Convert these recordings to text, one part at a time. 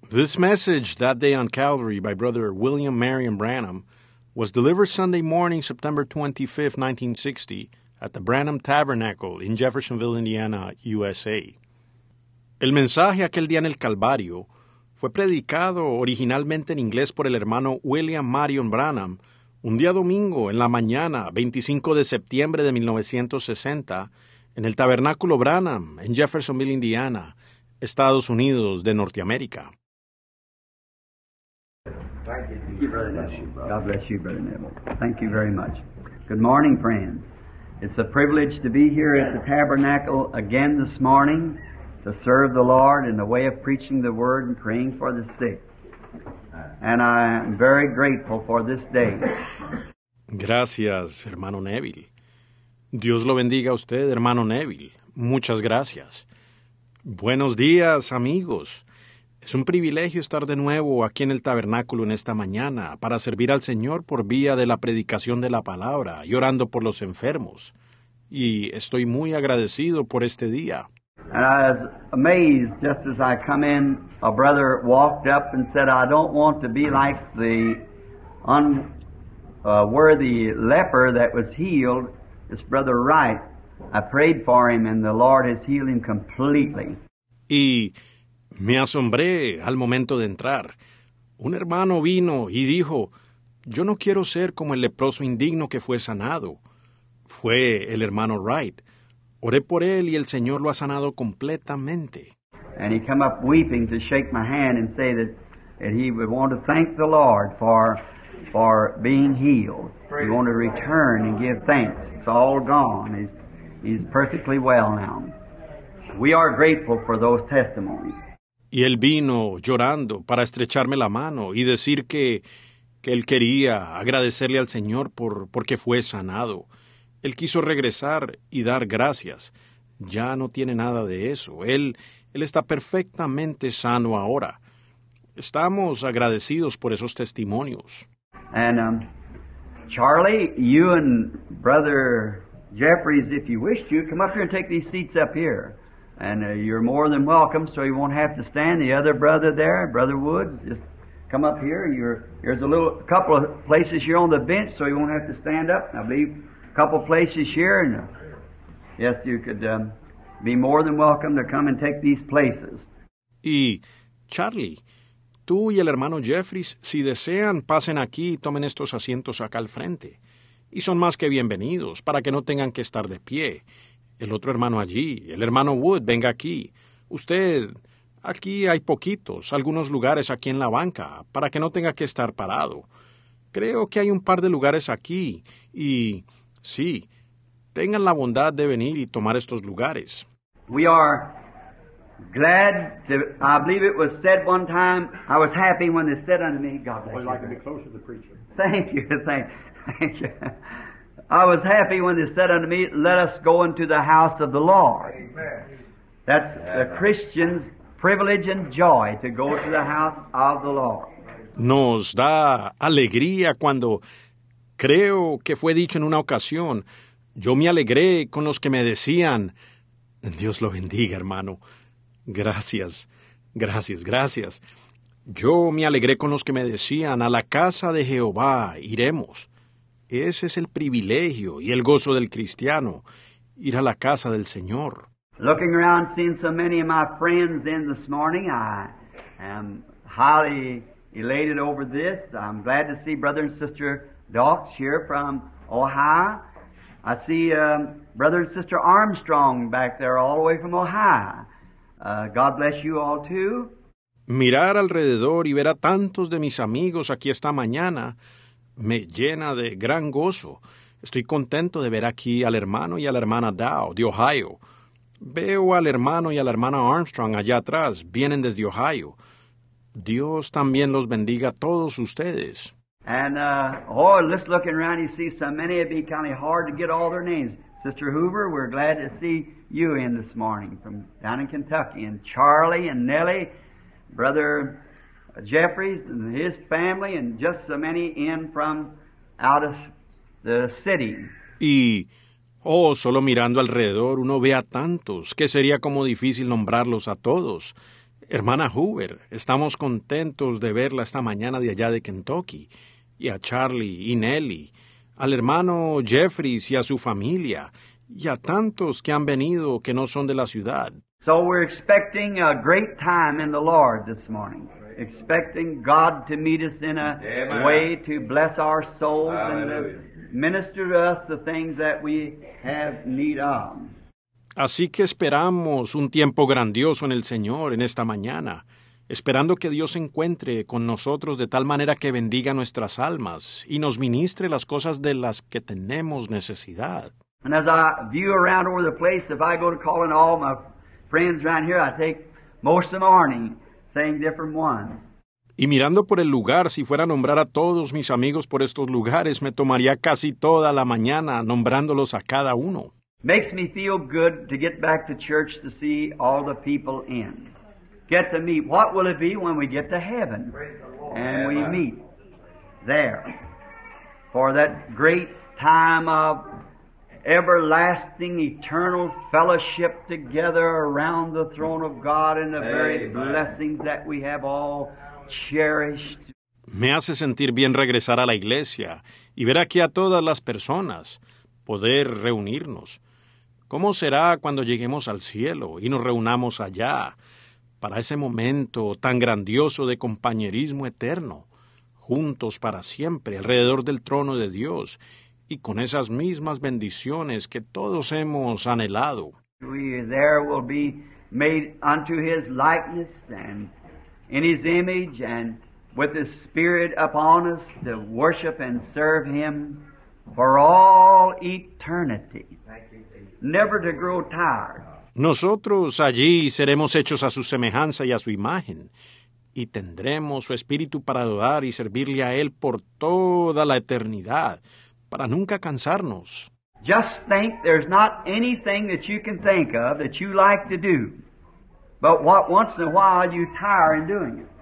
This message, That Day on Calvary, by Brother William Marion Branham, was delivered Sunday morning, September 25, 1960, at the Branham Tabernacle in Jeffersonville, Indiana, USA. El mensaje aquel día en el Calvario fue predicado originalmente en inglés por el hermano William Marion Branham un día domingo en la mañana, 25 de septiembre de 1960, en el Tabernáculo Branham en Jeffersonville, Indiana, Estados Unidos de Norteamérica. Thank you, Brother Neville. God bless you, Brother Neville. Thank you very much. Good morning, friends. It's a privilege to be here at the Tabernacle again this morning to serve the Lord in the way of preaching the Word and praying for the sick. And I am very grateful for this day. Gracias, hermano Neville. Dios lo bendiga a usted, hermano Neville. Muchas gracias. Buenos días, amigos. Es un privilegio estar de nuevo aquí en el tabernáculo en esta mañana para servir al Señor por vía de la predicación de la palabra y orando por los enfermos. Y estoy muy agradecido por este día. And I was amazed just as I come in, a brother walked up and said, I don't want to be like the unworthy leper that was healed. It's Brother Wright. I prayed for him and the Lord has healed him completely. Y me asombré al momento de entrar. Un hermano vino y dijo, yo no quiero ser como el leproso indigno que fue sanado. Fue el hermano Wright. Oré por él y el Señor lo ha sanado completamente. And he come up weeping to shake my hand and say that he would want to thank the Lord for being healed. He wanted to return and give thanks. It's all gone. He's perfectly well now. We are grateful for those testimonies. Y él vino llorando para estrecharme la mano y decir que él quería agradecerle al Señor porque fue sanado. Él quiso regresar y dar gracias. Ya no tiene nada de eso. Él está perfectamente sano ahora. Estamos agradecidos por esos testimonios. And Charlie, you and Brother Jeffries, if you wish to, come up here and take these seats up here. And you're more than welcome, so you won't have to stand. The other brother there, Brother Woods, just come up here. There's a couple of places here on the bench, so you won't have to stand up. I believe a couple of places here, and yes, you could be more than welcome to come and take these places. Y Charlie, tú y el hermano Jeffries, si desean, pasen aquí y tomen estos asientos acá al frente. Y son más que bienvenidos, para que no tengan que estar de pie. El otro hermano allí, el hermano Wood, venga aquí. Usted, aquí hay poquitos, algunos lugares aquí en la banca, para que no tenga que estar parado. Creo que hay un par de lugares aquí, y sí, tengan la bondad de venir y tomar estos lugares. We are glad to, I believe it was said one time, I was happy when they said unto me, God bless you. I'd like to be closer to the preacher. Thank you. I was happy when they said unto me, let us go into the house of the Lord. Amen. That's a Christian's privilege and joy to go to the house of the Lord. Nos da alegría cuando creo que fue dicho en una ocasión. Yo me alegré con los que me decían, Dios lo bendiga, hermano. Gracias. Yo me alegré con los que me decían, a la casa de Jehová iremos. Ese es el privilegio y el gozo del cristiano, ir a la casa del Señor. Looking around, seeing so many of my friends in this morning, I am highly elated over this. I'm glad to see Brother and Sister Dawkes here from Ohio. I see Brother and Sister Armstrong back there all the way from Ohio. God bless you all too. Mirar alrededor y ver a tantos de mis amigos aquí esta mañana me llena de gran gozo. Estoy contento de ver aquí al hermano y a la hermana Dow de Ohio. Veo al hermano y a la hermana Armstrong allá atrás, vienen desde Ohio. Dios también los bendiga a todos ustedes. And, just looking around, you see so many, it'd be kind of hard to get all their names. Sister Hoover, we're glad to see you in this morning from down in Kentucky. And Charlie and Nellie, Brother Jeffries and his family, and just so many in from out of the city. Y, solo mirando alrededor uno ve a tantos que sería como difícil nombrarlos a todos. Hermana Hoover, estamos contentos de verla esta mañana de allá de Kentucky, y a Charlie y Nellie, al hermano Jeffries y a su familia, y a tantos que han venido que no son de la ciudad. So we're expecting a great time in the Lord this morning. Expecting God to meet us in a way to bless our souls and to minister to us the things that we have need of. Así que esperamos un tiempo grandioso en el Señor en esta mañana, esperando que Dios se encuentre con nosotros de tal manera que bendiga nuestras almas y nos ministre las cosas de las que tenemos necesidad. And as I view around over the place, if I go to calling all my friends around here, I take most of the morning saying different ones. Y mirando por el lugar, si fuera a nombrar a todos mis amigos por estos lugares, me tomaría casi toda la mañana nombrándolos a cada uno. Makes me feel good to get back to church to see all the people in. Get to meet. What will it be when we get to heaven? And we meet there for that great time of everlasting, eternal fellowship together around the throne of God and the very blessings that we have all cherished. Me hace sentir bien regresar a la iglesia y ver aquí a todas las personas, poder reunirnos. ¿Cómo será cuando lleguemos al cielo y nos reunamos allá, para ese momento tan grandioso de compañerismo eterno, juntos para siempre, alrededor del trono de Dios, y con esas mismas bendiciones que todos hemos anhelado? We there will be made unto His likeness and in His image and with His Spirit upon us to worship and serve Him for all eternity. Never to grow tired. Nosotros allí seremos hechos a su semejanza y a su imagen, y tendremos su espíritu para adorar y servirle a Él por toda la eternidad, para nunca cansarnos. Just think there's not anything that you can think of that you like to do, but what once in a while you tire in doing it.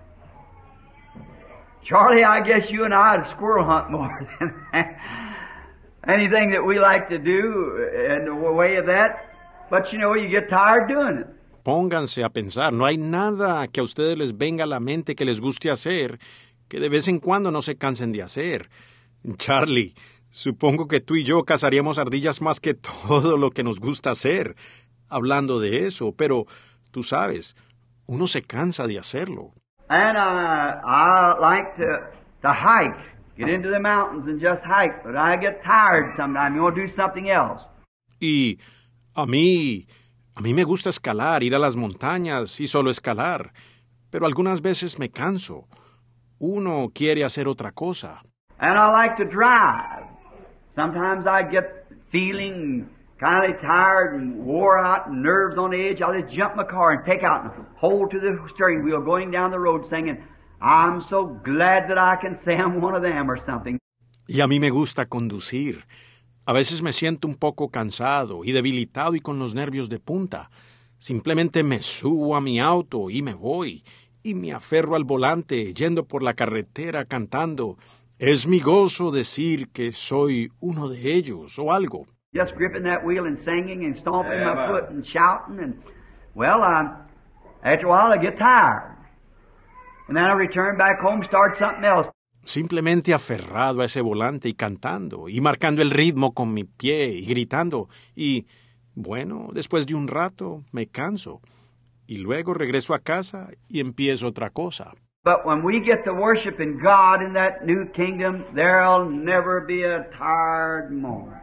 Charlie, I guess you and I would squirrel hunt more than anything that we like to do in the way of that, but you know, you get tired doing it. Pónganse a pensar, no hay nada que a ustedes les venga a la mente que les guste hacer, que de vez en cuando no se cansen de hacer. Charlie, supongo que tú y yo cazaríamos ardillas más que todo lo que nos gusta hacer, hablando de eso, pero tú sabes, uno se cansa de hacerlo. And I like to hike, get into the mountains and just hike, but I get tired sometimes. You want to do something else. Y a mí me gusta escalar, ir a las montañas y solo escalar, pero algunas veces me canso. Uno quiere hacer otra cosa. And I like to drive. Sometimes I get feeling kind of tired and wore out and nerves on the edge. I'll just jump my car and take out and hold to the steering wheel going down the road singing, I'm so glad that I can say I'm one of them or something. Y a mí me gusta conducir. A veces me siento un poco cansado y debilitado y con los nervios de punta. Simplemente me subo a mi auto y me voy. Y me aferro al volante, yendo por la carretera cantando. Es mi gozo decir que soy uno de ellos o algo. Just gripping that wheel and singing and stomping my foot and shouting and, well, after a while I get tired. And then I return back home, start something else. Simplemente aferrado a ese volante y cantando, y marcando el ritmo con mi pie y gritando. Y, bueno, después de un rato me canso. Y luego regreso a casa y empiezo otra cosa. But when we get to worshiping God in that new kingdom, there'll never be a tired moment.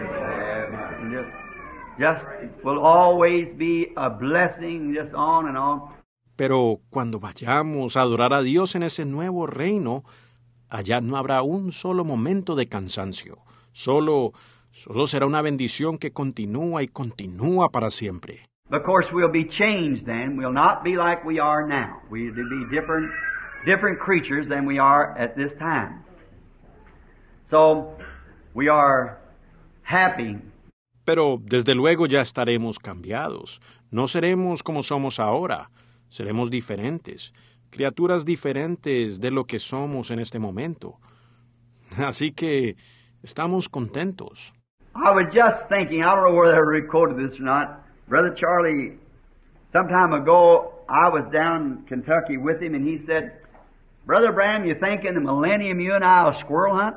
Just will always be a blessing, just on and on. Pero cuando vayamos a adorar a Dios en ese nuevo reino, allá no habrá un solo momento de cansancio. Solo será una bendición que continúa y continúa para siempre. Of course, we'll be changed then. We'll not be like we are now. We'll be different creatures than we are at this time. So, we are happy. Pero desde luego ya estaremos cambiados. No seremos como somos ahora. Seremos diferentes. Criaturas diferentes de lo que somos en este momento. Así que estamos contentos. I was just thinking, I don't know whether I recorded this or not, Brother Charlie, some time ago I was down in Kentucky with him, and he said, Brother Branham, you think in the millennium you and I will squirrel hunt?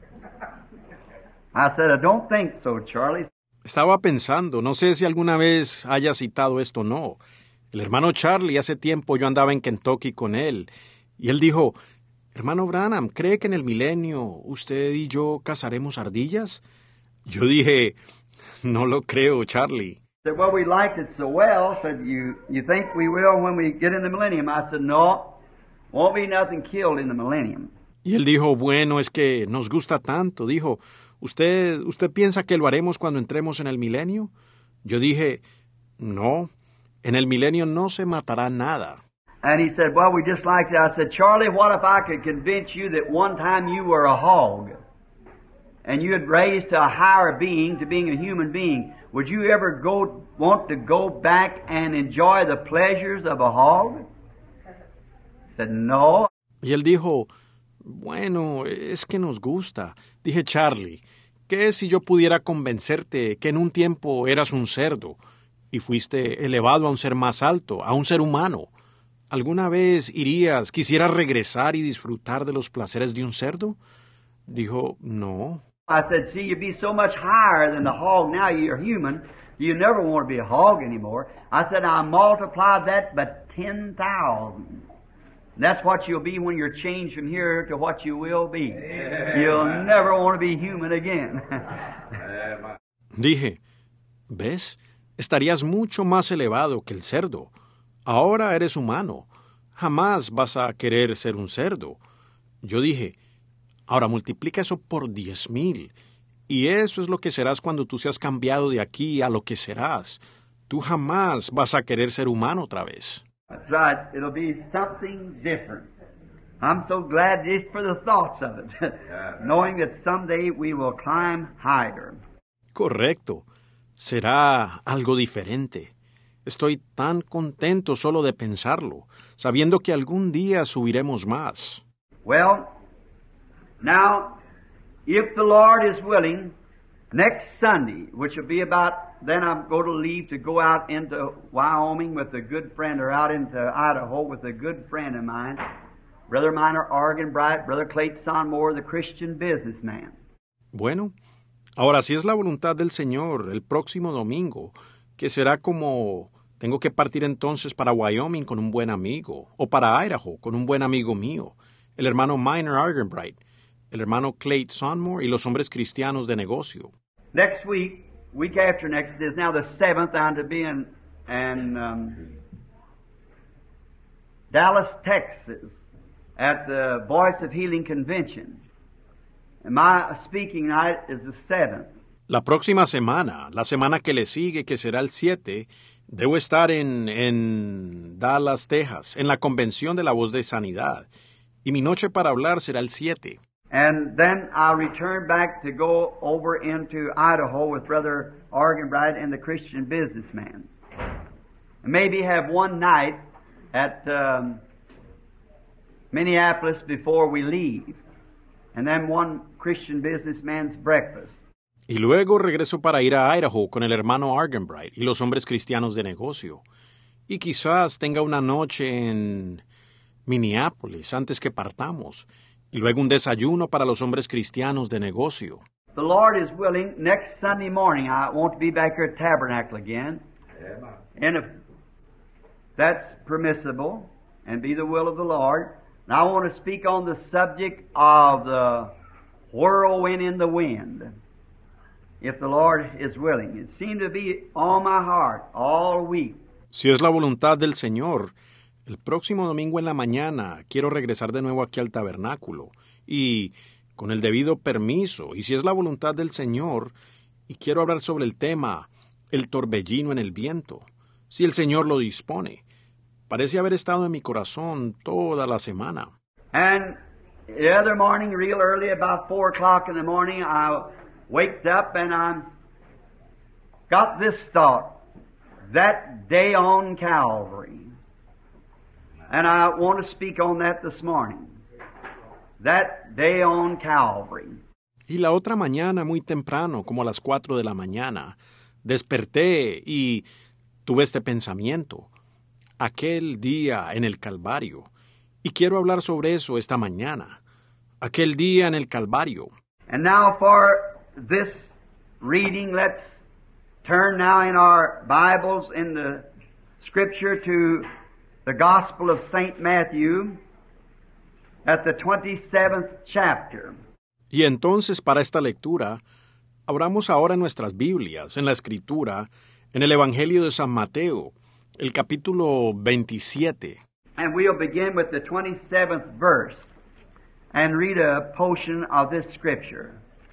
I said, I don't think so, Charlie. Estaba pensando, no sé si alguna vez haya citado esto o no. El hermano Charlie, hace tiempo yo andaba en Kentucky con él, y él dijo, hermano Branham, ¿cree que en el milenio usted y yo cazaremos ardillas? Yo dije, no lo creo, Charlie. He said, well, we liked it so well. Said, you think we will when we get in the millennium? I said, no, won't be nothing killed in the millennium. Y él dijo, bueno, es que nos gusta tanto. Dijo, ¿Usted piensa que lo haremos cuando entremos en el milenio? Yo dije, no, en el milenio no se matará nada. And he said, well, we just liked it. I said, Charlie, what if I could convince you that one time you were a hog and you had raised to a higher being, to being a human being? Would you ever want to go back and enjoy the pleasures of a hog? He said, no. Y él dijo, bueno, es que nos gusta. Dije, Charlie, ¿qué si yo pudiera convencerte que en un tiempo eras un cerdo y fuiste elevado a un ser más alto, a un ser humano? ¿Alguna vez quisieras regresar y disfrutar de los placeres de un cerdo? Dijo, no. I said, see, you'd be so much higher than the hog now. You're human. You never want to be a hog anymore. I said, I multiplied that by 10,000. That's what you'll be when you're changed from here to what you will be. You'll never want to be human again. Dije, ¿ves? Estarías mucho más elevado que el cerdo. Ahora eres humano. Jamás vas a querer ser un cerdo. Yo dije, ahora multiplica eso por 10,000. Y eso es lo que serás cuando tú seas cambiado de aquí a lo que serás. Tú jamás vas a querer ser humano otra vez. That's right. It'll be something different. I'm so glad just for the thoughts of it, knowing that someday we will climb higher. Correcto. Será algo diferente. Estoy tan contento solo de pensarlo, sabiendo que algún día subiremos más. Well, now, if the Lord is willing, next Sunday, which will be then I'm going to leave to go out into Wyoming with a good friend, or out into Idaho with a good friend of mine, Brother Minor Arganbright, Brother Clayton Sonmore, the Christian businessman. Bueno, ahora si es la voluntad del Señor, el próximo domingo, que será como tengo que partir entonces para Wyoming con un buen amigo, o para Idaho con un buen amigo mío, el hermano Minor Arganbright, el hermano Clayton Sonmore y los hombres cristianos de negocio. Next week after next, is now the 7th, I'm to be in Dallas, Texas, at the Voice of Healing Convention. And my speaking night is the 7th. La próxima semana, la semana que le sigue, que será el 7, debo estar en Dallas, Texas, en la Convención de la Voz de Sanidad. Y mi noche para hablar será el 7. And then I'll return back to go over into Idaho with Brother Arganbright and the Christian businessman. And maybe have one night at Minneapolis before we leave. And then one Christian businessman's breakfast. Y luego regreso para ir a Idaho con el hermano Arganbright y los hombres cristianos de negocio. Y quizás tenga una noche en Minneapolis antes que partamos. Y luego un desayuno para los hombres cristianos de negocio. The Lord is willing, next Sunday morning I want to be back here at Tabernacle again. And if that's permissible and be the will of the Lord, and I want to speak on the subject of the whirlwind in the wind. If the Lord is willing. It seemed to be on my heart all week. Si es la voluntad del Señor, el próximo domingo en la mañana quiero regresar de nuevo aquí al tabernáculo y con el debido permiso, y si es la voluntad del Señor, y quiero hablar sobre el tema, el torbellino en el viento, si el Señor lo dispone. Parece haber estado en mi corazón toda la semana. And the other morning, real early, about 4 o'clock in the morning, I waked up and I got this thought, that day on Calvary. And I want to speak on that this morning. That day on Calvary. Y la otra mañana, muy temprano, como a las 4 de la mañana, desperté y tuve este pensamiento. aquel día en el Calvario. Y quiero hablar sobre eso esta mañana. Aquel día en el Calvario. And now for this reading, let's turn now in our Bibles in the Scripture to the Gospel of St. Matthew at the 27th chapter. Y entonces para esta lectura, abramos ahora nuestras Biblias, en la Escritura, en el Evangelio de San Mateo, el capítulo 27. And we'll begin with the 27th verse and read a portion of this Scripture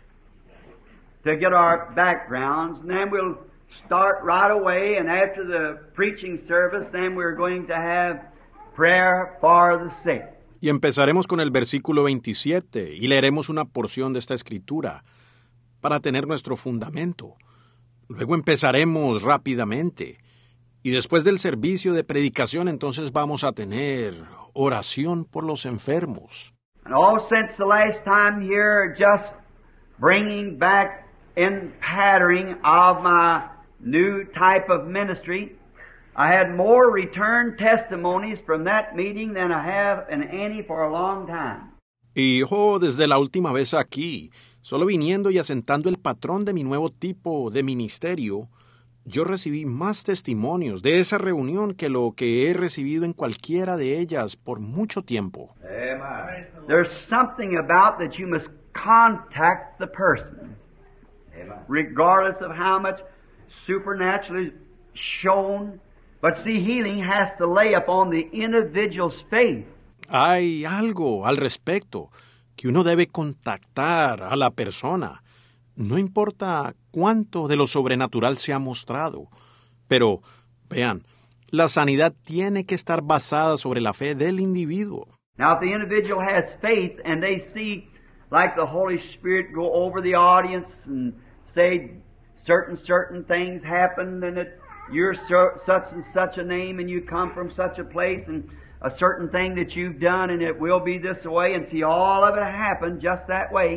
to get our backgrounds, and then we'll start right away, and after the preaching service, then we're going to have prayer for the sick. Y empezaremos con el versículo 27 y leeremos una porción de esta escritura para tener nuestro fundamento. Luego empezaremos rápidamente y después del servicio de predicación entonces vamos a tener oración por los enfermos. And all since the last time here, just bringing back in pattern of my new type of ministry, I had more return testimonies from that meeting than I have in any for a long time. Y desde la última vez aquí, solo viniendo y asentando el patrón de mi nuevo tipo de ministerio, yo recibí más testimonios de esa reunión que lo que he recibido en cualquiera de ellas por mucho tiempo. Amen. There's something about that you must contact the person, regardless of how much supernaturally shown. But see, healing has to lay upon the individual's faith. Hay algo al respecto que uno debe contactar a la persona. No importa cuánto de lo sobrenatural se ha mostrado. Pero, vean, la sanidad tiene que estar basada sobre la fe del individuo. Now, if the individual has faith and they see, like the Holy Spirit go over the audience and say certain things happened and that you're such and such a name and you come from such a place and a certain thing that you've done and it will be this way, and see all of it happen just that way,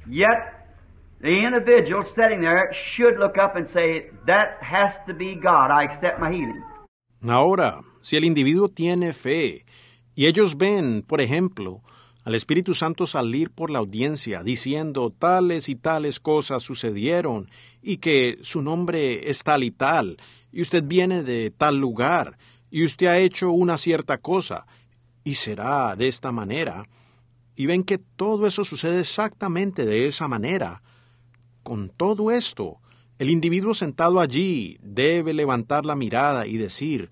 yet the individual sitting there should look up and say, that has to be God, I accept my healing. Ahora, si el individuo tiene fe y ellos ven, por ejemplo, al Espíritu Santo salir por la audiencia diciendo tales y tales cosas sucedieron y que su nombre es tal y tal, y usted viene de tal lugar, y usted ha hecho una cierta cosa, y será de esta manera, y ven que todo eso sucede exactamente de esa manera. Con todo esto, el individuo sentado allí debe levantar la mirada y decir,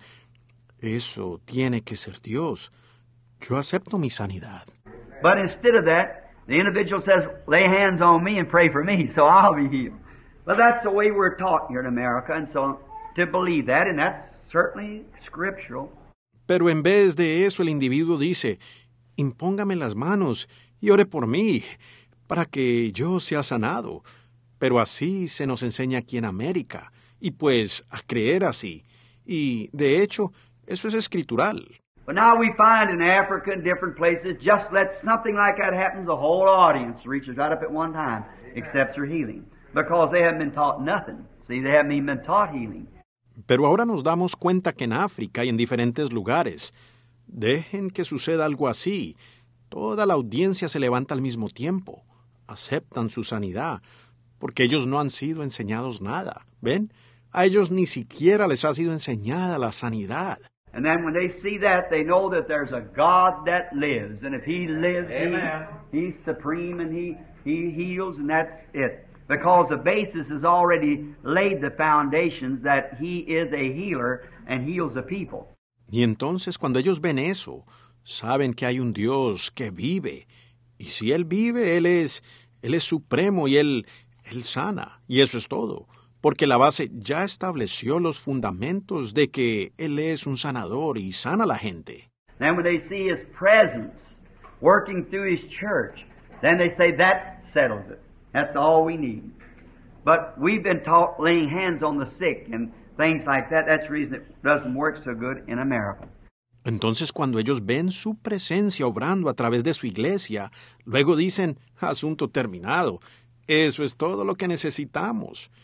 eso tiene que ser Dios. Yo acepto mi sanidad. But instead of that, the individual says, lay hands on me and pray for me, so I'll be healed. But that's the way we're taught here in America, and so to believe that, and that's certainly scriptural. Pero en vez de eso, el individuo dice, impóngame las manos y ore por mí, para que yo sea sanado. Pero así se nos enseña aquí en América, y pues a creer así. Y, de hecho, eso es escritural. But now we find in Africa and different places, just let something like that happen, the whole audience reaches right up at one time, accepts their healing. Because they haven't been taught nothing. See, they haven't even been taught healing. Pero ahora nos damos cuenta que en África y en diferentes lugares, dejen que suceda algo así, toda la audiencia se levanta al mismo tiempo, aceptan su sanidad, porque ellos no han sido enseñados nada, ¿ven? A ellos ni siquiera les ha sido enseñada la sanidad. And then when they see that, they know that there's a God that lives. And if He lives, He's supreme and He heals, and that's it. Because the basis has already laid the foundations that He is a healer and heals the people. Y entonces cuando ellos ven eso, saben que hay un Dios que vive. Y si Él vive, Él es supremo y Él sana. Y eso es todo. Porque la base ya estableció los fundamentos de que Él es un sanador y sana a la gente. Then when they see His presence working through His church, then they say that settles it. That's all we need. But we've been taught laying hands on the sick and things like that. That's the reason it doesn't work so good in America. Entonces cuando ellos ven su presencia obrando a través de su iglesia, luego dicen, asunto terminado. Eso es todo lo que necesitamos.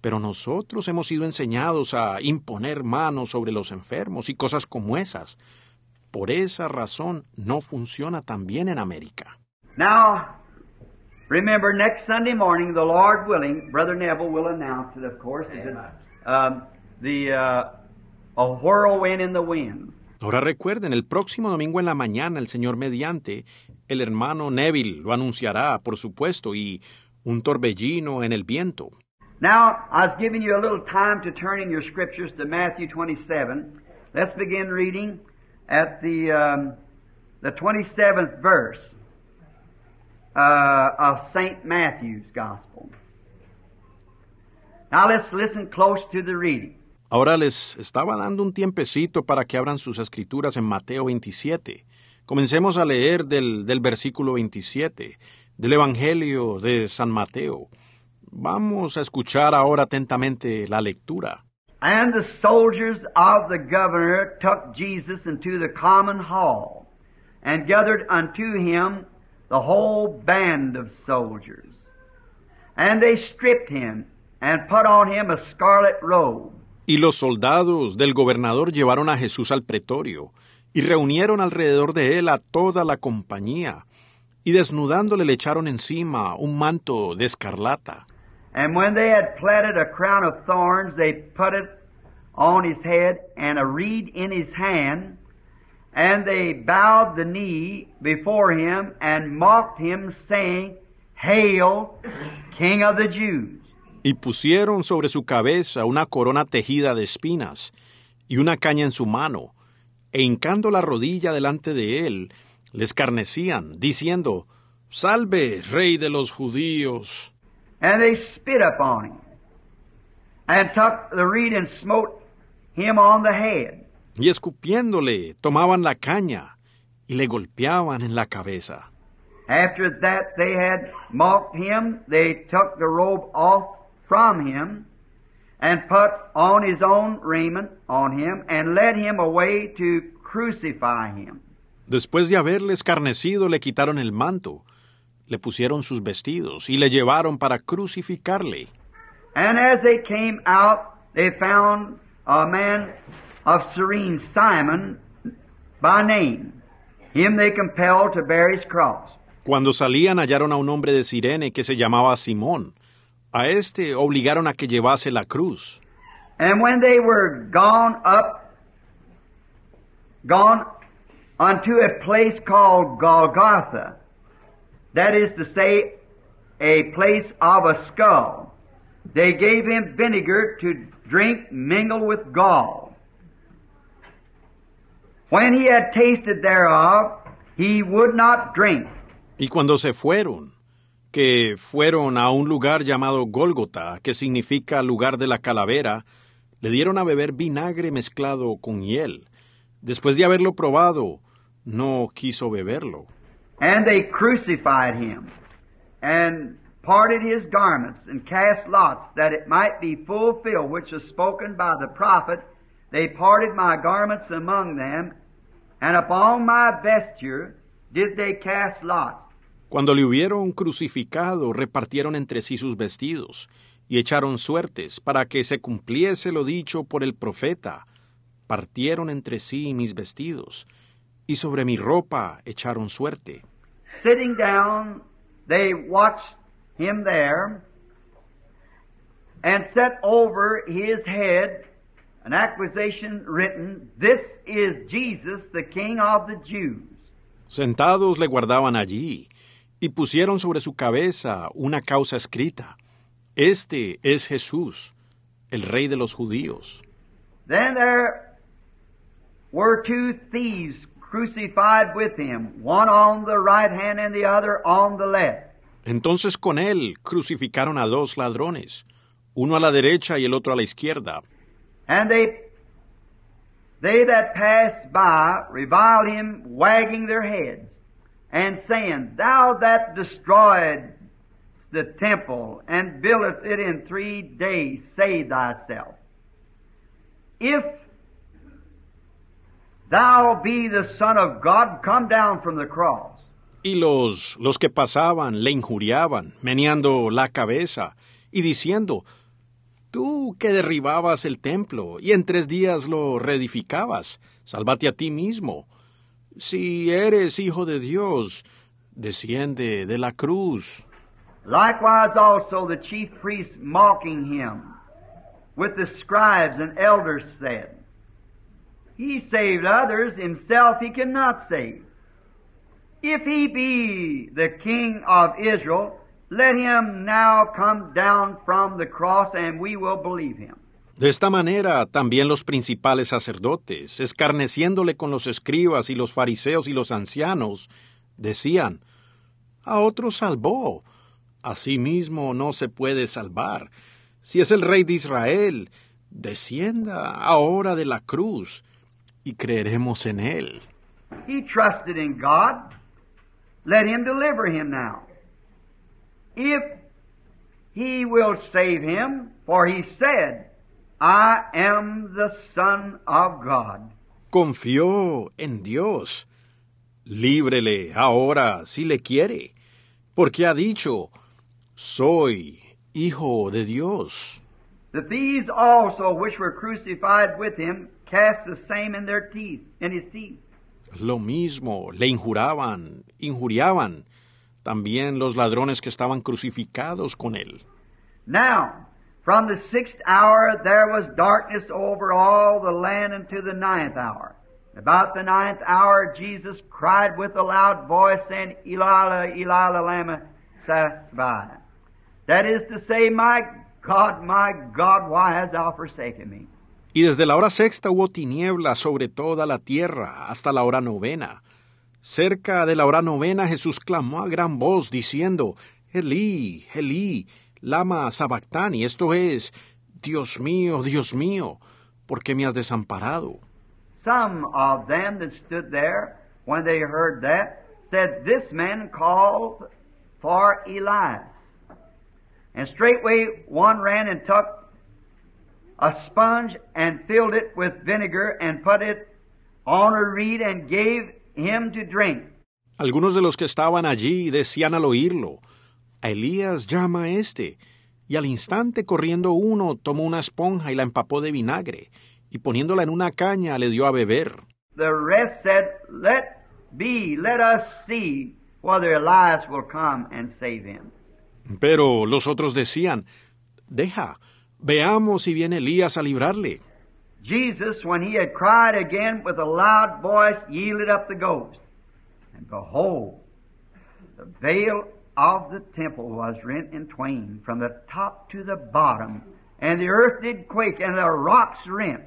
pero nosotros hemos sido enseñados a imponer manos sobre los enfermos y cosas como esas. Por esa razón no funciona tan bien en América. Now, remember, next Sunday morning, the Lord willing, Brother Neville will announce it, of course, a whirlwind in the wind. Ahora recuerden, el próximo domingo en la mañana, el Señor mediante, el hermano Neville lo anunciará, por supuesto, y un torbellino en el viento. Now, I was giving you a little time to turn in your scriptures to Matthew 27. Let's begin reading at the 27th verse of St. Matthew's Gospel. Now let's listen close to the reading. Ahora les estaba dando un tiempecito para que abran sus escrituras en Mateo 27. Comencemos a leer del versículo 27, del Evangelio de San Mateo. Vamos a escuchar ahora atentamente la lectura. And the soldiers of the governor took Jesus into the common hall, and gathered unto him the whole band of soldiers. And they stripped him, and put on him a scarlet robe. Y los soldados del gobernador llevaron a Jesús al pretorio, y reunieron alrededor de él a toda la compañía, y desnudándole le echaron encima un manto de escarlata. And when they had platted a crown of thorns, they put it on his head, and a reed in his hand, and they bowed the knee before him, and mocked him, saying, Hail, King of the Jews! Y pusieron sobre su cabeza una corona tejida de espinas, y una caña en su mano, e hincando la rodilla delante de él, le escarnecían, diciendo, Salve, Rey de los judíos. And they spit upon him, and took the reed and smote him on the head. Y escupiéndole, tomaban la caña, y le golpeaban en la cabeza. After that they had mocked him, they took the robe off from him, and put on his own raiment on him, and led him away to crucify him. Después de haberle escarnecido, le quitaron el manto, le pusieron sus vestidos, y le llevaron para crucificarle. And as they came out, they found a man of Cyrene, Simon by name. Him they compelled to bear his cross. Cuando salían hallaron a un hombre de Cirene que se llamaba Simón. A este obligaron a que llevase la cruz. And when they were gone unto a place called Golgotha, that is to say, a place of a skull, they gave him vinegar to drink mingled with gall. When he had tasted thereof, he would not drink. Y cuando se fueron, que fueron a un lugar llamado Gólgota, que significa lugar de la calavera, le dieron a beber vinagre mezclado con hiel. Después de haberlo probado, no quiso beberlo. And they crucified him, and parted his garments, and cast lots, that it might be fulfilled, which was spoken by the prophet, They parted my garments among them, and upon my vesture did they cast lots. Cuando le hubieron crucificado, repartieron entre sí sus vestidos, y echaron suertes, para que se cumpliese lo dicho por el profeta. Partieron entre sí mis vestidos, y sobre mi ropa echaron suerte. Sitting down, they watched him there, and set over his head an accusation written, This is Jesus, the King of the Jews. Sentados le guardaban allí, y pusieron sobre su cabeza una causa escrita. Este es Jesús, el Rey de los judíos. Then there were two thieves crucified with him, one on the right hand and the other on the left. Entonces con él crucificaron a dos ladrones, uno a la derecha y el otro a la izquierda. And they that passed by reviled him, wagging their heads, and saying, Thou that destroyed the temple, and buildest it in 3 days, save thyself. If thou be the Son of God, come down from the cross. Y los que pasaban le injuriaban, meneando la cabeza, y diciendo, Tú que derribabas el templo y en 3 días lo reedificabas, sálvate a ti mismo. Si eres hijo de Dios, desciende de la cruz. Likewise also the chief priests mocking him, with the scribes and elders said, He saved others, himself he cannot save. If he be the King of Israel, let him now come down from the cross and we will believe him. De esta manera, también los principales sacerdotes, escarneciéndole con los escribas y los fariseos y los ancianos, decían, a otro salvó, a sí mismo no se puede salvar. Si es el Rey de Israel, descienda ahora de la cruz y creeremos en él. He trusted in God. Let him deliver him now. If he will save him, for he said, I am the Son of God. Confió en Dios. Líbrele ahora si le quiere, porque ha dicho, soy hijo de Dios. The thieves also which were crucified with him cast the same in his teeth. Lo mismo le injuriaban, también los ladrones que estaban crucificados con él. Now, from the 6th hour there was darkness over all the land unto the 9th hour. About the 9th hour Jesus cried with a loud voice, saying, Eli, Eli, lama sabachthani. That is to say, my God, why hast thou forsaken me? Y desde la hora 6ª hubo tinieblas sobre toda la tierra hasta la hora 9ª. Cerca de la hora 9ª Jesús clamó a gran voz diciendo, Elí, Elí, lama sabachthani, esto es, Dios mío, ¿por qué me has desamparado? Some of them that stood there, when they heard that, said, This man called for Elias. And straightway one ran and took a sponge and filled it with vinegar and put it on a reed and gave him to drink. Algunos de los que estaban allí decían al oírlo, a Elías llama a este. Y al instante corriendo uno tomó una esponja y la empapó de vinagre, y poniéndola en una caña le dio a beber. The rest said, let us see whether Elias will come and save him. Pero los otros decían, veamos si viene Elías a librarle. Jesus, when he had cried again with a loud voice, yielded up the ghost. And behold, the veil of the temple was rent in twain from the top to the bottom, and the earth did quake, and the rocks rent.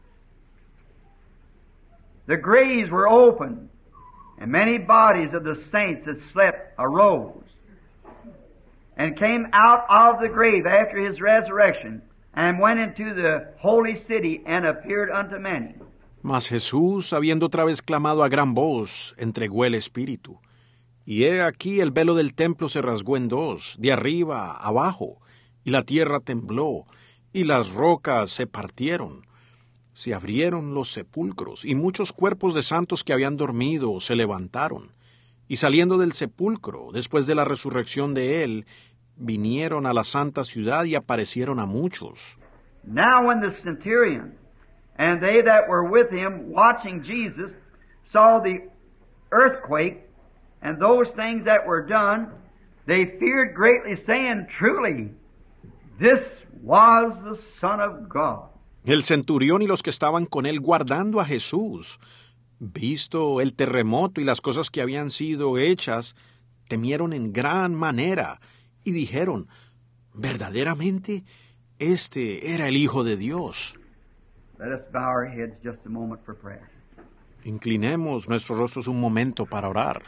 The graves were opened, and many bodies of the saints that slept arose, and came out of the grave after his resurrection, and went into the holy city, and appeared unto many. Mas Jesús, habiendo otra vez clamado a gran voz, entregó el Espíritu. Y he aquí el velo del templo se rasgó en dos, de arriba a abajo, y la tierra tembló, y las rocas se partieron. Se abrieron los sepulcros, y muchos cuerpos de santos que habían dormido se levantaron. Y saliendo del sepulcro, después de la resurrección de él, vinieron a la santa ciudad y aparecieron a muchos. Now when the centurion and they that were with him watching Jesus saw the earthquake and those things that were done, they feared greatly, saying, Truly, this was the Son of God. El centurión y los que estaban con él guardando a Jesús, visto el terremoto y las cosas que habían sido hechas, temieron en gran manera y dijeron, verdaderamente, este era el Hijo de Dios. Let us bow our heads just a moment for prayer. Inclinemos nuestros rostros un momento para orar.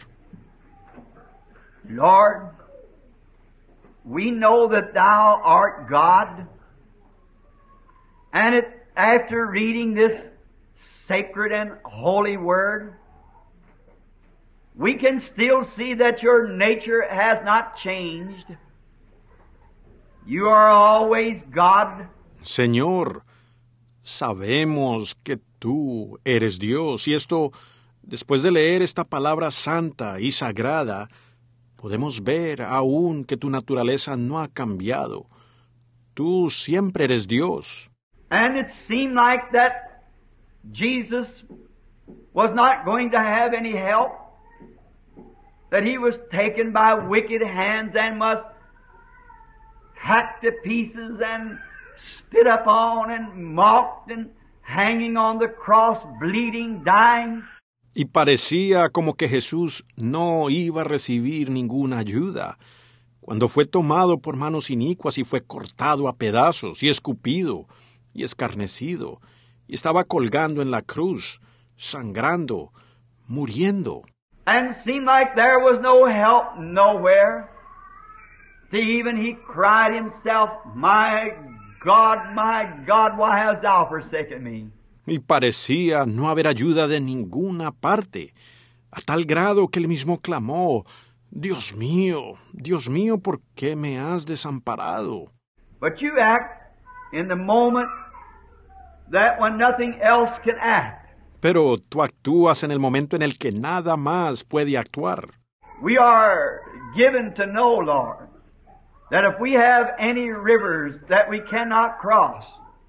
Lord, we know that Thou art God, and after reading this sacred and holy Word, we can still see that Your nature has not changed. You are always God. Señor, sabemos que Tú eres Dios, y esto, después de leer esta palabra santa y sagrada, podemos ver aún que Tu naturaleza no ha cambiado. tú siempre eres Dios. And it seemed like that Jesus was not going to have any help, that he was taken by wicked hands and must hacked to pieces and spit upon and mocked and hanging on the cross, bleeding, dying. Y parecía como que Jesús no iba a recibir ninguna ayuda, cuando fue tomado por manos inicuas y fue cortado a pedazos y escupido y escarnecido, y estaba colgando en la cruz, sangrando, muriendo. And seemed like there was no help nowhere. Even he cried himself, my God, why hast thou forsaken me? Y parecía no haber ayuda de ninguna parte, a tal grado que él mismo clamó, Dios mío, ¿por qué me has desamparado? But you act in the moment that when nothing else can act. Pero tú actúas en el momento en el que nada más puede actuar. We are given to know, Lord, that if we have any rivers that we cannot cross,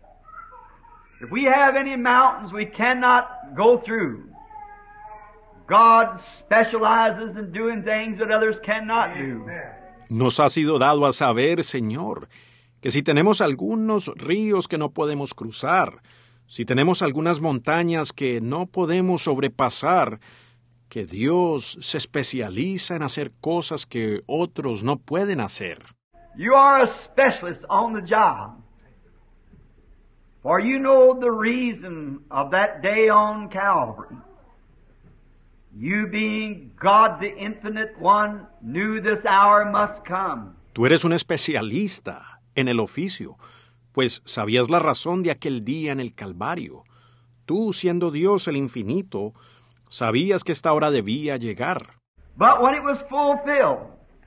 if we have any mountains we cannot go through, God specializes in doing things that others cannot do. Nos ha sido dado a saber, Señor, que si tenemos algunos ríos que no podemos cruzar, si tenemos algunas montañas que no podemos sobrepasar, que Dios se especializa en hacer cosas que otros no pueden hacer. You are a specialist on the job. For you know the reason of that day on Calvary. You being God the Infinite One, knew this hour must come. Tú eres un especialista en el oficio, pues sabías la razón de aquel día en el Calvario. Tú, siendo Dios el infinito, sabías que esta hora debía llegar. But when it was fulfilled,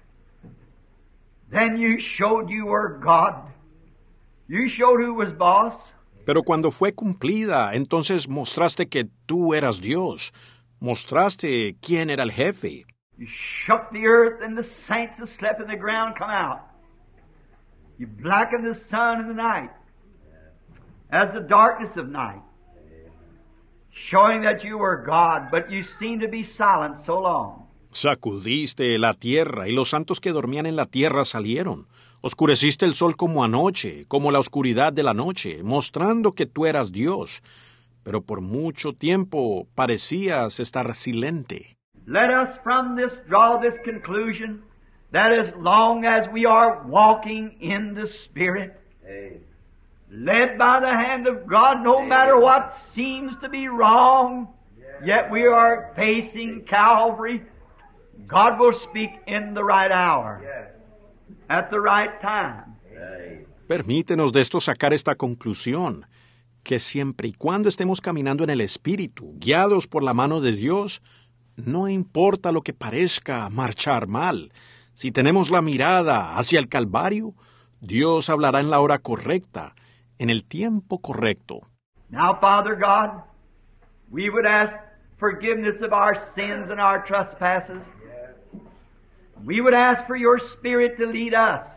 then you showed you were God. You showed who was boss. Pero cuando fue cumplida, entonces mostraste que tú eras Dios. Mostraste quién era el jefe. You shook the earth and the saints that slept in the ground come out. You blackened the sun in the night as the darkness of night, showing that you were God, but you seemed to be silent so long. Sacudiste la tierra y los santos que dormían en la tierra salieron. Oscureciste el sol como anoche, como la oscuridad de la noche, mostrando que tú eras Dios. Pero por mucho tiempo parecías estar silente. Let us from this draw this conclusion that as long as we are walking in the Spirit, led by the hand of God, no matter what seems to be wrong, yet we are facing Calvary, God will speak in the right hour, at the right time. Permítenos de esto sacar esta conclusión, que siempre y cuando estemos caminando en el Espíritu, guiados por la mano de Dios, no importa lo que parezca marchar mal. Si tenemos la mirada hacia el Calvario, Dios hablará en la hora correcta, en el tiempo correcto. Now, Father God, we would ask forgiveness of our sins and our trespasses. We would ask for your Spirit to lead us.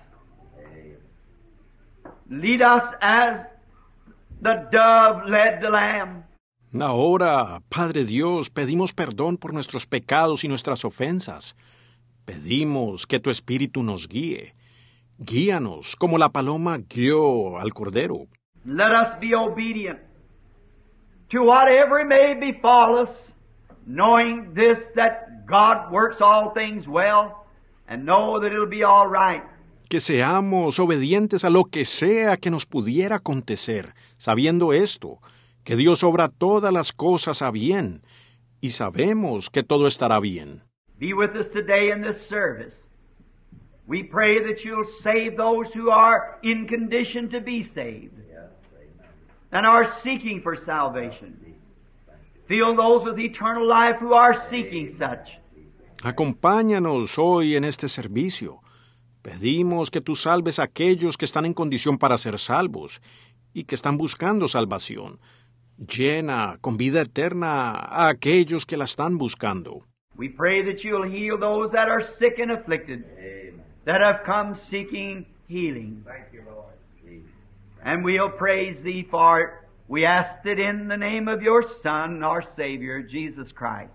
Lead us as the dove led the lamb. Ahora, Padre Dios, pedimos perdón por nuestros pecados y nuestras ofensas. Pedimos que tu Espíritu nos guíe. Guíanos como la paloma guió al cordero. Let us be obedient to whatever may befall us, knowing this, that God works all things well, and know that it'll be all right. Que seamos obedientes a lo que sea que nos pudiera acontecer, sabiendo esto, que Dios obra todas las cosas a bien, y sabemos que todo estará bien. Be with us today in this service. We pray that you'll save those who are in condition to be saved and are seeking for salvation. Fill those with eternal life who are seeking such. Acompáñanos hoy en este servicio. Pedimos que tú salves a aquellos que están en condición para ser salvos y que están buscando salvación. Llena con vida eterna a aquellos que la están buscando. We pray that you'll heal those that are sick and afflicted, that have come seeking healing. And we'll praise Thee for it. We ask it in the name of Your Son, our Savior, Jesus Christ.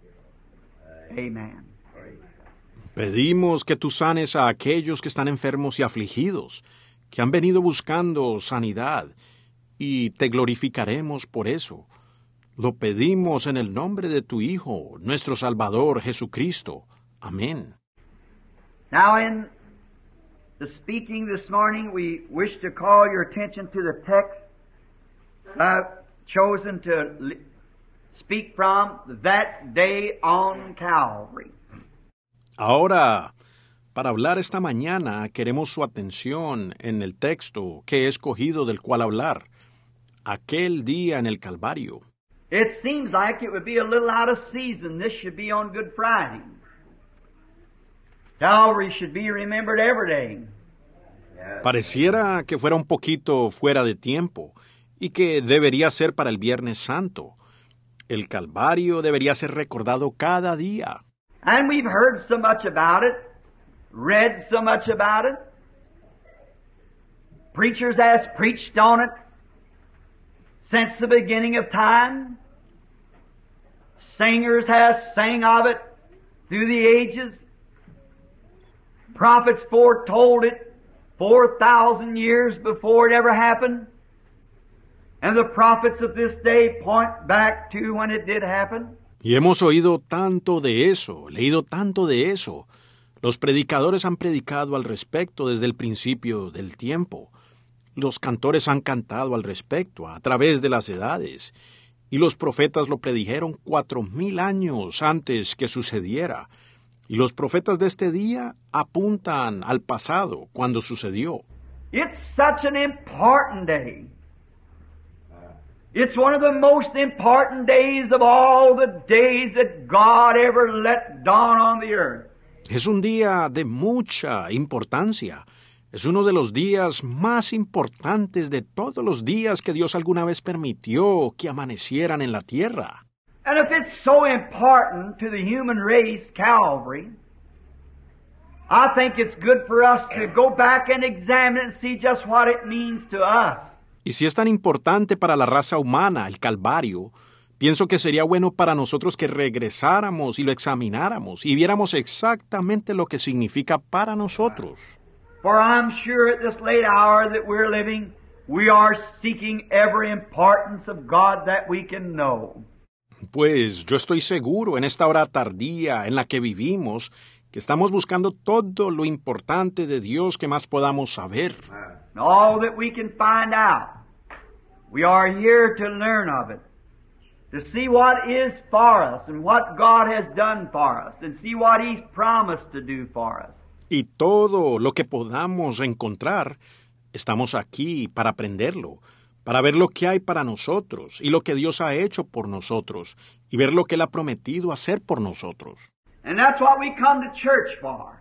Amen. Pedimos que Tú sanes a aquellos que están enfermos y afligidos, que han venido buscando sanidad, y Te glorificaremos por eso. Lo pedimos en el nombre de Tu Hijo, nuestro Salvador, Jesucristo. Amén. Now in the speaking this morning, we wish to call your attention to the text I've chosen to speak from, that day on Calvary. Ahora, para hablar esta mañana, queremos su atención en el texto que he escogido del cual hablar, aquel día en el Calvario. It seems like it would be a little out of season. This should be on Good Friday. Calvary should be remembered every day. Pareciera que fuera un poquito fuera de tiempo y que debería ser para el Viernes Santo. El Calvario debería ser recordado cada día. And we've heard so much about it, read so much about it. Preachers has preached on it since the beginning of time. Singers has sang of it through the ages. Prophets foretold it 4,000 years before it ever happened. And the prophets of this day point back to when it did happen. Y hemos oído tanto de eso, leído tanto de eso. Los predicadores han predicado al respecto desde el principio del tiempo. Los cantores han cantado al respecto a través de las edades. Y los profetas lo predijeron 4,000 años antes que sucediera. Y los profetas de este día apuntan al pasado, cuando sucedió. It's such an important day. It's one of the most important days of all the days that God ever let dawn on the earth. Es un día de mucha importancia. Es uno de los días más importantes de todos los días que Dios alguna vez permitió que amanecieran en la tierra. And if it's so important to the human race, Calvary, I think it's good for us to go back and examine it and see just what it means to us. Y si es tan importante para la raza humana, el Calvario, pienso que sería bueno para nosotros que regresáramos y lo examináramos y viéramos exactamente lo que significa para nosotros. For I'm sure at this late hour that we're living, we are seeking every importance of God that we can know. Pues yo estoy seguro en esta hora tardía en la que vivimos que estamos buscando todo lo importante de Dios que más podamos saber. All that we can find out. We are here to learn of it, to see what is for us and what God has done for us, and see what He's promised to do for us. Y todo lo que podamos encontrar, estamos aquí para aprenderlo, para ver lo que hay para nosotros y lo que Dios ha hecho por nosotros y ver lo que Él ha prometido hacer por nosotros. And that's what we come to church for.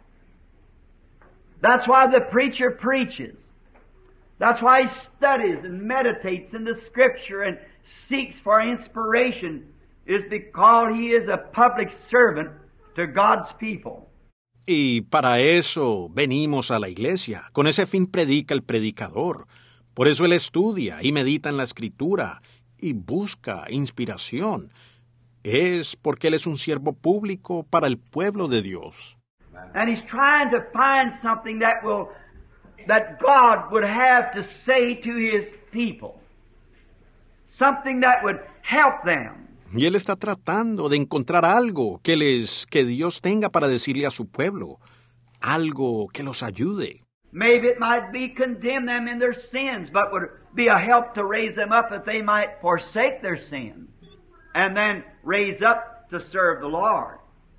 That's why the preacher preaches. That's why he studies and meditates in the Scripture and seeks for inspiration, is because he is a public servant to God's people. Y para eso venimos a la iglesia. Con ese fin predica el predicador. Por eso él estudia y medita en la Escritura y busca inspiración. Es porque él es un siervo público para el pueblo de Dios. And he's trying to find something that God would have to say to His people. Something that would help them. Y él está tratando de encontrar algo que Dios tenga para decirle a su pueblo. Algo que los ayude. Maybe it might be condemn them in their sins, but would be a help to raise them up that they might forsake their sins and then raise up to serve the Lord.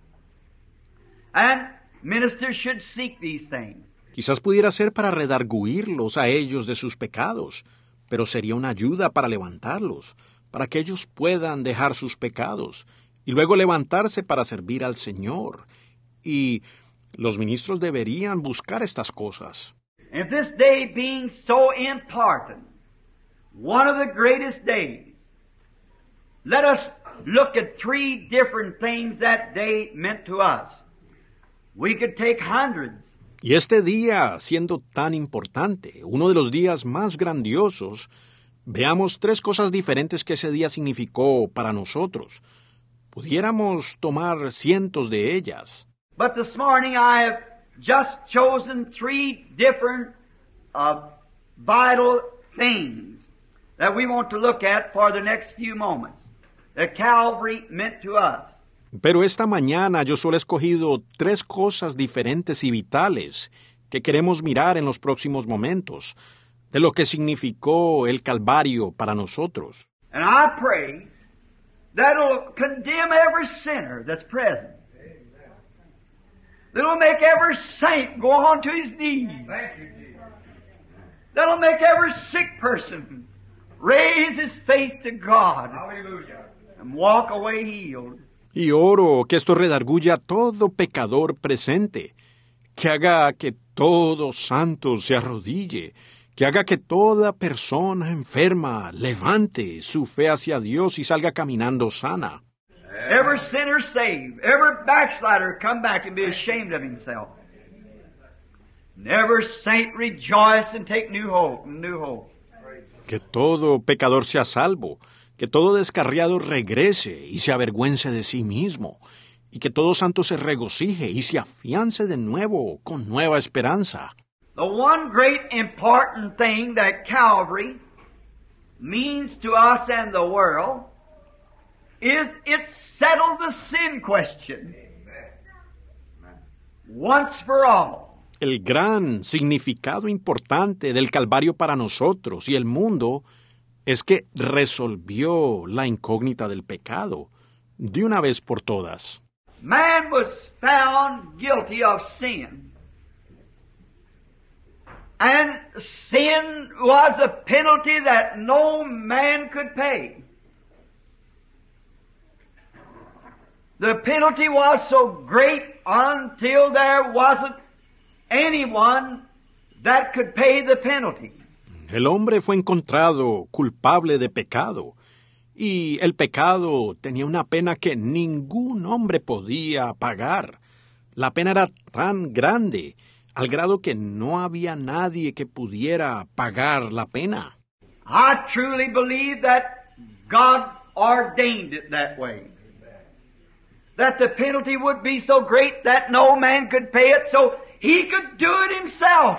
And ministers should seek these things. Quizás pudiera ser para redarguirlos a ellos de sus pecados, pero sería una ayuda para levantarlos, para que ellos puedan dejar sus pecados y luego levantarse para servir al Señor. Y los ministros deberían buscar estas cosas. And this day being so important, one of the greatest days, let us look at 3 different things that day meant to us. We could take hundreds. Y este día, siendo tan importante, uno de los días más grandiosos, veamos tres cosas diferentes que ese día significó para nosotros. Pudiéramos tomar cientos de ellas. But this morning I have just chosen three different vital things that we want to look at for the next few moments that Calvary meant to us. Pero esta mañana yo solo he escogido tres cosas diferentes y vitales que queremos mirar en los próximos momentos de lo que significó el Calvario para nosotros. And I pray that it'll condemn every sinner that's present. That'll make every saint go on to his knees. That'll make every sick person raise his faith to God. Hallelujah. And walk away healed. Y oro que esto redarguya a todo pecador presente, que haga que todo santo se arrodille, que haga que toda persona enferma levante su fe hacia Dios y salga caminando sana. Every sinner saved, every backslider come back and be ashamed of himself. And every saint rejoice and take new hope. Que todo pecador sea salvo, que todo descarriado regrese y se avergüence de sí mismo, y que todo santo se regocije y se afiance de nuevo con nueva esperanza. The one great important thing that Calvary means to us and the world is it settled the sin question once for all. El gran significado importante del Calvario para nosotros y el mundo es que resolvió la incógnita del pecado de una vez por todas. Man was found guilty of sin. And sin was a penalty that no man could pay. The penalty was so great until there wasn't anyone that could pay the penalty. El hombre fue encontrado culpable de pecado, y el pecado tenía una pena que ningún hombre podía pagar. La pena era tan grande, al grado que no había nadie que pudiera pagar la pena. I truly believe that God ordained it that way. That the penalty would be so great that no man could pay it, so he could do it himself.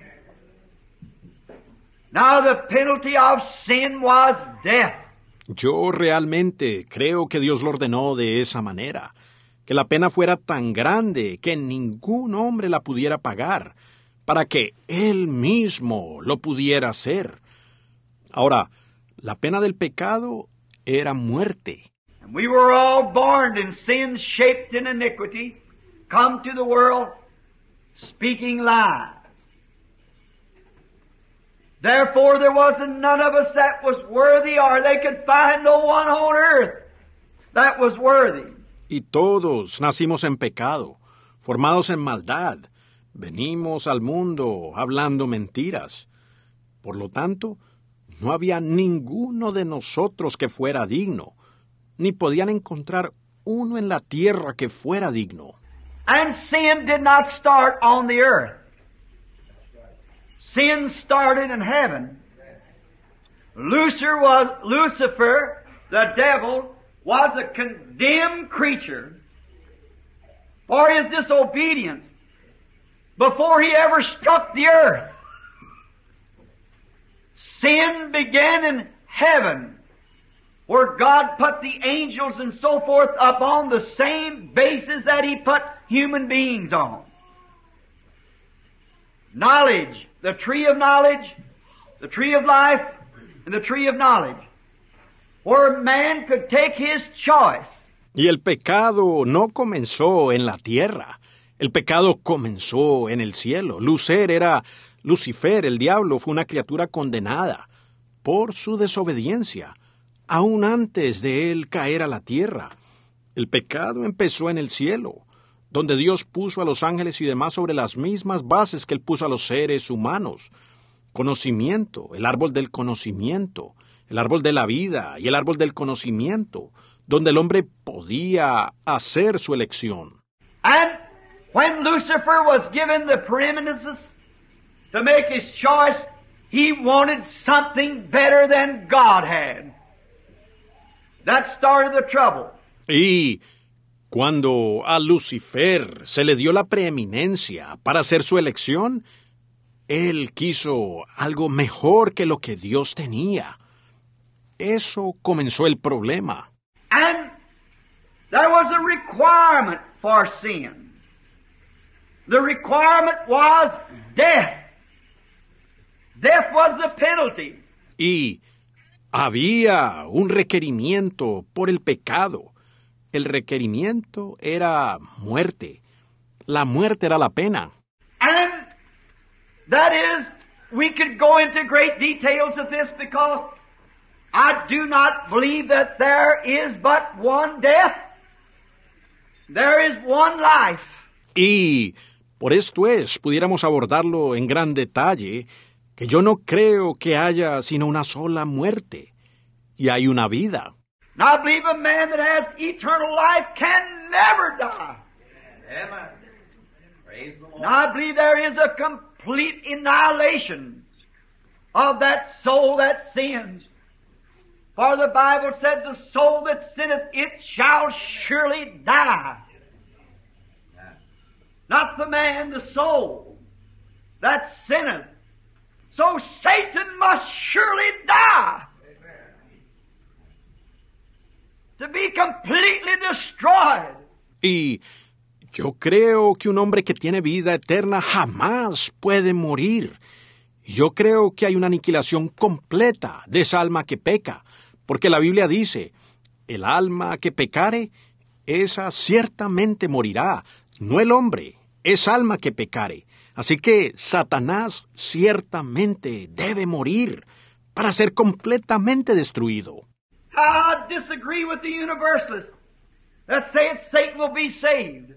Now the penalty of sin was death. Yo realmente creo que Dios lo ordenó de esa manera, que la pena fuera tan grande que ningún hombre la pudiera pagar, para que Él mismo lo pudiera hacer. Ahora, la pena del pecado era muerte. And we were all born in sin, shaped in iniquity, come to the world speaking lies. Therefore there wasn't none of us that was worthy, or they could find no one on earth that was worthy. Y todos nacimos en pecado, formados en maldad. Venimos al mundo hablando mentiras. Por lo tanto, no había ninguno de nosotros que fuera digno, ni podían encontrar uno en la tierra que fuera digno. And sin did not start on the earth. Sin started in heaven. Lucifer, the devil, was a condemned creature for his disobedience before he ever struck the earth. Sin began in heaven, where God put the angels and so forth upon the same basis that He put human beings on. Knowledge, the tree of knowledge, the tree of life, and the tree of knowledge, where man could take his choice. Y el pecado no comenzó en la tierra. El pecado comenzó en el cielo. Lucifer, el diablo, fue una criatura condenada por su desobediencia, aún antes de él caer a la tierra. El pecado empezó en el cielo, donde Dios puso a los ángeles y demás sobre las mismas bases que Él puso a los seres humanos. Conocimiento, el árbol del conocimiento, el árbol de la vida y el árbol del conocimiento, donde el hombre podía hacer su elección. And When Lucifer was given the preeminence to make his choice, he wanted something better than God had. That started the trouble. Y cuando a Lucifer se le dio la preeminencia para hacer su elección, él quiso algo mejor que lo que Dios tenía. Eso comenzó el problema. And there was a requirement for sin. The requirement was death. Death was the penalty. Y había un requerimiento por el pecado. El requerimiento era muerte. La muerte era la pena. And that is, we could go into great details of this because I do not believe that there is but one death. There is one life. Y por esto pudiéramos abordarlo en gran detalle, que yo no creo que haya sino una sola muerte, y hay una vida. Now I believe a man that has eternal life can never die. Amen. Praise the Lord. Now I believe there is a complete annihilation of that soul that sins. For the Bible said, the soul that sinneth, it shall surely die. Not the man, the soul that sinneth. So Satan must surely die. To be completely destroyed. Y yo creo que un hombre que tiene vida eterna jamás puede morir. Yo creo que hay una aniquilación completa de esa alma que peca, porque la Biblia dice, el alma que pecare, esa ciertamente morirá, no el hombre, es alma que pecare. Así que Satanás ciertamente debe morir para ser completamente destruido. I disagree with the universalists that say Satan will be saved.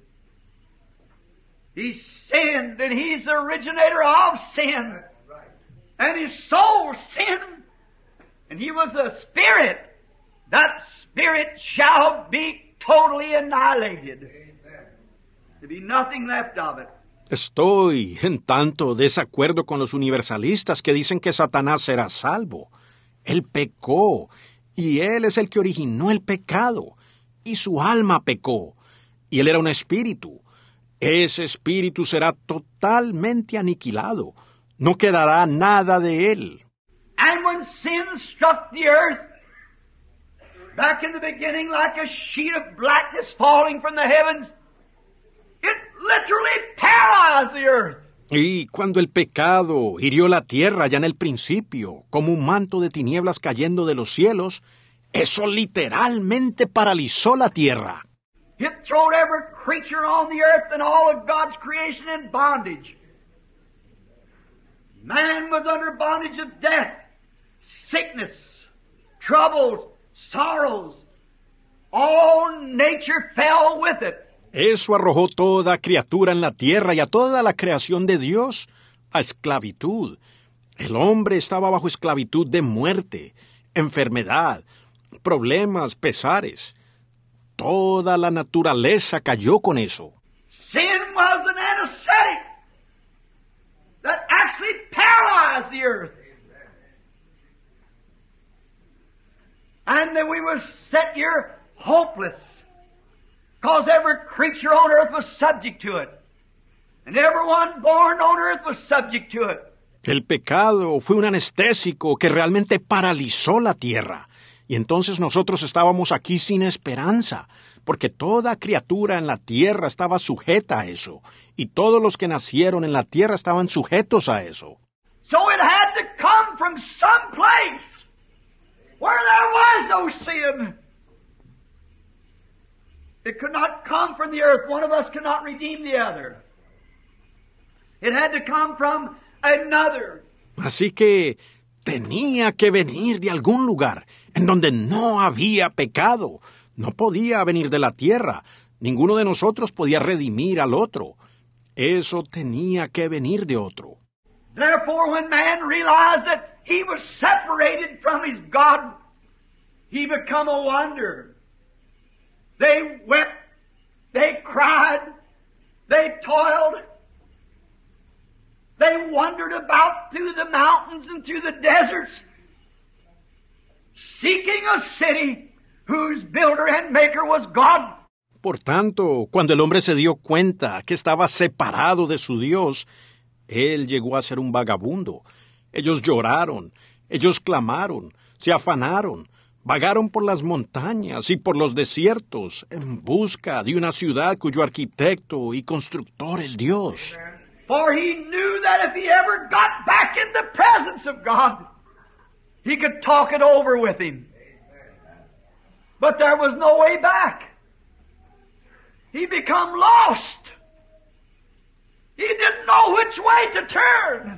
He sinned and he's the originator of sin. And his soul sinned and he was a spirit. That spirit shall be totally annihilated. There be nothing left of it. Estoy en tanto desacuerdo con los universalistas que dicen que Satanás será salvo. Él pecó, y él es el que originó el pecado, y su alma pecó, y él era un espíritu. Ese espíritu será totalmente aniquilado. No quedará nada de él. And when sin struck the earth, back in the beginning like a sheet of blackness falling from the heavens, it literally paralyzed the earth. Y cuando el pecado hirió la tierra ya en el principio, como un manto de tinieblas cayendo de los cielos, eso literalmente paralizó la tierra. It throwed every creature on the earth and all of God's creation in bondage. Man was under bondage of death, sickness, troubles, sorrows. All nature fell with it. Eso arrojó toda criatura en la tierra y a toda la creación de Dios a esclavitud. El hombre estaba bajo esclavitud de muerte, enfermedad, problemas, pesares. Toda la naturaleza cayó con eso. Sin was an anesthetic that actually paralyzed the earth. And then we were set here hopeless. Because every creature on earth was subject to it. And everyone born on earth was subject to it. El pecado fue un anestésico que realmente paralizó la tierra. Y entonces nosotros estábamos aquí sin esperanza, porque toda criatura en la tierra estaba sujeta a eso. Y todos los que nacieron en la tierra estaban sujetos a eso. So it had to come from some place where there was no sin. It could not come from the earth. One of us could not redeem the other. It had to come from another. Así que tenía que venir de algún lugar en donde no había pecado. No podía venir de la tierra. Ninguno de nosotros podía redimir al otro. Eso tenía que venir de otro. Therefore, when man realized that he was separated from his God, he became a wonder. They wept, they cried, They toiled. They wandered about through the mountains and through the deserts, seeking a city whose builder and maker was God. Por tanto, cuando el hombre se dio cuenta que estaba separado de su Dios, él llegó a ser un vagabundo. Ellos lloraron, ellos clamaron, se afanaron, vagaron por las montañas y por los desiertos en busca de una ciudad cuyo arquitecto y constructor es Dios. For he knew that if he ever got back in the presence of God, he could talk it over with him. But there was no way back. He become lost. He didn't know which way to turn.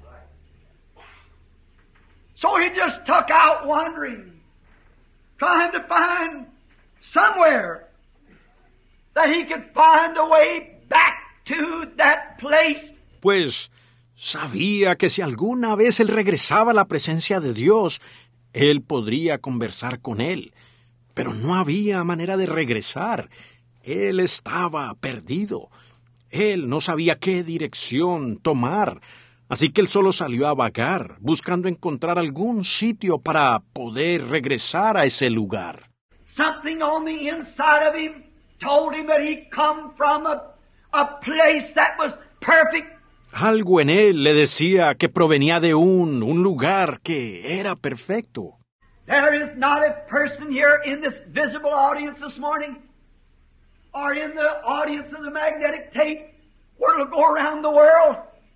So he just took out wandering, trying to find somewhere that he could find a way back to that place. Pues sabía que si alguna vez él regresaba a la presencia de Dios, él podría conversar con él. Pero no había manera de regresar. Él estaba perdido. Él no sabía qué dirección tomar. Así que él solo salió a vagar, buscando encontrar algún sitio para poder regresar a ese lugar. Something on the inside of him told him that he come from a place that was perfect. Algo en él le decía que provenía de un lugar que era perfecto. There is not a person here in this visible audience this morning, or in the audience of the magnetic tape, where it'll go around the world.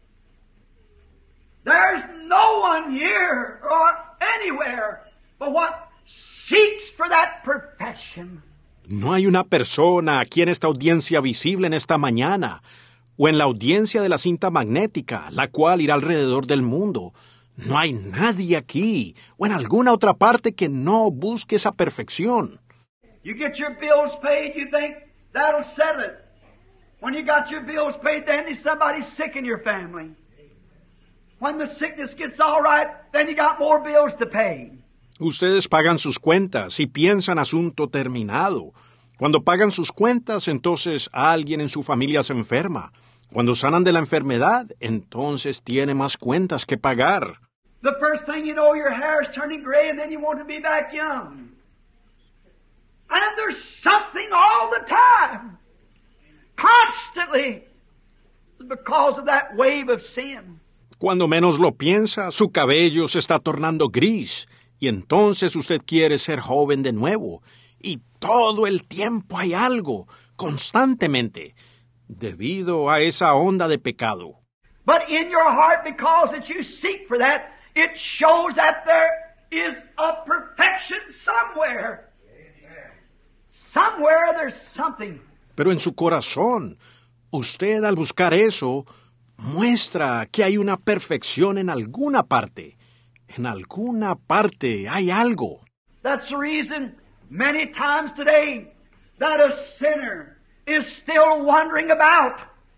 There's no one here or anywhere but what seeks for that perfection. No hay una persona aquí en esta audiencia visible en esta mañana, o en la audiencia de la cinta magnética, la cual irá alrededor del mundo. No hay nadie aquí, o en alguna otra parte que no busque esa perfección. You get your bills paid, you think that'll settle it. When you got your bills paid, then there's somebody sick in your family. When the sickness gets all right, then you got more bills to pay. Ustedes pagan sus cuentas y piensan asunto terminado. Cuando pagan sus cuentas, entonces alguien en su familia se enferma. Cuando sanan de la enfermedad, entonces tiene más cuentas que pagar. The first thing you know, your hair is turning gray and then you want to be back young. And there's something all the time, constantly, because of that wave of sin. Cuando menos lo piensa, su cabello se está tornando gris, y entonces usted quiere ser joven de nuevo. Y todo el tiempo hay algo, constantemente, debido a esa onda de pecado. But in your heart, because that you seek for that, it shows that there is a perfection somewhere. Somewhere there's something. Pero en su corazón, usted al buscar eso, muestra que hay una perfección en alguna parte. En alguna parte hay algo. That's the reason many times today that a sinner is still wandering about.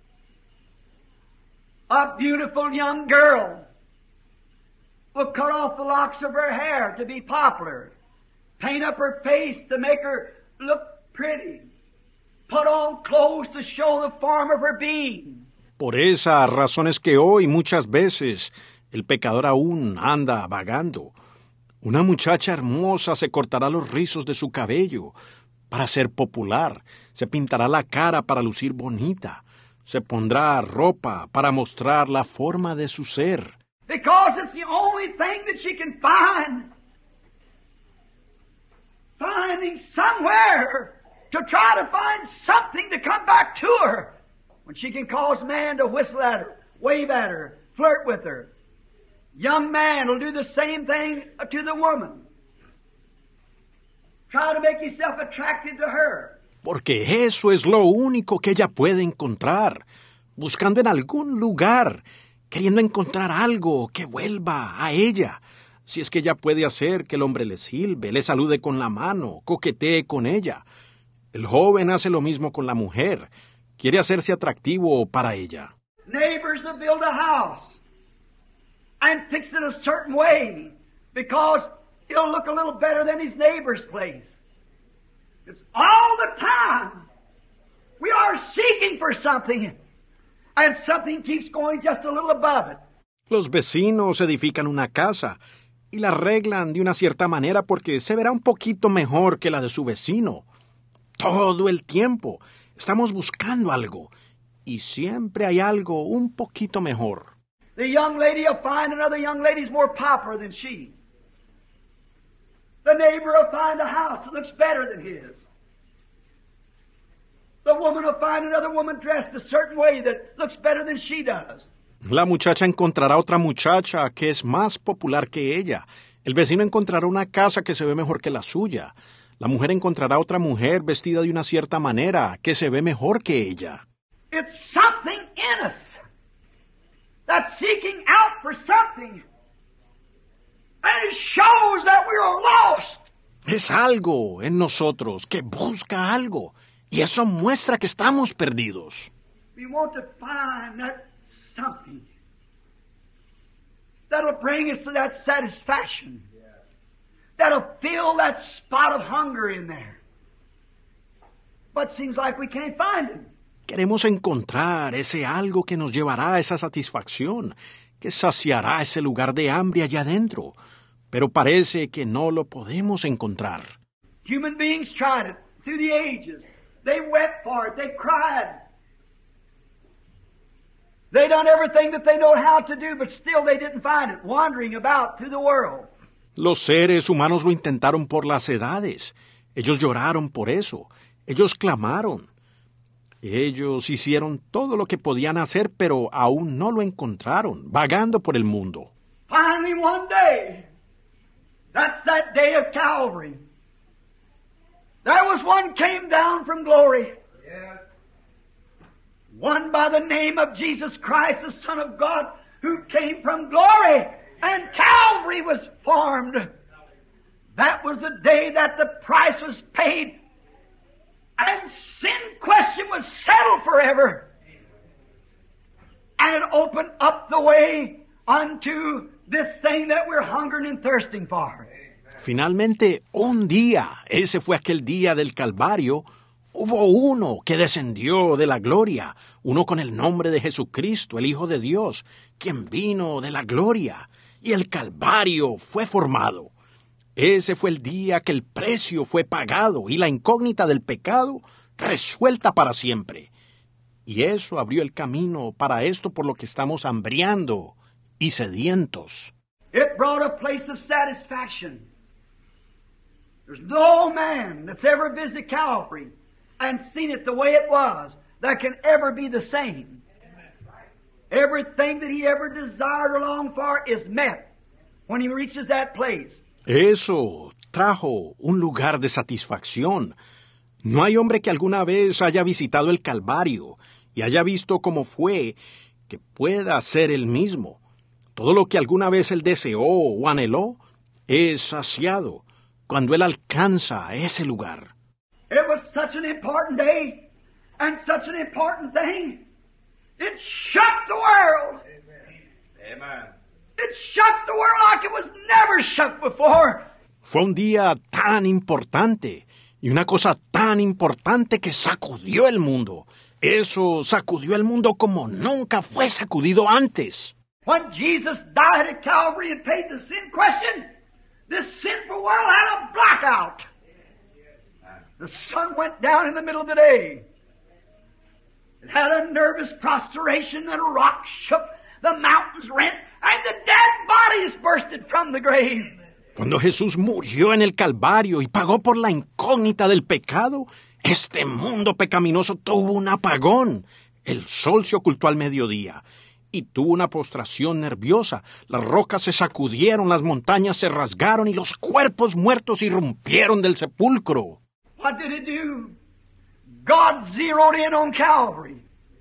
A beautiful young girl will cut off the locks of her hair to be popular, paint up her face to make her look pretty, put on clothes to show the form of her being. Por esas razones que hoy muchas veces el pecador aún anda vagando. Una muchacha hermosa se cortará los rizos de su cabello para ser popular, se pintará la cara para lucir bonita, se pondrá ropa para mostrar la forma de su ser. Because it's the only thing that she can find. Finding somewhere to try to find something to come back to her. When she can cause man to whistle at her, wave at her, flirt with her. Young man will do the same thing to the woman. Try to make yourself attracted to her. Porque eso es lo único que ella puede encontrar, buscando en algún lugar, queriendo encontrar algo que vuelva a ella. Si es que ella puede hacer que el hombre le silbe, le salude con la mano, coquetee con ella. El joven hace lo mismo con la mujer. Quiere hacerse atractivo para ella. Neighbors will build a house and fix it a certain way because it'll look a little better than his neighbor's place. It's all the time We are seeking for something, and something keeps going just a little above it. Los vecinos edifican una casa y la arreglan de una cierta manera porque se verá un poquito mejor que la de su vecino. Todo el tiempo estamos buscando algo y siempre hay algo un poquito mejor. The young lady will find another young lady's more popular than she. The neighbor will find a house that looks better than his. The woman will find another woman dressed a certain way that looks better than she does. La muchacha encontrará otra muchacha que es más popular que ella. El vecino encontrará una casa que se ve mejor que la suya. La mujer encontrará otra mujer vestida de una cierta manera que se ve mejor que ella. It's something in us that's seeking out for something. And it shows that we are lost. Es algo en nosotros que busca algo. Y eso muestra que estamos perdidos. We want to find that something that'll bring us to that satisfaction. That'll fill that spot of hunger in there. But it seems like we can't find it. Queremos encontrar ese algo que nos llevará a esa satisfacción, que saciará ese lugar de hambre allá adentro. Pero parece que no lo podemos encontrar. Human beings tried it through the ages. They wept for it. They cried. They done everything that they know how to do, but still they didn't find it, wandering about through the world. Los seres humanos lo intentaron por las edades. Ellos lloraron por eso. Ellos clamaron. Ellos hicieron todo lo que podían hacer, pero aún no lo encontraron, vagando por el mundo. Finally, one day, that's that day of Calvary. There was one came down from glory. Yes. One by the name of Jesus Christ, the Son of God, who came from glory, and Calvary was formed. That was the day that the price was paid, and sin question was settled forever. And it opened up the way unto this thing that we're hungering and thirsting for. Finalmente, un día, ese fue aquel día del Calvario, hubo uno que descendió de la gloria, uno con el nombre de Jesucristo, el Hijo de Dios, quien vino de la gloria, y el Calvario fue formado. Ese fue el día que el precio fue pagado y la incógnita del pecado resuelta para siempre. Y eso abrió el camino para esto por lo que estamos hambriando y sedientos. It brought a place of satisfaction. There's no man that's ever visited Calvary and seen it the way it was that can ever be the same. Everything that he ever desired or longed for is met when he reaches that place. Eso trajo un lugar de satisfacción. No hay hombre que alguna vez haya visitado el Calvario y haya visto cómo fue que pueda ser el mismo. Todo lo que alguna vez él deseó o anheló es saciado cuando él alcanza ese lugar. It was such an important day and such an important thing. It shook the world. Amen. It shook the world like it was never shook before. Fue un día tan importante y una cosa tan importante que sacudió el mundo. Eso sacudió el mundo como nunca fue sacudido antes. When Jesus died at Calvary and paid the sin question, this sinful world had a blackout. The sun went down in the middle of the day. It had a nervous prostration, and a rock shook, the mountains rent, and the dead bodies bursted from the grave. Cuando Jesús murió en el Calvario y pagó por la incógnita del pecado, este mundo pecaminoso tuvo un apagón. El sol se ocultó al mediodía y tuvo una postración nerviosa. Las rocas se sacudieron, las montañas se rasgaron y los cuerpos muertos irrumpieron del sepulcro. What did it do? God zeroed in on Calvary.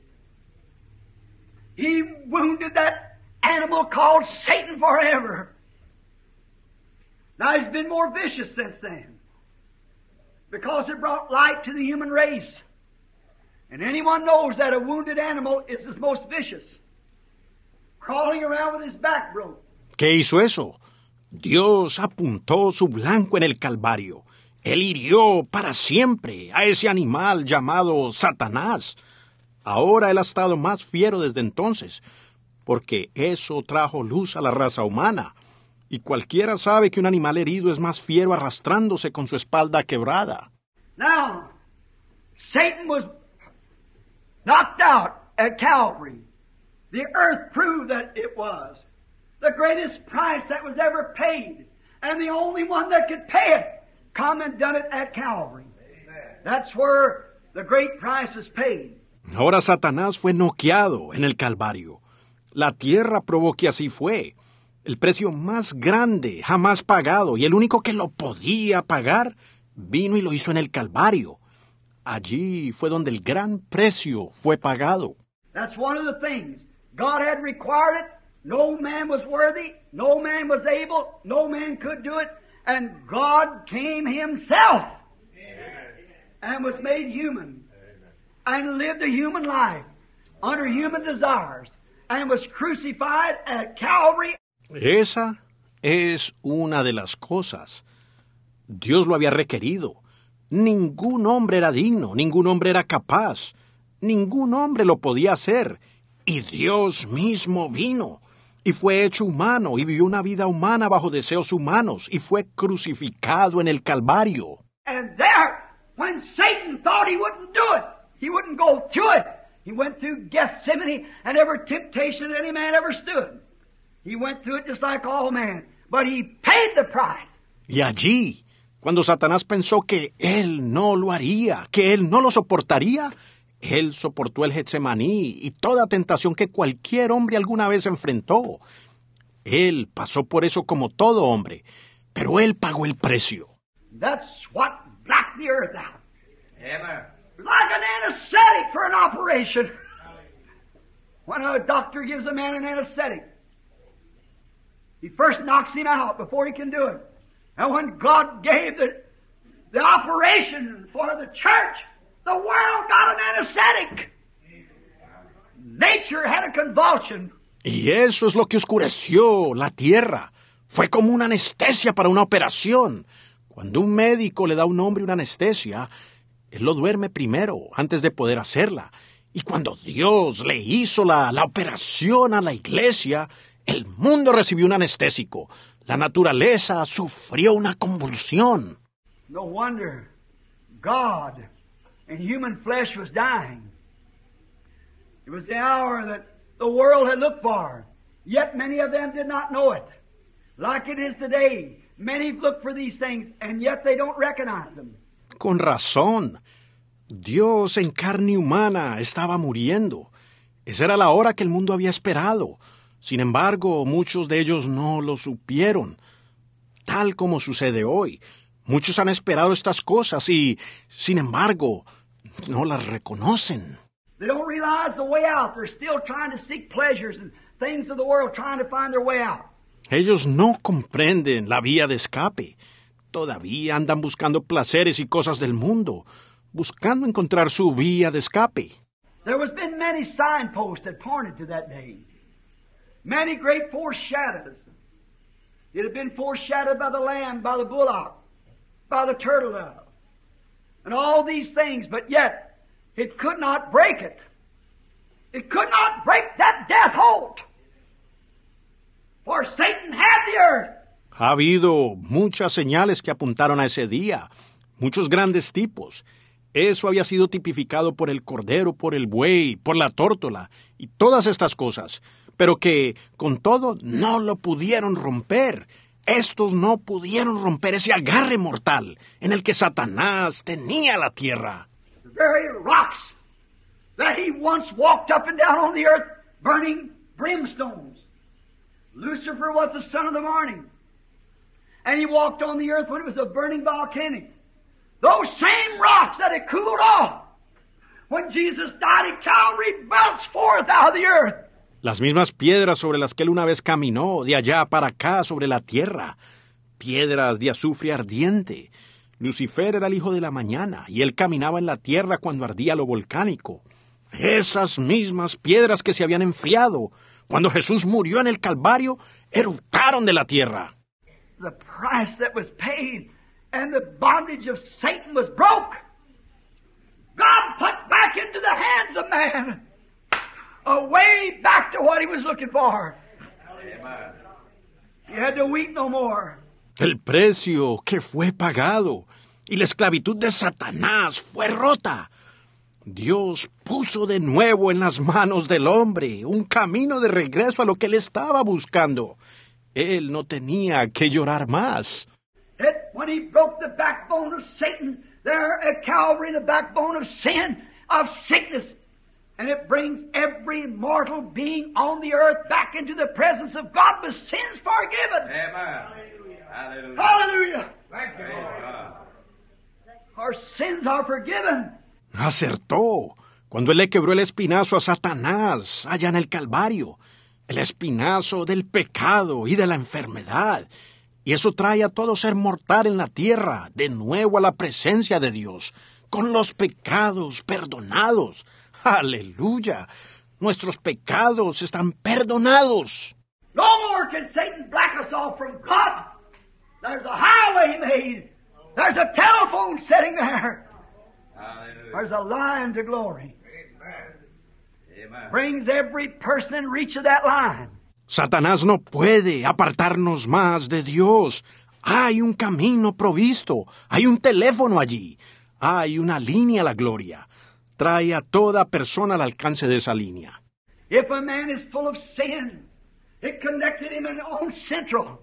He wounded that animal called Satan forever. Now he's been more vicious since then, because it brought light to the human race. And anyone knows that a wounded animal is his most vicious, crawling around with his back broke. ¿Qué hizo eso? Dios apuntó su blanco en el Calvario Él hirió para siempre a ese animal llamado Satanás. Ahora él ha estado más fiero desde entonces, porque eso trajo luz a la raza humana. Y cualquiera sabe que un animal herido es más fiero arrastrándose con su espalda quebrada. Now, Satan was knocked out at Calvary. The earth proved that it was the greatest price that was ever paid, and the only one that could pay it come and done it at Calvary. That's where the great price is paid. Ahora Satanás fue noqueado en el Calvario. La tierra probó que así fue. El precio más grande jamás pagado, y el único que lo podía pagar vino y lo hizo en el Calvario. Allí fue donde el gran precio fue pagado. That's one of the things. God had required it. No man was worthy. No man was able. No man could do it. And God came Himself. And was made human. And lived a human life under human desires. And was crucified at Calvary. Esa es una de las cosas. Dios lo había requerido. Ningún hombre era digno, ningún hombre era capaz, ningún hombre lo podía hacer. Y Dios mismo vino, y fue hecho humano, y vivió una vida humana bajo deseos humanos, y fue crucificado en el Calvario. And there, when Satan thought he wouldn't do it, he wouldn't go to it, he went through Gethsemane and every temptation that any man ever stood. He went through it just like all men, but he paid the price. Y allí, cuando Satanás pensó que él no lo haría, que él no lo soportaría, él soportó el Getsemaní y toda tentación que cualquier hombre alguna vez enfrentó. Él pasó por eso como todo hombre, pero él pagó el precio. That's what knocked the earth out. Amen. Like an anesthetic for an operation. When a doctor gives a man an anesthetic, he first knocks him out before he can do it. And when God gave the operation for the church, the world got an anesthetic. Nature had a convulsion. Y eso es lo que oscureció la tierra. Fue como una anestesia para una operación. Cuando un médico le da a un hombre una anestesia, él lo duerme primero, antes de poder hacerla. Y cuando Dios le hizo la operación a la iglesia, el mundo recibió un anestésico. La naturaleza sufrió una convulsión. No wonder God in human flesh was dying. It was the hour that the world had looked for, yet many of them did not know it. Like it is today, many look for these things, and yet they don't recognize them. Con razón. Dios en carne humana estaba muriendo. Esa era la hora que el mundo había esperado. Sin embargo, muchos de ellos no lo supieron. Tal como sucede hoy. Muchos han esperado estas cosas y, sin embargo, no las reconocen. They don't realize the way out. They're still trying to seek pleasures and things of the world, trying to find their way out. Ellos no comprenden la vía de escape. Todavía andan buscando placeres y cosas del mundo, buscando encontrar su vía de escape. There has been many signposts that pointed to that day. Many great foreshadows. It had been foreshadowed by the lamb, by the bullock, by the turtle dove, and all these things, but yet it could not break it. It could not break that death hold. For Satan had the earth. Ha habido muchas señales que apuntaron a ese día, muchos grandes tipos. Eso había sido tipificado por el cordero, por el buey, por la tórtola y todas estas cosas, pero que, con todo, no lo pudieron romper. Estos no pudieron romper ese agarre mortal en el que Satanás tenía la tierra. The very rocks that he once walked up and down on the earth burning brimstones. Lucifer was the son of the morning. And he walked on the earth when it was a burning volcano. Those same rocks that had cooled off when Jesus died at Calvary belched forth out of the earth. Las mismas piedras sobre las que él una vez caminó de allá para acá sobre la tierra. Piedras de azufre ardiente. Lucifer era el hijo de la mañana y él caminaba en la tierra cuando ardía lo volcánico. Esas mismas piedras que se habían enfriado cuando Jesús murió en el Calvario eruptaron de la tierra. The price that was paid and the bondage of Satan was broke, God put back into the hands of man a way back to what he was looking for. Amen. He had to weep no more. El precio que fue pagado y la esclavitud de Satanás fue rota. Dios puso de nuevo en las manos del hombre un camino de regreso a lo que él estaba buscando. Él no tenía que llorar más. When he broke the backbone of Satan there at Calvary, the backbone of sin, of sickness, and it brings every mortal being on the earth back into the presence of God with sins forgiven. Amen. Hallelujah. Hallelujah. Thank you, Lord. Our sins are forgiven. Acertó cuando él le quebró el espinazo a Satanás allá en el Calvario, el espinazo del pecado y de la enfermedad. Y eso trae a todo ser mortal en la tierra de nuevo a la presencia de Dios, con los pecados perdonados. ¡Aleluya! Nuestros pecados están perdonados. No more can Satan black us off from God. There's a highway made. There's a telephone sitting there. Hallelujah. There's a line to glory. Amen. Brings every person in reach of that line. Satanás no puede apartarnos más de Dios. Hay un camino provisto. Hay un teléfono allí. Hay una línea a la gloria. Trae a toda persona al alcance de esa línea. If a man is full of sin, it connected him in on central.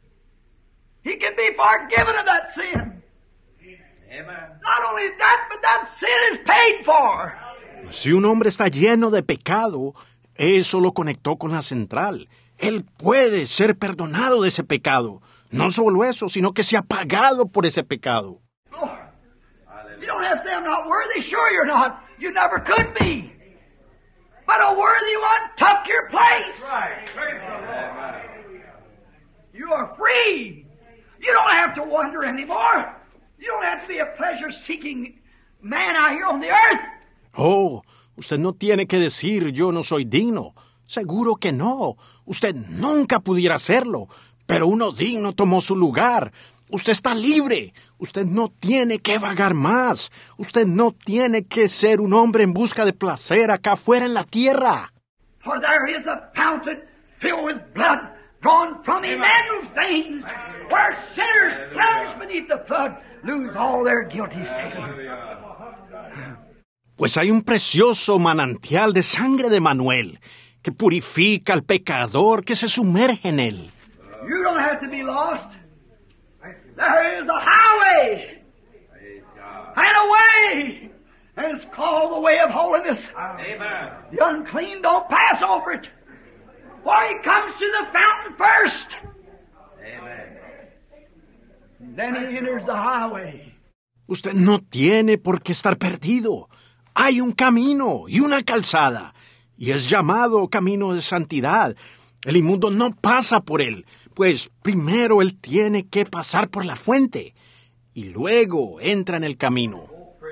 He can be forgiven of that sin. Amen. Not only that, but that sin is paid for. Si un hombre está lleno de pecado, eso lo conectó con la central. Él puede ser perdonado de ese pecado. No solo eso, sino que se ha pagado por ese pecado. Lord, you don't have to say I'm not worthy. Sure you're not. You never could be. But a worthy one took your place. Right. Praise the Lord. You are free. You don't have to wonder anymore. You don't have to be a pleasure-seeking man out here on the earth. Oh, usted no tiene que decir yo no soy digno. Seguro que no. Usted nunca pudiera hacerlo. Pero uno digno tomó su lugar. Usted está libre. Usted no tiene que vagar más. Usted no tiene que ser un hombre en busca de placer acá afuera en la tierra. For there is a fountain filled with blood drawn from Emmanuel's veins, where sinners plunged beneath the flood lose all their guilty stain. Pues hay un precioso manantial de sangre de Manuel que purifica al pecador que se sumerge en él. You don't have to be lost. There is a highway Praise God. and a way, and it's called the way of holiness. Amen. The unclean don't pass over it. For he comes to the fountain first. Amen. And then he enters the highway. Usted no tiene por qué estar perdido. Hay un camino y una calzada, y es llamado camino de santidad. El inmundo no pasa por él, pues primero él tiene que pasar por la fuente, y luego entra en el camino.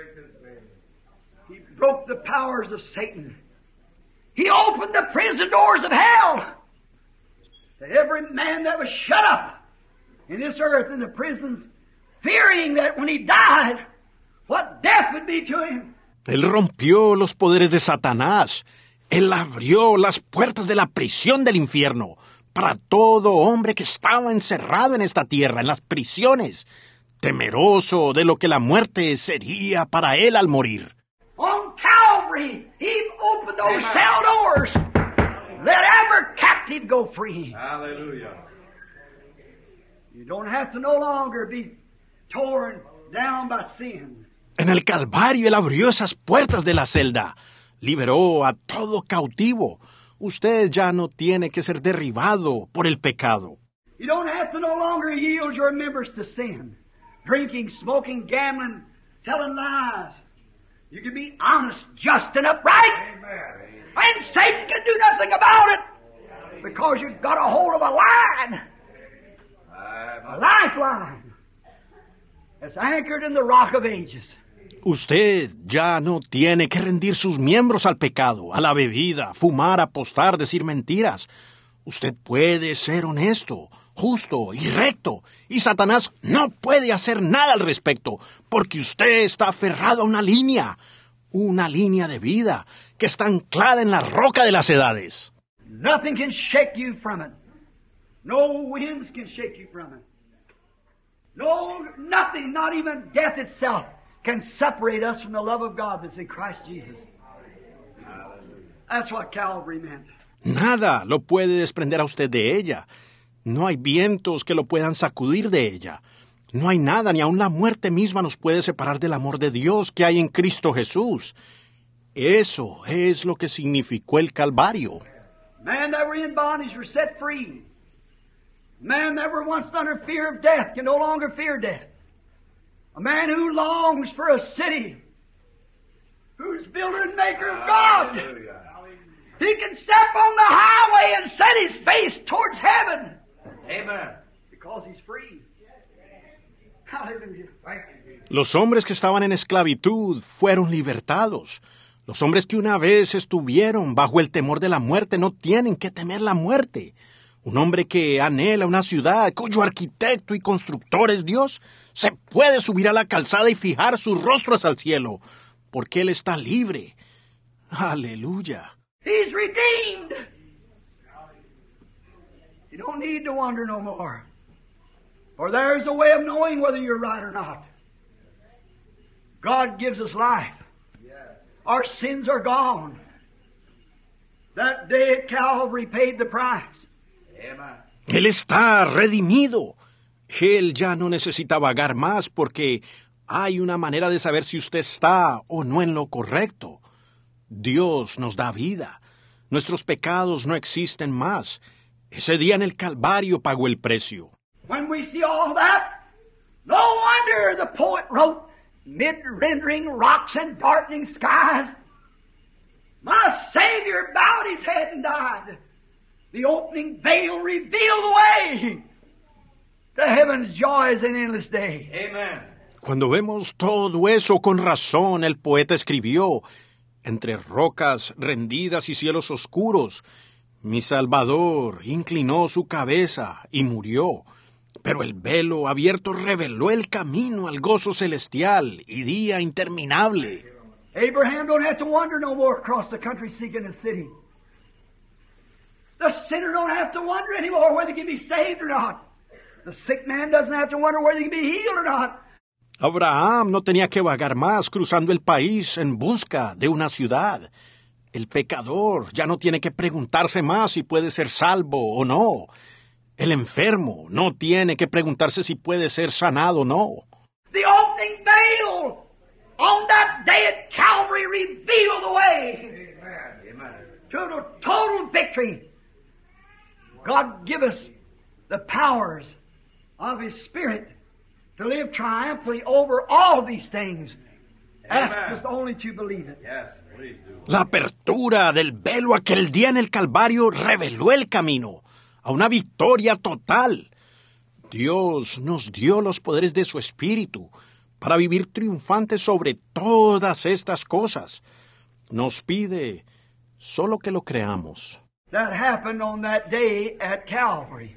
He broke the powers of Satan. He opened the prison doors of hell to every man that was shut up in this earth in the prisons, fearing that when he died, what death would be to him. Él rompió los poderes de Satanás. Él abrió las puertas de la prisión del infierno para todo hombre que estaba encerrado en esta tierra, en las prisiones, temeroso de lo que la muerte sería para él al morir. On Calvary, he opened those cell doors. Let every captive go free. Hallelujah. You don't have to no longer be torn down by sin. En el Calvario él abrió esas puertas de la celda. Liberó a todo cautivo. Usted ya no tiene que ser derribado por el pecado. You don't have to no longer yield your members to sin. Drinking, smoking, gambling, telling lies. You can be honest, just, and upright. Amen. And Satan can do nothing about it. Because you've got a hold of a line. A lifeline. That's anchored in the rock of ages. Usted ya no tiene que rendir sus miembros al pecado, a la bebida, fumar, apostar, decir mentiras. Usted puede ser honesto, justo y recto, y Satanás no puede hacer nada al respecto, porque usted está aferrado a una línea de vida que está anclada en la roca de las edades. Nothing can shake you from it. No winds can shake you from it. No, nothing, not even death itself, can separate us from the love of God that's in Christ Jesus. That's what Calvary meant. Nada lo puede desprender a usted de ella. No hay vientos que lo puedan sacudir de ella. No hay nada, ni aun la muerte misma nos puede separar del amor de Dios que hay en Cristo Jesús. Eso es lo que significó el Calvario. Man that were in bondage were set free. Man that were once under fear of death can no longer fear death. A man who longs for a city, who's builder and maker of God. He can step on the highway and set his face towards heaven. Amen. Because he's free. Hallelujah. Los hombres que estaban en esclavitud fueron libertados. Los hombres que una vez estuvieron bajo el temor de la muerte no tienen que temer la muerte. Un hombre que anhela una ciudad cuyo arquitecto y constructor es Dios, se puede subir a la calzada y fijar sus rostros al cielo, porque Él está libre. Aleluya. He's redeemed. You don't need to wonder no more. For there's a way of knowing whether you're right or not. God gives us life. Our sins are gone. That day at Calvary paid the price. Él está redimido. Él ya no necesita vagar más porque hay una manera de saber si usted está o no en lo correcto. Dios nos da vida. Nuestros pecados no existen más. Ese día en el Calvario pagó el precio. When we see all that, no wonder the poet wrote, mid-rendering rocks and darkening skies, my Savior bowed his head and died. The opening veil revealed the way to heaven's joys and endless day. Amen. Cuando vemos todo eso, con razón el poeta escribió, entre rocas rendidas y cielos oscuros, mi Salvador inclinó su cabeza y murió. Pero el velo abierto reveló el camino al gozo celestial y día interminable. Abraham don't have to wander no more across the country seeking a city. The sinner don't have to wonder anymore whether he can be saved or not. The sick man doesn't have to wonder whether he can be healed or not. Abraham no tenía que vagar más cruzando el país en busca de una ciudad. El pecador ya no tiene que preguntarse más si puede ser salvo o no. El enfermo no tiene que preguntarse si puede ser sanado o no. The opening veil on that day at Calvary revealed the way to a total victory. God give us the powers of His Spirit to live triumphantly over all these things. Ask us only to believe it. Yes, please do. La apertura del velo aquel día en el Calvario reveló el camino a una victoria total. Dios nos dio los poderes de su Espíritu para vivir triunfantes sobre todas estas cosas. Nos pide solo que lo creamos. That happened on that day at Calvary.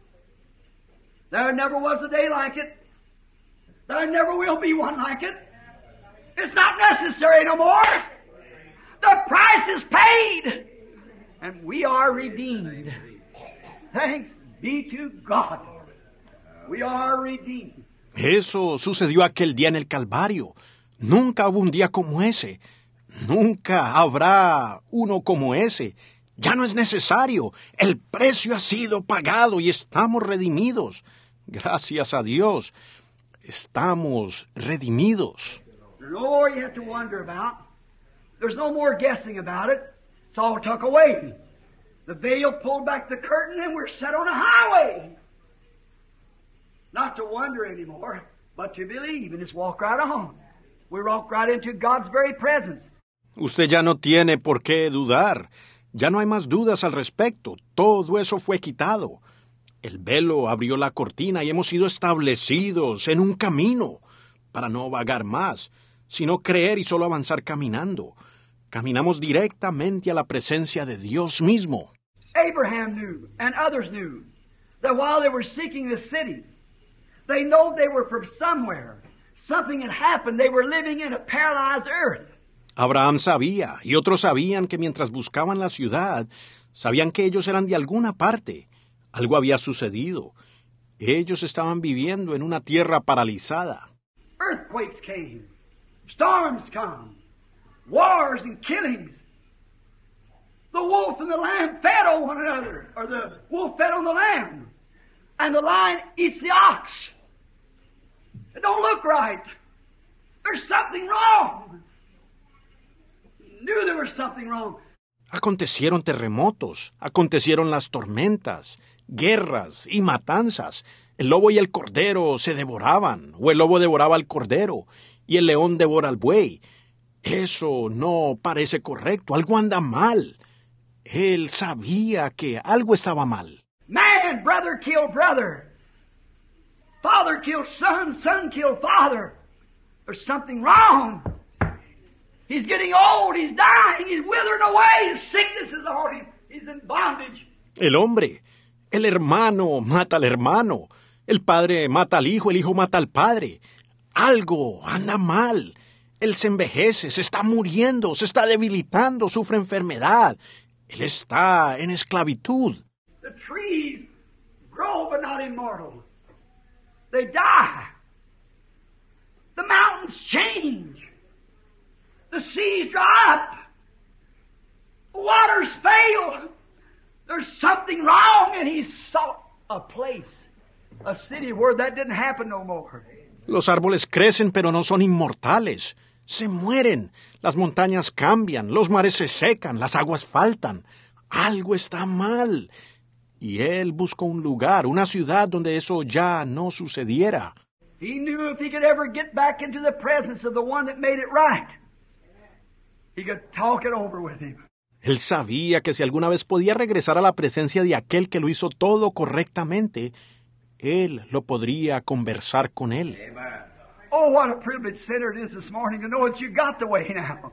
There never was a day like it. There never will be one like it. It's not necessary no more. The price is paid, and we are redeemed. Thanks be to God. We are redeemed. Eso sucedió aquel día en el Calvario. Nunca hubo un día como ese. Nunca habrá uno como ese. Ya no es necesario. El precio ha sido pagado y estamos redimidos. Gracias a Dios. Estamos redimidos. There's no more you have to wonder about. There's no more guessing about it. It's all took away. The veil pulled back the curtain and we're set on a highway. Not to wonder anymore, but to believe and just walk right on. We walk right into God's very presence. Usted ya no tiene por qué dudar. Ya no hay más dudas al respecto. Todo eso fue quitado. El velo abrió la cortina y hemos sido establecidos en un camino para no vagar más, sino creer y solo avanzar caminando. Caminamos directamente a la presencia de Dios mismo. Abraham knew, and others knew, that while they were seeking the city, they know they were from somewhere. Something had happened. They were living in a paralyzed earth. Abraham sabía, y otros sabían que mientras buscaban la ciudad, sabían que ellos eran de alguna parte. Algo había sucedido. Ellos estaban viviendo en una tierra paralizada. Earthquakes came. Storms come. Wars and killings. The wolf and the lamb fed on one another, or the wolf fed on the lamb, and the lion eats the ox. It don't look right. There's something wrong. He knew there was something wrong. Acontecieron terremotos, acontecieron las tormentas, guerras y matanzas. El lobo y el cordero se devoraban, o el lobo devoraba al cordero, y el león devora al buey. Eso no parece correcto, algo anda mal. Él sabía que algo estaba mal. Man, brother killed brother. Father killed son, son killed father. There's something wrong. He's getting old, he's dying, he's withering away, his sickness is on him, he's in bondage. El hombre, el hermano mata al hermano, el padre mata al hijo, el hijo mata al padre. Algo anda mal. Él se envejece, se está muriendo, se está debilitando, sufre enfermedad. Él está en esclavitud. The trees grow but not immortal. They die. The mountains change. The seas dry up. The waters fail. There's something wrong, and he sought a place, a city where that didn't happen no more. Los árboles crecen pero no son inmortales. Se mueren. Las montañas cambian, los mares se secan, las aguas faltan. Algo está mal. Y él buscó un lugar, una ciudad donde eso ya no sucediera. He knew if he could ever get back into the presence of the one that made it right, he could talk it over with him. Él sabía que si alguna vez podía regresar a la presencia de aquel que lo hizo todo correctamente, él lo podría conversar con él. Oh, what a privilege sinner it is this morning to know that you got the way now.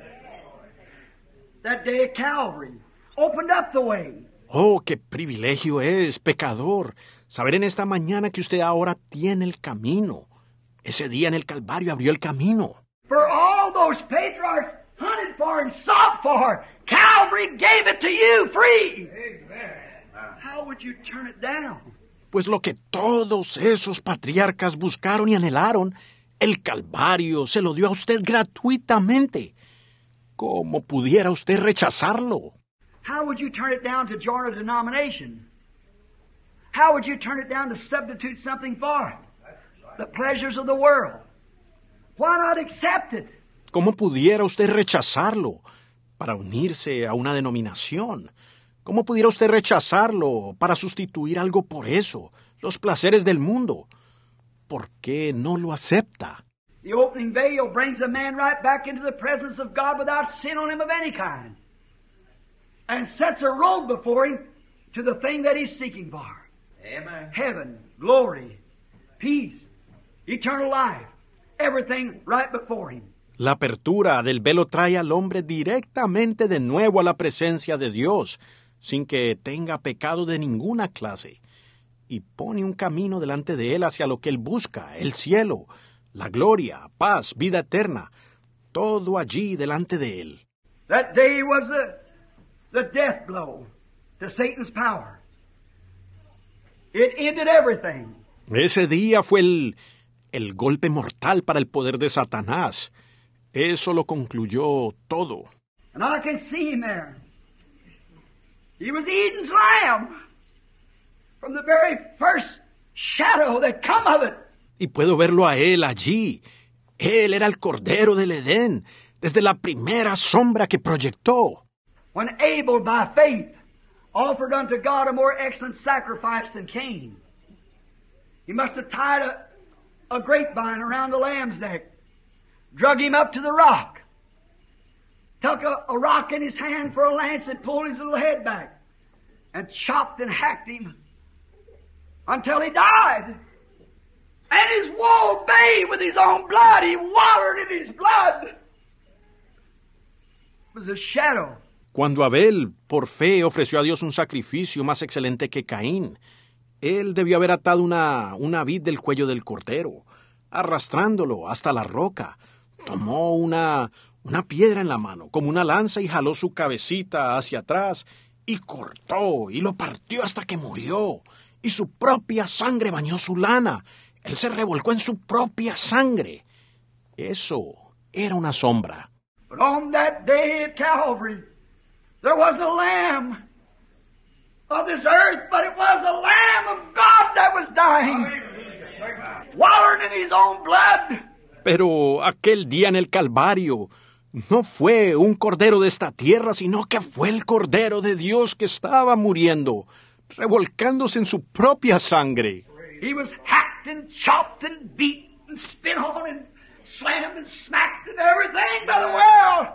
That day at Calvary opened up the way. Oh, qué privilegio es, pecador, saber en esta mañana que usted ahora tiene el camino. Ese día en el Calvario abrió el camino. For all those patriarchs hunted for and sought for, Calvary gave it to you free. How would you turn it down? Pues lo que todos esos patriarcas buscaron y anhelaron, el Calvario se lo dio a usted gratuitamente. ¿Cómo pudiera usted rechazarlo? How would you turn it down to join a denomination? How would you turn it down to substitute something for it? The pleasures of the world. Why not accept it? ¿Cómo pudiera usted rechazarlo para unirse a una denominación? ¿Cómo pudiera usted rechazarlo para sustituir algo por eso, los placeres del mundo? ¿Por qué no lo acepta? The opening veil brings a man right back into the presence of God without sin on him of any kind, and sets a road before him to the thing that he's seeking for. Amen. Heaven, glory, peace, eternal life, everything right before him. La apertura del velo trae al hombre directamente de nuevo a la presencia de Dios, sin que tenga pecado de ninguna clase, y pone un camino delante de él hacia lo que él busca, el cielo, la gloria, paz, vida eterna, todo allí delante de él. That day was the death blow to Satan's power. It ended everything. Ese día fue el golpe mortal para el poder de Satanás. Eso lo concluyó todo. And I can see him there. He was Eden's lamb from the very first shadow that come of it. Y puedo verlo a él allí. Él era el Cordero del Edén, desde la primera sombra que proyectó. When Abel by faith offered unto God a more excellent sacrifice than Cain. He must have tied a grapevine around the lamb's neck, drug him up to the rock, took a rock in his hand for a lance and pulled his little head back, and chopped and hacked him until he died. And his wool bathed with his own blood. He wallowed in his blood. It was a shadow. Cuando Abel, por fe, ofreció a Dios un sacrificio más excelente que Caín, Él debió haber atado una vid del cuello del cordero, arrastrándolo hasta la roca. Tomó una piedra en la mano, como una lanza, y jaló su cabecita hacia atrás, y cortó, y lo partió hasta que murió, y su propia sangre bañó su lana. Él se revolcó en su propia sangre. Eso era una sombra. But on that day at Calvary, there wasn't a lamb of this earth, but it was the Lamb of God that was dying, wallowing in His own blood. Pero aquel día en el Calvario no fue un cordero de esta tierra, sino que fue el Cordero de Dios que estaba muriendo, revolcándose en su propia sangre. He was hacked and chopped and beat and spit on and slammed and smacked and everything by the world.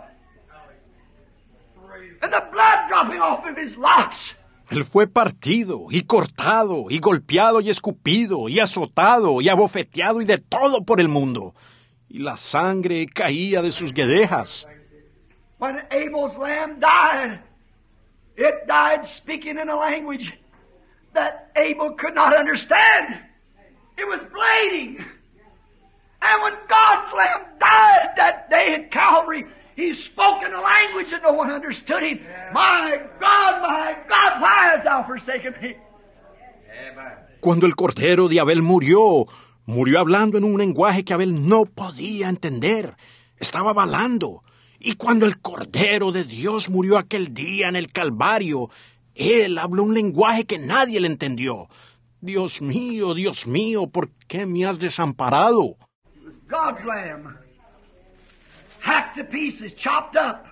And the blood dropping off of his locks. Él fue partido y cortado y golpeado y escupido y azotado y abofeteado y de todo por el mundo. Y la sangre caía de sus guedejas. When Abel's lamb died, it died speaking in a language that Abel could not understand. It was bleating. And when God's lamb died that day at Calvary, He spoke in a language that no one understood Him. My God, why hast thou forsaken me? Cuando el cordero de Abel murió hablando en un lenguaje que Abel no podía entender. Estaba balando. Y cuando el cordero de Dios murió aquel día en el Calvario, él habló un lenguaje que nadie le entendió. Dios mío, ¿por qué me has desamparado? It was God's lamb, hacked to pieces, chopped up.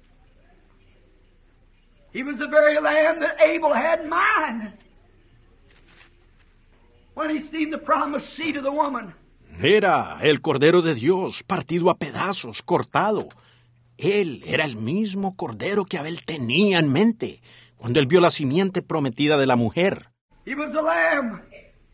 He was the very lamb that Abel had in mind when he seen the promised seed of the woman. Era el Cordero de Dios, partido a pedazos, cortado. Él era el mismo Cordero que Abel tenía en mente cuando él vio la simiente prometida de la mujer. He was the lamb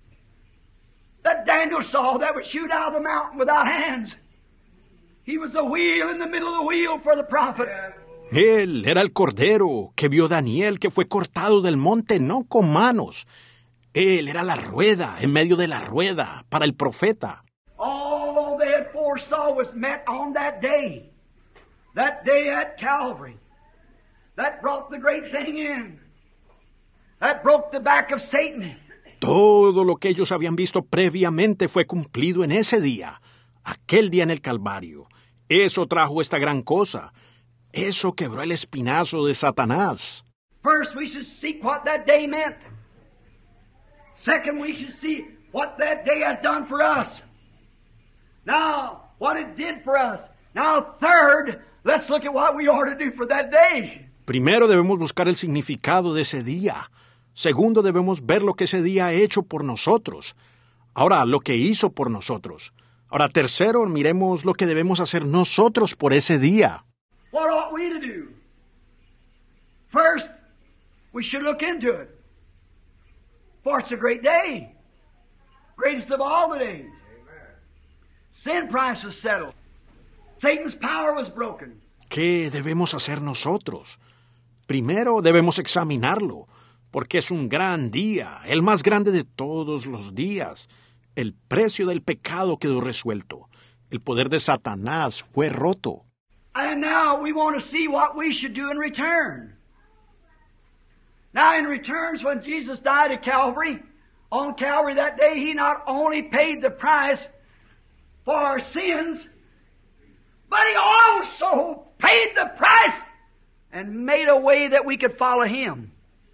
that Daniel saw that would shoot out of the mountain without hands. He was the wheel in the middle of the wheel for the prophet. Él era el Cordero que vio Daniel, que fue cortado del monte, no con manos. Él era la rueda, en medio de la rueda, para el profeta. All they had foresaw was met on that day at Calvary. That brought the great thing in. That broke the back of Satan. Todo lo que ellos habían visto previamente fue cumplido en ese día, aquel día en el Calvario. Eso trajo esta gran cosa. Eso quebró el espinazo de Satanás. First, we should seek what that day meant. Second, we should see what that day has done for us. Now, what it did for us. Now, third, let's look at what we ought to do for that day. Primero debemos buscar el significado de ese día. Segundo, debemos ver lo que ese día ha hecho por nosotros. Ahora, lo que hizo por nosotros. Ahora, tercero, miremos lo que debemos hacer nosotros por ese día. What ought we to do? First, we should look into it. For it's a great day. Greatest of all the days. Sin price was settled. Satan's power was broken. ¿Qué debemos hacer nosotros? Primero debemos examinarlo, porque es un gran día, el más grande de todos los días. El precio del pecado quedó resuelto. El poder de Satanás fue roto. And now we want to see what we should do in return. Now in returns, when Jesus died at Calvary, on Calvary that day, He not only paid the price for our sins, but He also paid the price and made a way that we could follow Him.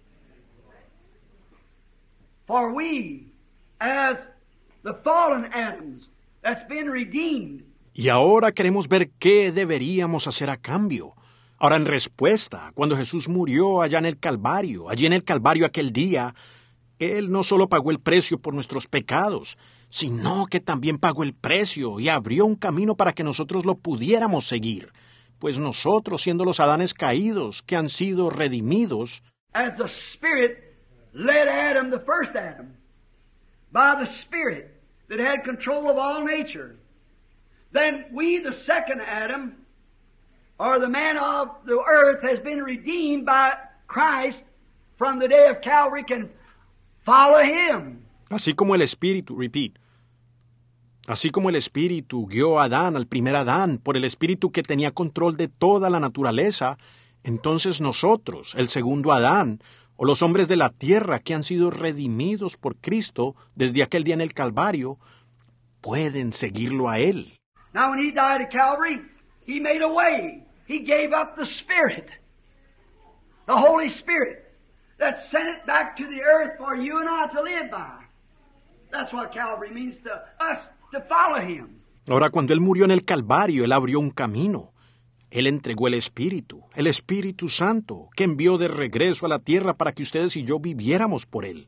For we, as the fallen Adams, that's been redeemed. Y ahora queremos ver qué deberíamos hacer a cambio. Ahora, en respuesta, cuando Jesús murió allí en el Calvario aquel día, Él no solo pagó el precio por nuestros pecados, sino que también pagó el precio y abrió un camino para que nosotros lo pudiéramos seguir. Pues nosotros, siendo los Adanes caídos, que han sido redimidos, as the Spirit led Adam, the first Adam, by the Spirit that had control of all nature, then we, the second Adam, or the man of the earth, has been redeemed by Christ from the day of Calvary, can follow him. Así como el Espíritu, repeat. Así como el Espíritu guió a Adán, al primer Adán, por el Espíritu que tenía control de toda la naturaleza, entonces nosotros, el segundo Adán, o los hombres de la tierra que han sido redimidos por Cristo desde aquel día en el Calvario, pueden seguirlo a Él. Now when he died at Calvary, he made a way. He gave up the Spirit, the Holy Spirit, that sent it back to the earth for you and I to live by. That's what Calvary means to us, to follow him. Ahora, cuando Él murió en el Calvario, Él abrió un camino. Él entregó el Espíritu Santo, que envió de regreso a la tierra para que ustedes y yo viviéramos por Él.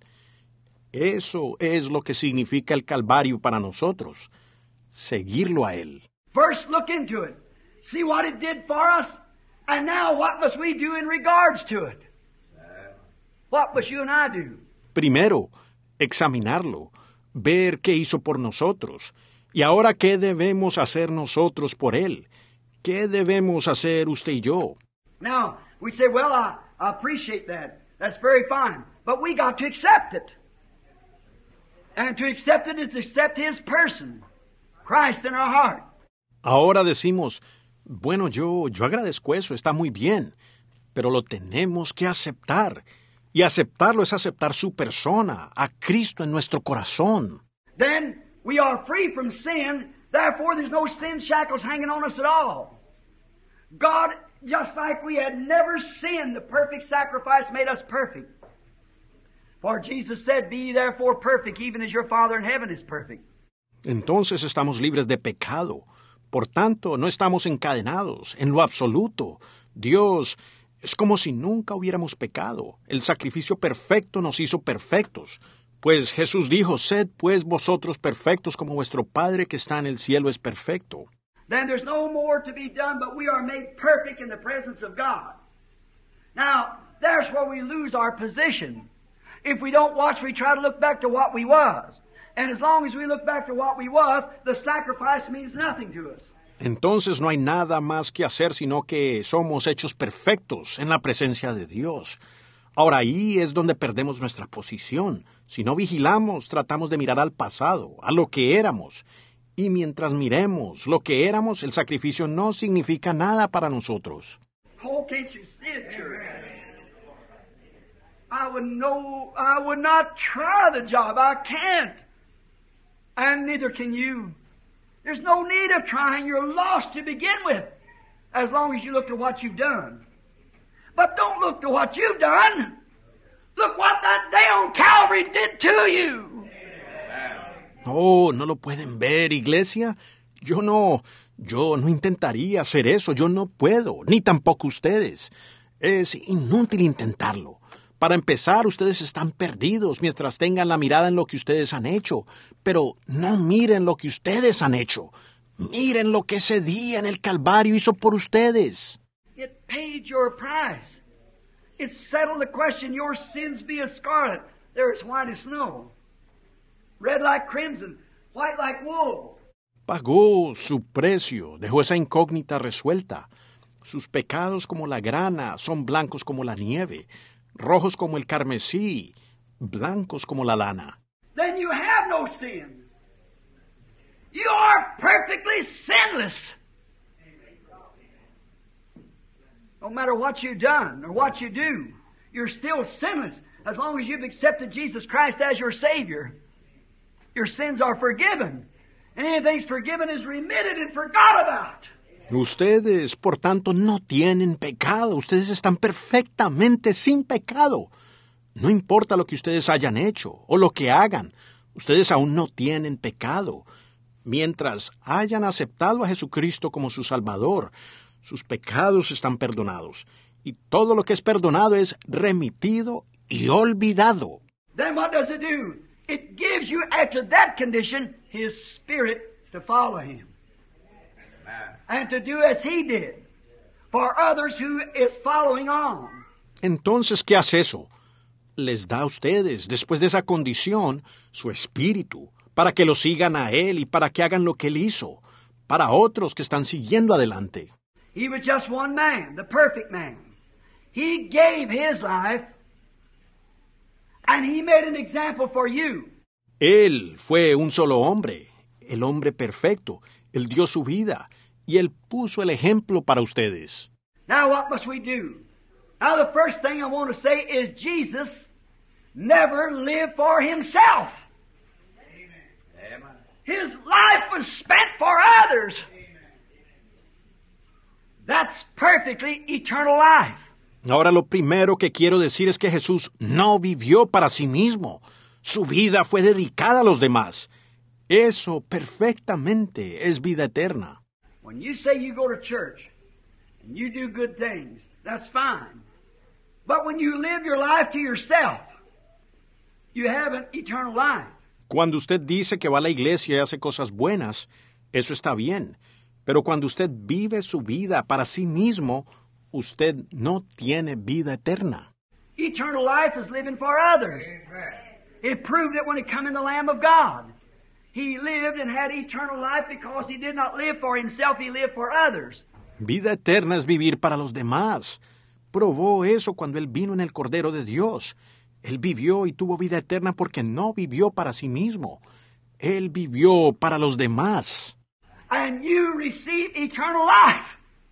Eso es lo que significa el Calvario para nosotros, seguirlo a Él. First, look into it. See what it did for us, and now what must we do in regards to it? What must you and I do? Primero, examinarlo, ver qué hizo por nosotros, y ahora qué debemos hacer nosotros por Él. ¿Qué debemos hacer usted y yo? Now, we say, well, I appreciate that. That's very fine. But we got to accept it. And to accept it is to accept His person, Christ in our heart. Ahora decimos, bueno, yo agradezco eso, está muy bien, pero lo tenemos que aceptar. Y aceptarlo es aceptar su persona, a Cristo en nuestro corazón. Then we are free from sin, therefore there's no sin shackles hanging on us at all. God, just like we had never sinned, the perfect sacrifice made us perfect. For Jesus said, be ye therefore perfect, even as your Father in heaven is perfect. Entonces estamos libres de pecado. Por tanto, no estamos encadenados en lo absoluto. Dios es como si nunca hubiéramos pecado. El sacrificio perfecto nos hizo perfectos. Pues Jesús dijo, sed pues vosotros perfectos como vuestro Padre que está en el cielo es perfecto. Then there's no more to be done, but we are made perfect in the presence of God. Now, there's where we lose our position. If we don't watch, we try to look back to what we was. And as long as we look back to what we was, the sacrifice means nothing to us. Entonces no hay nada más que hacer sino que somos hechos perfectos en la presencia de Dios. Ahora ahí es donde perdemos nuestra posición. Si no vigilamos, tratamos de mirar al pasado, a lo que éramos. Y mientras miremos lo que éramos, el sacrificio no significa nada para nosotros. Oh, can't you see it, church? I would not try the job. I can't. And neither can you. There's no need of trying. You're lost to begin with, as long as you look to what you've done. But don't look to what you've done. Look what that day on Calvary did to you. Oh, ¿no lo pueden ver, iglesia? Yo no intentaría hacer eso. Yo no puedo, ni tampoco ustedes. Es inútil intentarlo. Para empezar, ustedes están perdidos mientras tengan la mirada en lo que ustedes han hecho. Pero no miren lo que ustedes han hecho. Miren lo que ese día en el Calvario hizo por ustedes. It paid your price. It settled the question. Your sins be as scarlet. They're as white as snow. Red like crimson. White like wool. Pagó su precio. Dejó esa incógnita resuelta. Sus pecados como la grana son blancos como la nieve. Rojos como el carmesí, blancos como la lana. Then you have no sin. You are perfectly sinless. No matter what you've done or what you do, you're still sinless as long as you've accepted Jesus Christ as your Savior. Your sins are forgiven. And anything's forgiven is remitted and forgot about. Ustedes, por tanto, no tienen pecado. Ustedes están perfectamente sin pecado. No importa lo que ustedes hayan hecho o lo que hagan. Ustedes aún no tienen pecado. Mientras hayan aceptado a Jesucristo como su Salvador, sus pecados están perdonados. Y todo lo que es perdonado es remitido y olvidado. Then what does it do? It gives you, after that condition, His Spirit to follow Him. And to do as He did for others who is following on. Entonces, ¿qué hace eso? Les da a ustedes, después de esa condición, su espíritu, para que lo sigan a Él y para que hagan lo que Él hizo, para otros que están siguiendo adelante. He was just one man, the perfect man. He gave His life And He made an example for you. Él fue un solo hombre, el hombre perfecto. Él dio su vida y Él puso el ejemplo para ustedes. Now what must we do? Now the first thing I want to say is Jesus never lived for Himself. Amen. His life was spent for others. That's perfectly eternal life. Ahora lo primero que quiero decir es que Jesús no vivió para sí mismo. Su vida fue dedicada a los demás. Eso perfectamente es vida eterna. When you say you go to church and you do good things, that's fine. But when you live your life to yourself, you have an eternal life. Cuando usted dice que va a la iglesia y hace cosas buenas, eso está bien. Pero cuando usted vive su vida para sí mismo, usted no tiene vida eterna. Eternal life is living for others. It proved it when He come in the Lamb of God. He lived and had eternal life because He did not live for Himself, He lived for others. Vida eterna es vivir para los demás. Probó eso cuando Él vino en el Cordero de Dios. Él vivió y tuvo vida eterna porque no vivió para sí mismo. Él vivió para los demás. And you receive eternal life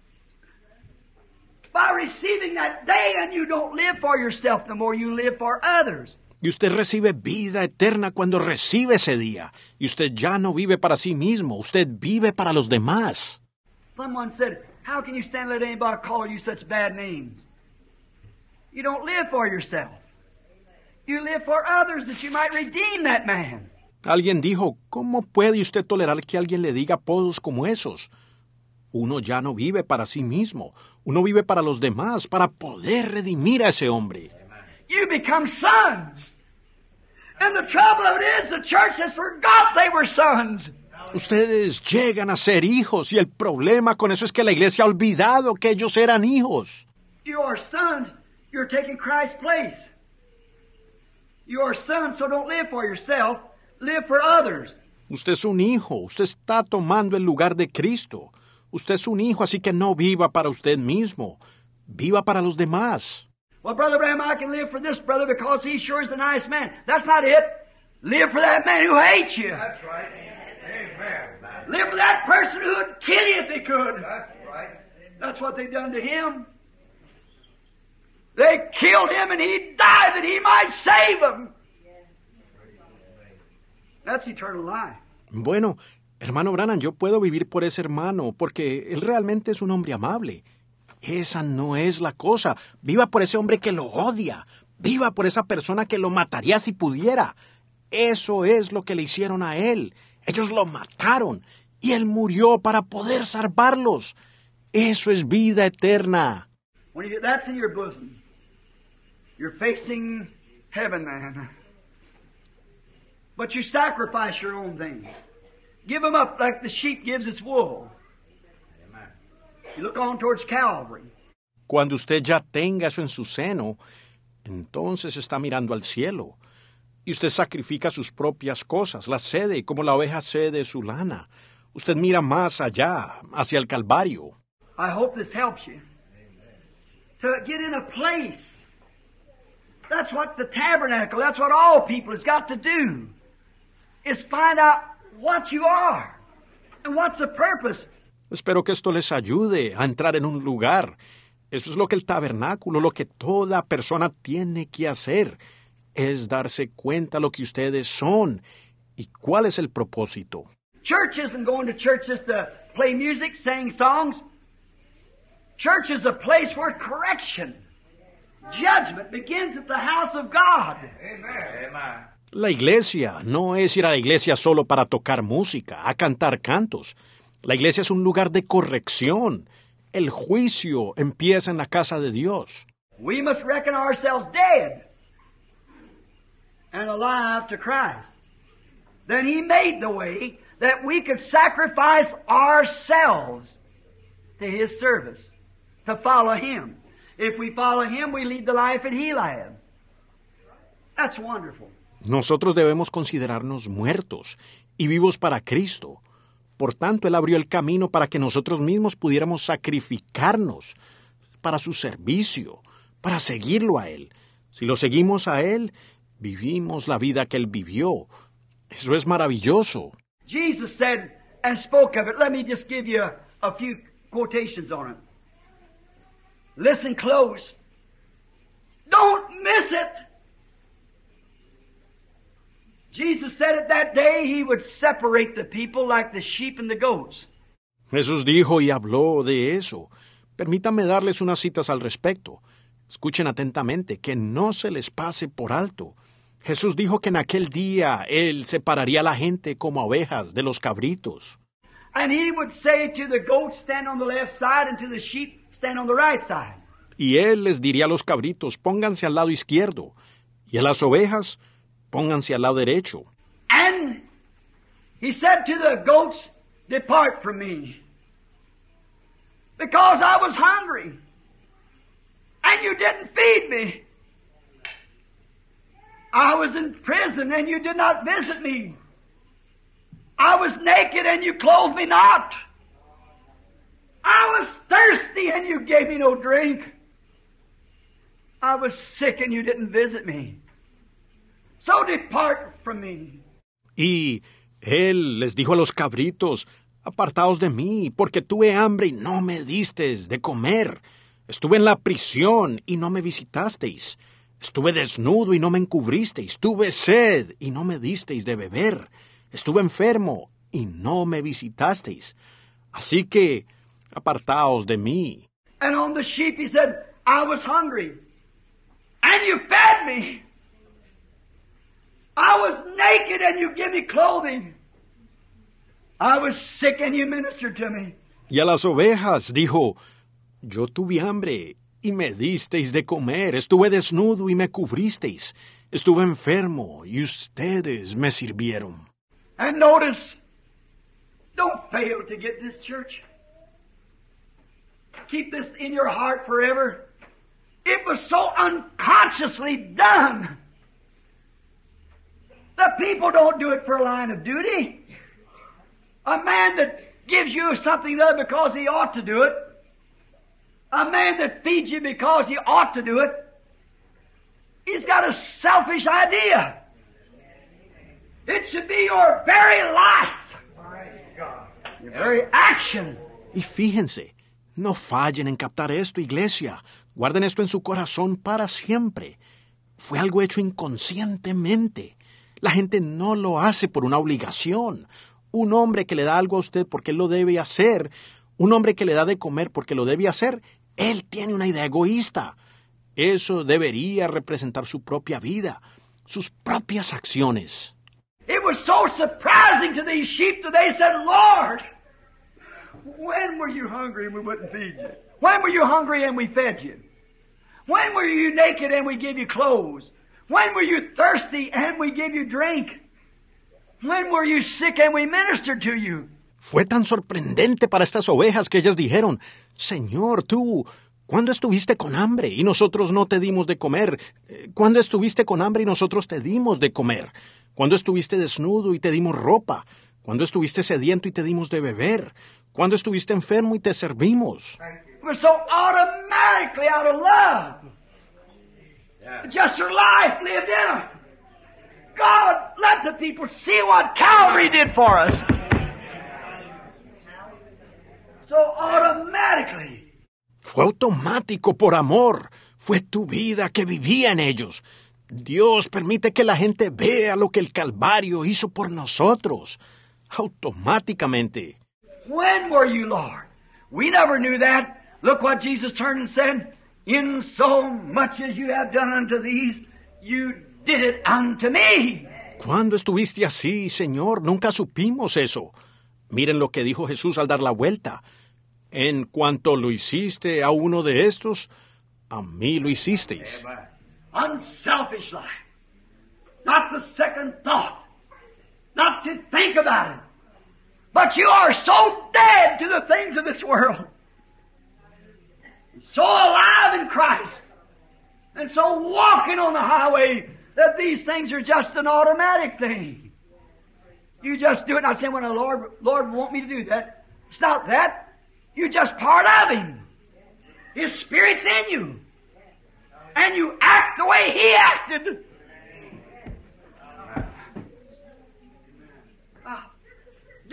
by receiving that day, and you don't live for yourself no more, you live for others. Y usted recibe vida eterna cuando recibe ese día. Y usted ya no vive para sí mismo, usted vive para los demás. Someone said, how can you stand and let anybody call you such bad names? You don't live for yourself. You live for others that you might redeem that man. Alguien dijo, ¿cómo puede usted tolerar que alguien le diga apodos como esos? Uno ya no vive para sí mismo. Uno vive para los demás, para poder redimir a ese hombre. You become sons. And the trouble of it is the church has forgot they were sons. Ustedes llegan a ser hijos y el problema con eso es que la iglesia ha olvidado que ellos eran hijos. You are sons. You're taking Christ's place. You are sons, so don't live for yourself. Live for others. Usted es un hijo. Usted está tomando el lugar de Cristo. Usted es un hijo, así que no viva para usted mismo. Viva para los demás. Well, Brother Bram, I can live for this brother because he sure is a nice man. That's not it. Live for that man who hates you. That's right. Amen. Live for that person who would kill you if they could. That's right. That's what they done to him. They killed him and he died that he might save them. That's eternal life. Bueno, hermano Branham, yo puedo vivir por ese hermano porque él realmente es un hombre amable. Esa no es la cosa. Viva por ese hombre que lo odia. Viva por esa persona que lo mataría si pudiera. Eso es lo que le hicieron a él. Ellos lo mataron y él murió para poder salvarlos. Eso es vida eterna. When you get that's in your bosom, you're facing heaven then. But you sacrifice your own things. Give them up like the sheep gives its wool. Amen. You look on towards Calvary. Cuando usted ya tenga eso en su seno, entonces está mirando al cielo. Y usted sacrifica sus propias cosas, las cede como la oveja cede su lana. Usted mira más allá, hacia el Calvario. I hope this helps you. To get in a place. That's what the tabernacle, that's what all people has got to do. Is find out what you are. And what's the purpose. Espero que esto les ayude a entrar en un lugar. Eso es lo que el tabernáculo, lo que toda persona tiene que hacer, es darse cuenta lo que ustedes son y cuál es el propósito. Church isn't going to church just to play music, sing songs. Church is a place where correction, judgment begins at the house of God. Amen. Amen. La iglesia no es ir a la iglesia solo para tocar música, a cantar cantos. La iglesia es un lugar de corrección. El juicio empieza en la casa de Dios. We must reckon ourselves dead and alive to Christ. Then He made the way that we could sacrifice ourselves to His service, to follow Him. If we follow Him, we lead the life that He led. That's wonderful. Nosotros debemos considerarnos muertos y vivos para Cristo. Por tanto, Él abrió el camino para que nosotros mismos pudiéramos sacrificarnos para su servicio, para seguirlo a Él. Si lo seguimos a Él, Vivimos la vida que Él vivió. Eso es maravilloso. Jesus said and spoke of it. Let me just give you a few quotations on it. Listen close. Don't miss it. Jesus said it that day He would separate the people like the sheep and the goats. Jesús dijo y habló de eso. Permítanme darles unas citas al respecto. Escuchen atentamente, que no se les pase por alto. Jesús dijo que en aquel día Él separaría a la gente como ovejas de los cabritos. And He would say to the goats, stand on the left side, and to the sheep, stand on the right side. Y Él les diría a los cabritos, pónganse al lado izquierdo, y a las ovejas, pónganse al lado derecho. And He said to the goats, depart from me, because I was hungry, and you didn't feed me. I was in prison, and you did not visit me. I was naked, and you clothed me not. I was thirsty, and you gave me no drink. I was sick, and you didn't visit me. So depart from me. Y Él les dijo a los cabritos, apartaos de mí, porque tuve hambre y no me disteis de comer. Estuve en la prisión y no me visitasteis. Estuve desnudo y no me encubristeis. Tuve sed y no me disteis de beber. Estuve enfermo y no me visitasteis. Así que, apartaos de mí. And on the sheep He said, I was hungry, and you fed me. I was naked, and you gave me clothing. I was sick, and you ministered to me. Y a las ovejas dijo, yo tuve hambre y me disteis de comer. Estuve desnudo y me cubristeis. Estuve enfermo y ustedes me sirvieron. And notice, don't fail to get this, church. Keep this in your heart forever. It was so unconsciously done. The people don't do it for a line of duty. A man that gives you something other because he ought to do it. A man that feeds you because he ought to do it. He's got a selfish idea. It should be your very life. Your very action. Y fíjense, no fallen en captar esto, iglesia. Guarden esto en su corazón para siempre. Fue algo hecho inconscientemente. La gente no lo hace por una obligación. Un hombre que le da algo a usted porque él lo debe hacer, un hombre que le da de comer porque lo debe hacer, él tiene una idea egoísta. Eso debería representar su propia vida, sus propias acciones. It was so surprising to these sheep that they said, Lord, when were you hungry and we wouldn't feed you? When were you hungry and we fed you? When were you naked and we gave you clothes? When were you thirsty and we gave you drink? When were you sick and we ministered to you? Fue tan sorprendente para estas ovejas que ellas dijeron, Señor, tú, ¿cuándo estuviste con hambre y nosotros no te dimos de comer? ¿Cuándo estuviste con hambre y nosotros te dimos de comer? ¿Cuándo estuviste desnudo y te dimos ropa? ¿Cuándo estuviste sediento y te dimos de beber? ¿Cuándo estuviste enfermo y te servimos? It was so automatically out of love. Just her life lived in them. God, let the people see what Calvary did for us. So automatically. Fue automático por amor. Fue tu vida que vivía en ellos. Dios permite que la gente vea lo que el Calvario hizo por nosotros. Automáticamente. When were you, Lord? We never knew that. Look what Jesus turned and said. In so much as you have done unto these, you did it unto me. ¿Cuándo estuviste así, Señor? Nunca supimos eso. Miren lo que dijo Jesús al dar la vuelta. En cuanto lo hiciste a uno de estos, a mí lo hicisteis. Unselfish life. Not the second thought. Not to think about it. But you are so dead to the things of this world. So alive in Christ. And so walking on the highway that these things are just an automatic thing. You just do it. And I say, when the Lord want me to do that, it's not that. You're just part of Him. His Spirit's in you. And you act the way He acted.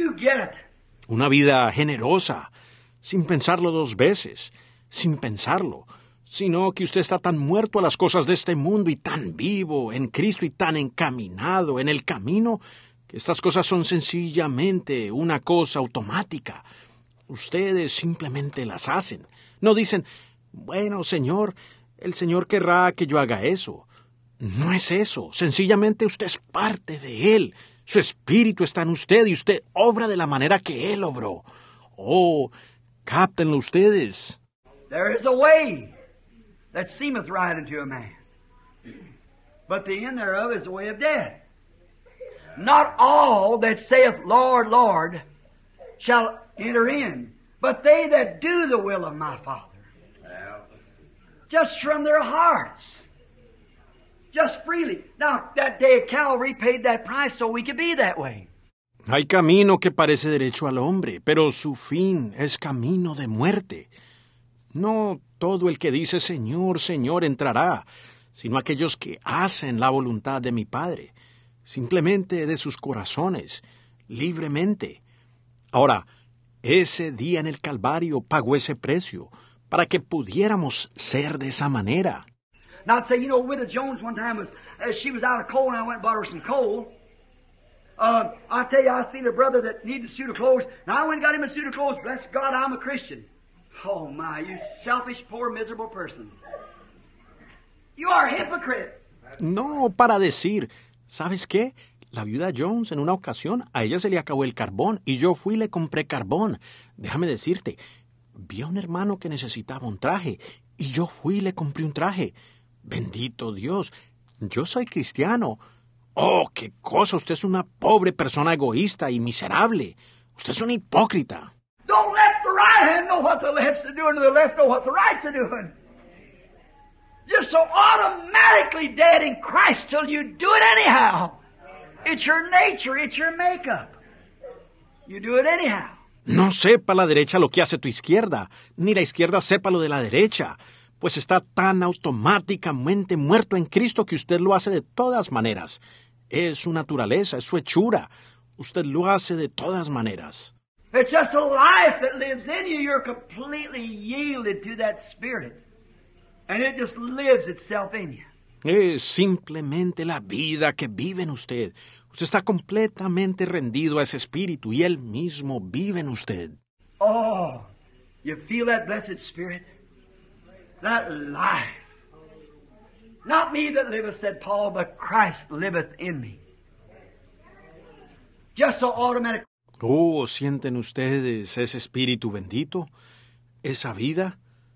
do get it. Una vida generosa, sin pensarlo dos veces, sin pensarlo, sino que usted está tan muerto a las cosas de este mundo y tan vivo en Cristo y tan encaminado en el camino, que estas cosas son sencillamente una cosa automática. Ustedes simplemente las hacen. No dicen, bueno, Señor, el Señor querrá que yo haga eso. No es eso. Sencillamente usted es parte de Él. Su espíritu está en usted y usted obra de la manera que Él obró. Oh, cáptenlo ustedes. There is a way that seemeth right unto a man, but the end thereof is the way of death. Not all that saith, Lord, Lord, shall enter in, but they that do the will of my Father. Just from their hearts. Just freely. Now, that day at Calvary paid that price so we could be that way. Hay camino que parece derecho al hombre, pero su fin es camino de muerte. No todo el que dice Señor, Señor entrará, sino aquellos que hacen la voluntad de mi Padre, simplemente de sus corazones, libremente. Ahora, ese día en el Calvario pagó ese precio para que pudiéramos ser de esa manera. Not say, Widow Jones one time she was out of coal and I went and bought her some coal. I tell you, I seen a brother that needed a suit of clothes, and I went and got him a suit of clothes. Bless God, I'm a Christian. Oh my, you selfish, poor, miserable person. You are a hypocrite. No, para decir, ¿sabes qué? La viuda Jones en una ocasión, a ella se le acabó el carbón y yo fui y le compré carbón. Déjame decirte, vi a un hermano que necesitaba un traje y yo fui y le compré un traje. Bendito Dios, yo soy cristiano. Oh, qué cosa, usted es una pobre persona egoísta y miserable. Usted es un hipócrita. Don't let the right hand know what the left's doing, and the left know what the right's doing. Just so automatically dead in Christ till you do it anyhow. It's your nature, it's your makeup. You do it anyhow. No sepa la derecha lo que hace tu izquierda, ni la izquierda sepa lo de la derecha, pues está tan automáticamente muerto en Cristo que usted lo hace de todas maneras. Es su naturaleza, es su hechura. Usted lo hace de todas maneras. It's just a life that lives in you. You're completely yielded to that spirit. And it just lives itself in you. Es simplemente la vida que vive en usted. Usted está completamente rendido a ese espíritu y Él mismo vive en usted. Oh, you feel that blessed spirit? That life. Not me that liveth, said Paul, but Christ liveth in me. Just so automatic. Oh, ¿sienten ustedes ese espíritu bendito? ¿Esa vida?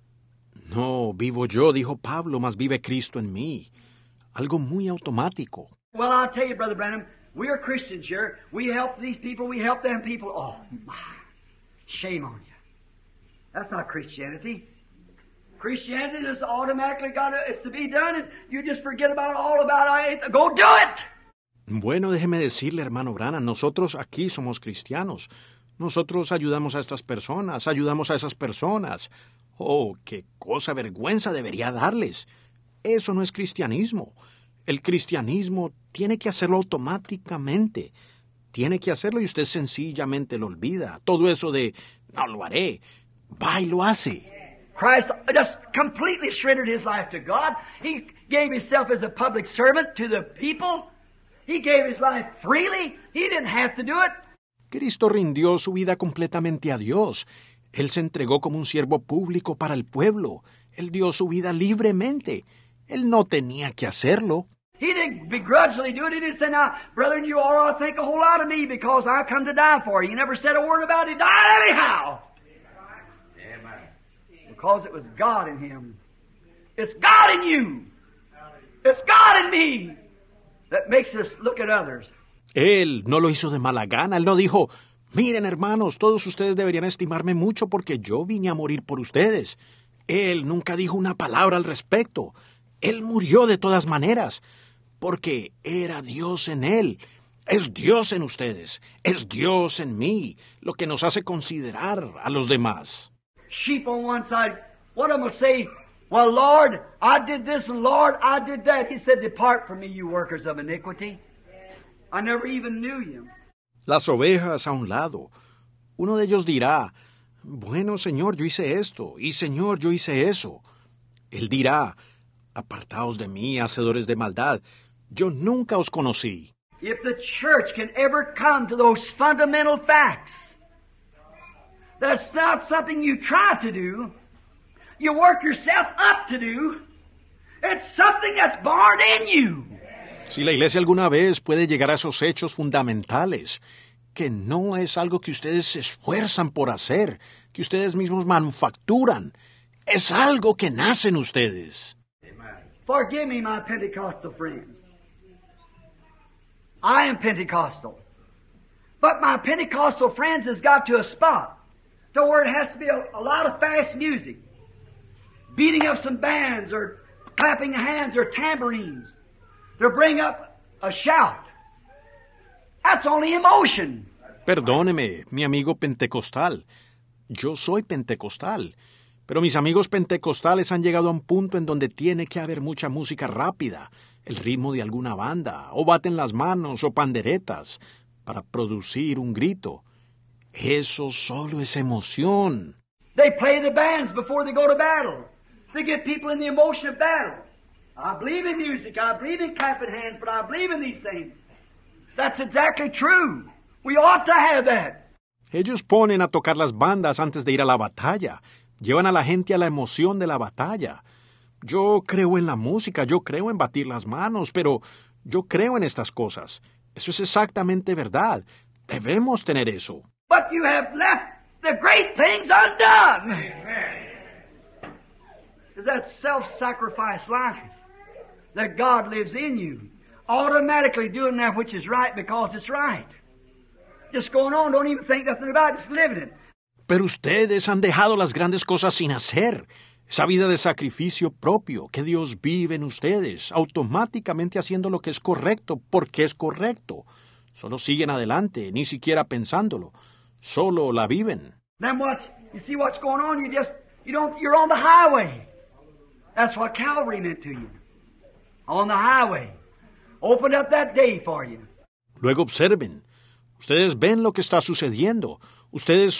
No vivo yo, dijo Pablo, mas vive Cristo en mí. Algo muy automático. Well, I'll tell you, Brother Branham, we are Christians here. We help these people, we help them people. Oh, my. Shame on you. That's not Christianity. Christianity just automatically it's to be done, and you just forget about it, all about it. Go do it! Bueno, déjeme decirle, hermano Branham, nosotros aquí somos cristianos. Nosotros ayudamos a estas personas, ayudamos a esas personas. Oh, qué cosa vergüenza debería darles. Eso no es cristianismo. El cristianismo tiene que hacerlo automáticamente. Tiene que hacerlo y usted sencillamente lo olvida. Todo eso de, no lo haré, va y lo hace. Christ just completely surrendered his life to God. He gave himself as a public servant to the people. He gave his life freely. He didn't have to do it. Cristo rindió su vida completamente a Dios. Él se entregó como un siervo público para el pueblo. Él dio su vida libremente. Él no tenía que hacerlo. He didn't begrudgingly do it. He didn't say, now, brethren, you all ought to think a whole lot of me because I come to die for you. He never said a word about it. He died anyhow. Because it was God in him. It's God in you. It's God in me that makes us look at others. Él no lo hizo de mala gana. Él no dijo, miren hermanos, todos ustedes deberían estimarme mucho porque yo vine a morir por ustedes. Él nunca dijo una palabra al respecto. Él murió de todas maneras, porque era Dios en él. Es Dios en ustedes. Es Dios en mí, lo que nos hace considerar a los demás. Sheep on one side, one of them will say, well, Lord, I did this and Lord, I did that. He said, depart from me, you workers of iniquity. I never even knew you. las ovejas a un lado. Uno de ellos dirá, bueno, Señor, yo hice esto, y Señor, yo hice eso. Él dirá, apartaos de mí, hacedores de maldad, yo nunca os conocí. If the church can ever come to those fundamental facts, that's not something you try to do, you work yourself up to do, it's something that's born in you. Si la iglesia alguna vez puede llegar a esos hechos fundamentales, que no es algo que ustedes se esfuerzan por hacer, que ustedes mismos manufacturan, es algo que nace en ustedes. Forgive me, my Pentecostal friends. I am Pentecostal. But my Pentecostal friends has got to a spot to where it has to be a lot of fast music, beating of some bands or clapping hands or tambourines to bring up a shout. That's only emotion. Perdóneme, mi amigo pentecostal. Yo soy pentecostal. Pero mis amigos pentecostales han llegado a un punto en donde tiene que haber mucha música rápida, el ritmo de alguna banda, o baten las manos o panderetas, para producir un grito. Eso solo es emoción. They play the bands before they go to battle. They get people in the emotion of battle. I believe in music, I believe in clapping hands, but I believe in these things. That's exactly true. We ought to have that. Ellos ponen a tocar las bandas antes de ir a la batalla. Llevan a la gente a la emoción de la batalla. Yo creo en la música, yo creo en batir las manos, pero yo creo en estas cosas. Eso es exactamente verdad. Debemos tener eso. But you have left the great things undone. Is that self-sacrifice life that God lives in you, automatically doing that which is right because it's right. Just going on, don't even think nothing about it, just living it. Pero ustedes han dejado las grandes cosas sin hacer. Esa vida de sacrificio propio que Dios vive en ustedes, automáticamente haciendo lo que es correcto porque es correcto. Solo siguen adelante, ni siquiera pensándolo. Solo la viven. Then what? You see what's going on? You're on the highway. That's what Calvary meant to you. On the highway. Opened up that day for you. Luego observen. Ustedes ven lo que está sucediendo. Ustedes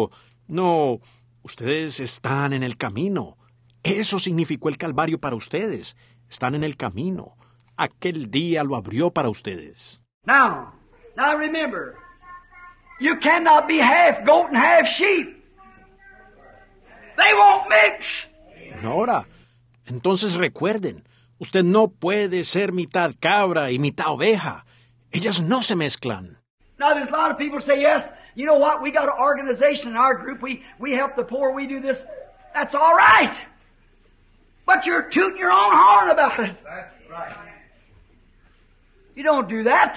ustedes están en el camino. Eso significó el Calvario para ustedes. Están en el camino. Aquel día lo abrió para ustedes. Now remember, you cannot be half goat and half sheep. They won't mix. Ahora, entonces recuerden, usted no puede ser mitad cabra y mitad oveja. Ellas no se mezclan. Now there's a lot of people say, yes, you know what, we got an organization in our group, we help the poor, we do this. That's all right. But you're tooting your own horn about it. That's right. You don't do that.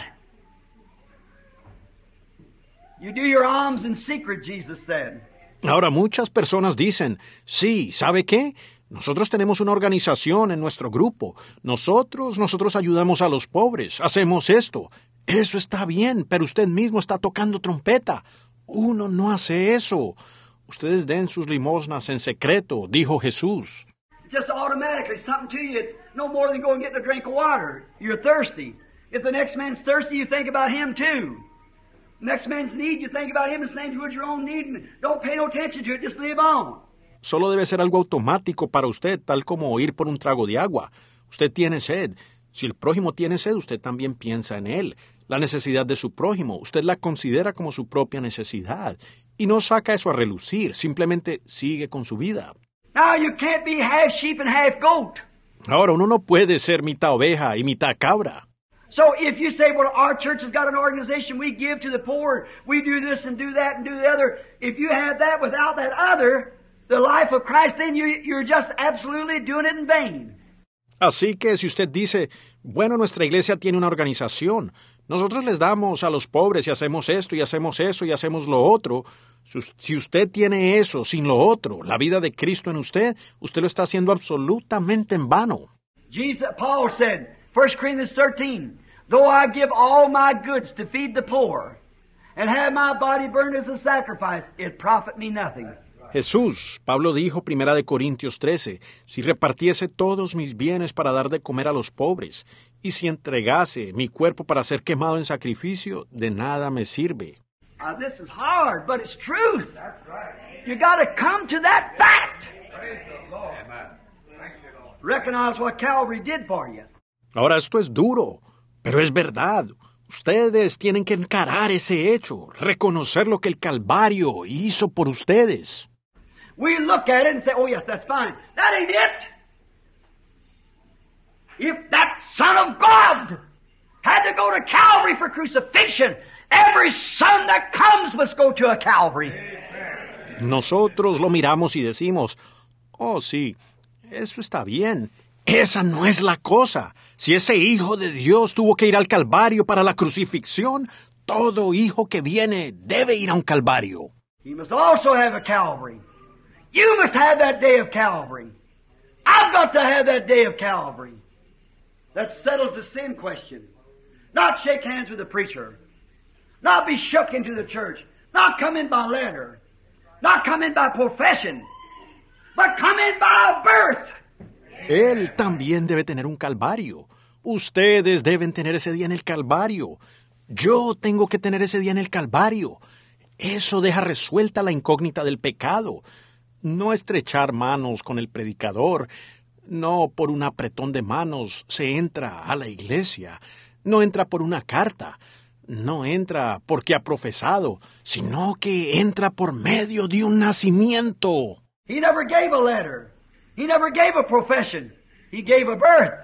You do your alms in secret, Jesus said. Ahora muchas personas dicen, sí, ¿sabe qué? Nosotros tenemos una organización en nuestro grupo. Nosotros ayudamos a los pobres. Hacemos esto. Eso está bien, pero usted mismo está tocando trompeta. Uno no hace eso. Ustedes den sus limosnas en secreto, dijo Jesús. Just automatically, something to you, it's no more than going and getting a drink of water. You're thirsty. If the next man's thirsty, you think about him too. Next man's need, you think about him the same as your own need, and don't pay no attention to it, just live on. Solo debe ser algo automático para usted, tal como ir por un trago de agua. Usted tiene sed. Si el prójimo tiene sed, usted también piensa en él. La necesidad de su prójimo, usted la considera como su propia necesidad. Y no saca eso a relucir, simplemente sigue con su vida. Now you can't be half sheep and half goat. Ahora, uno no puede ser mitad oveja y mitad cabra. So if you say, well, our church has got an organization, we give to the poor, we do this and do that and do the other. If you have that without that other, the life of Christ, then you're just absolutely doing it in vain. Así que si usted dice, bueno, nuestra iglesia tiene una organización, nosotros les damos a los pobres y hacemos esto y hacemos eso y hacemos lo otro. Si usted tiene eso sin lo otro, la vida de Cristo en usted lo está haciendo absolutamente en vano. Paul said, 1 Corinthians 13, though I give all my goods to feed the poor and have my body burned as a sacrifice, it profit me nothing. Jesús, Pablo dijo, 1 Corintios 13, si repartiese todos mis bienes para dar de comer a los pobres, y si entregase mi cuerpo para ser quemado en sacrificio, de nada me sirve. This is hard, but it's truth. You got to come to that fact. Recognize what Calvary did for you. Ahora esto es duro, pero es verdad. Ustedes tienen que encarar ese hecho, reconocer lo que el Calvario hizo por ustedes. We look at it and say, oh yes, that's fine. That ain't it. If that Son of God had to go to Calvary for crucifixion, every son that comes must go to a Calvary. Nosotros lo miramos y decimos, oh sí, eso está bien. Esa no es la cosa. Si ese Hijo de Dios tuvo que ir al Calvario para la crucifixión, todo hijo que viene debe ir a un Calvario. He must also have a Calvary. You must have that day of Calvary. I've got to have that day of Calvary. That settles the sin question. Not shake hands with the preacher. Not be shook into the church. Not come in by letter. Not come in by profession. But come in by birth. Él también debe tener un Calvario. Ustedes deben tener ese día en el Calvario. Yo tengo que tener ese día en el Calvario. Eso deja resuelta la incógnita del pecado. No estrechar manos con el predicador. No por un apretón de manos se entra a la iglesia. No entra por una carta. No entra porque ha profesado, sino que entra por medio de un nacimiento. He never gave a letter. He never gave a profession. He gave a birth.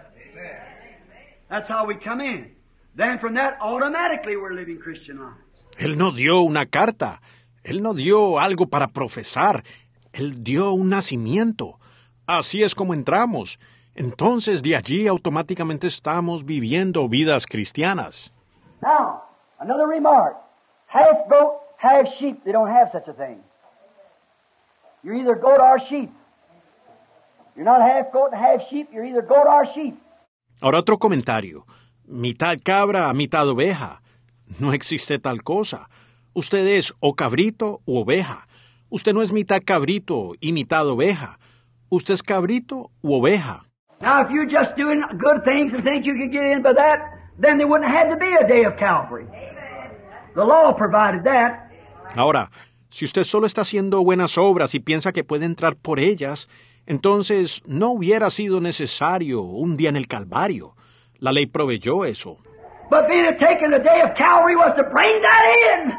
That's how we come in. Then from that, automatically we're living Christian lives. Él no dio una carta. Él no dio algo para profesar. Él dio un nacimiento. Así es como entramos. Entonces de allí automáticamente estamos viviendo vidas cristianas. Now, another remark. Half goat, half sheep. They don't have such a thing. You're either goat or sheep. You're not half goat and half sheep. You're either goat or sheep. Ahora otro comentario. Mitad cabra, mitad oveja. No existe tal cosa. Usted es o cabrito u oveja. Usted no es mitad cabrito y mitad oveja. Usted es cabrito u oveja. Now, if you're just doing good things and think you can get in by that, then there wouldn't have to be a day of Calvary. The law provided that. Ahora, si usted solo está haciendo buenas obras y piensa que puede entrar por ellas, entonces no hubiera sido necesario un día en el Calvario. La ley proveyó eso. But being taken the day of Calvary was to bring that in.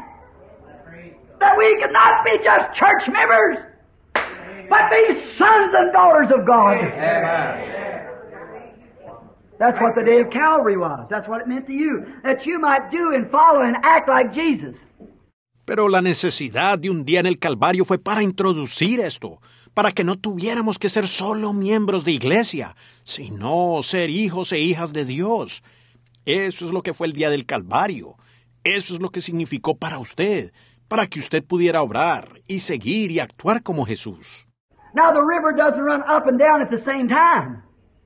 That we could not be just church members, but be sons and daughters of God. That's what the day of Calvary was. That's what it meant to you. That you might do and follow and act like Jesus. Pero la necesidad de un día en el Calvario fue para introducir esto, para que no tuviéramos que ser solo miembros de iglesia, sino ser hijos e hijas de Dios. Eso es lo que fue el día del Calvario. Eso es lo que significó para usted, para que usted pudiera obrar y seguir y actuar como Jesús. Now the river doesn't run up and down at the same time.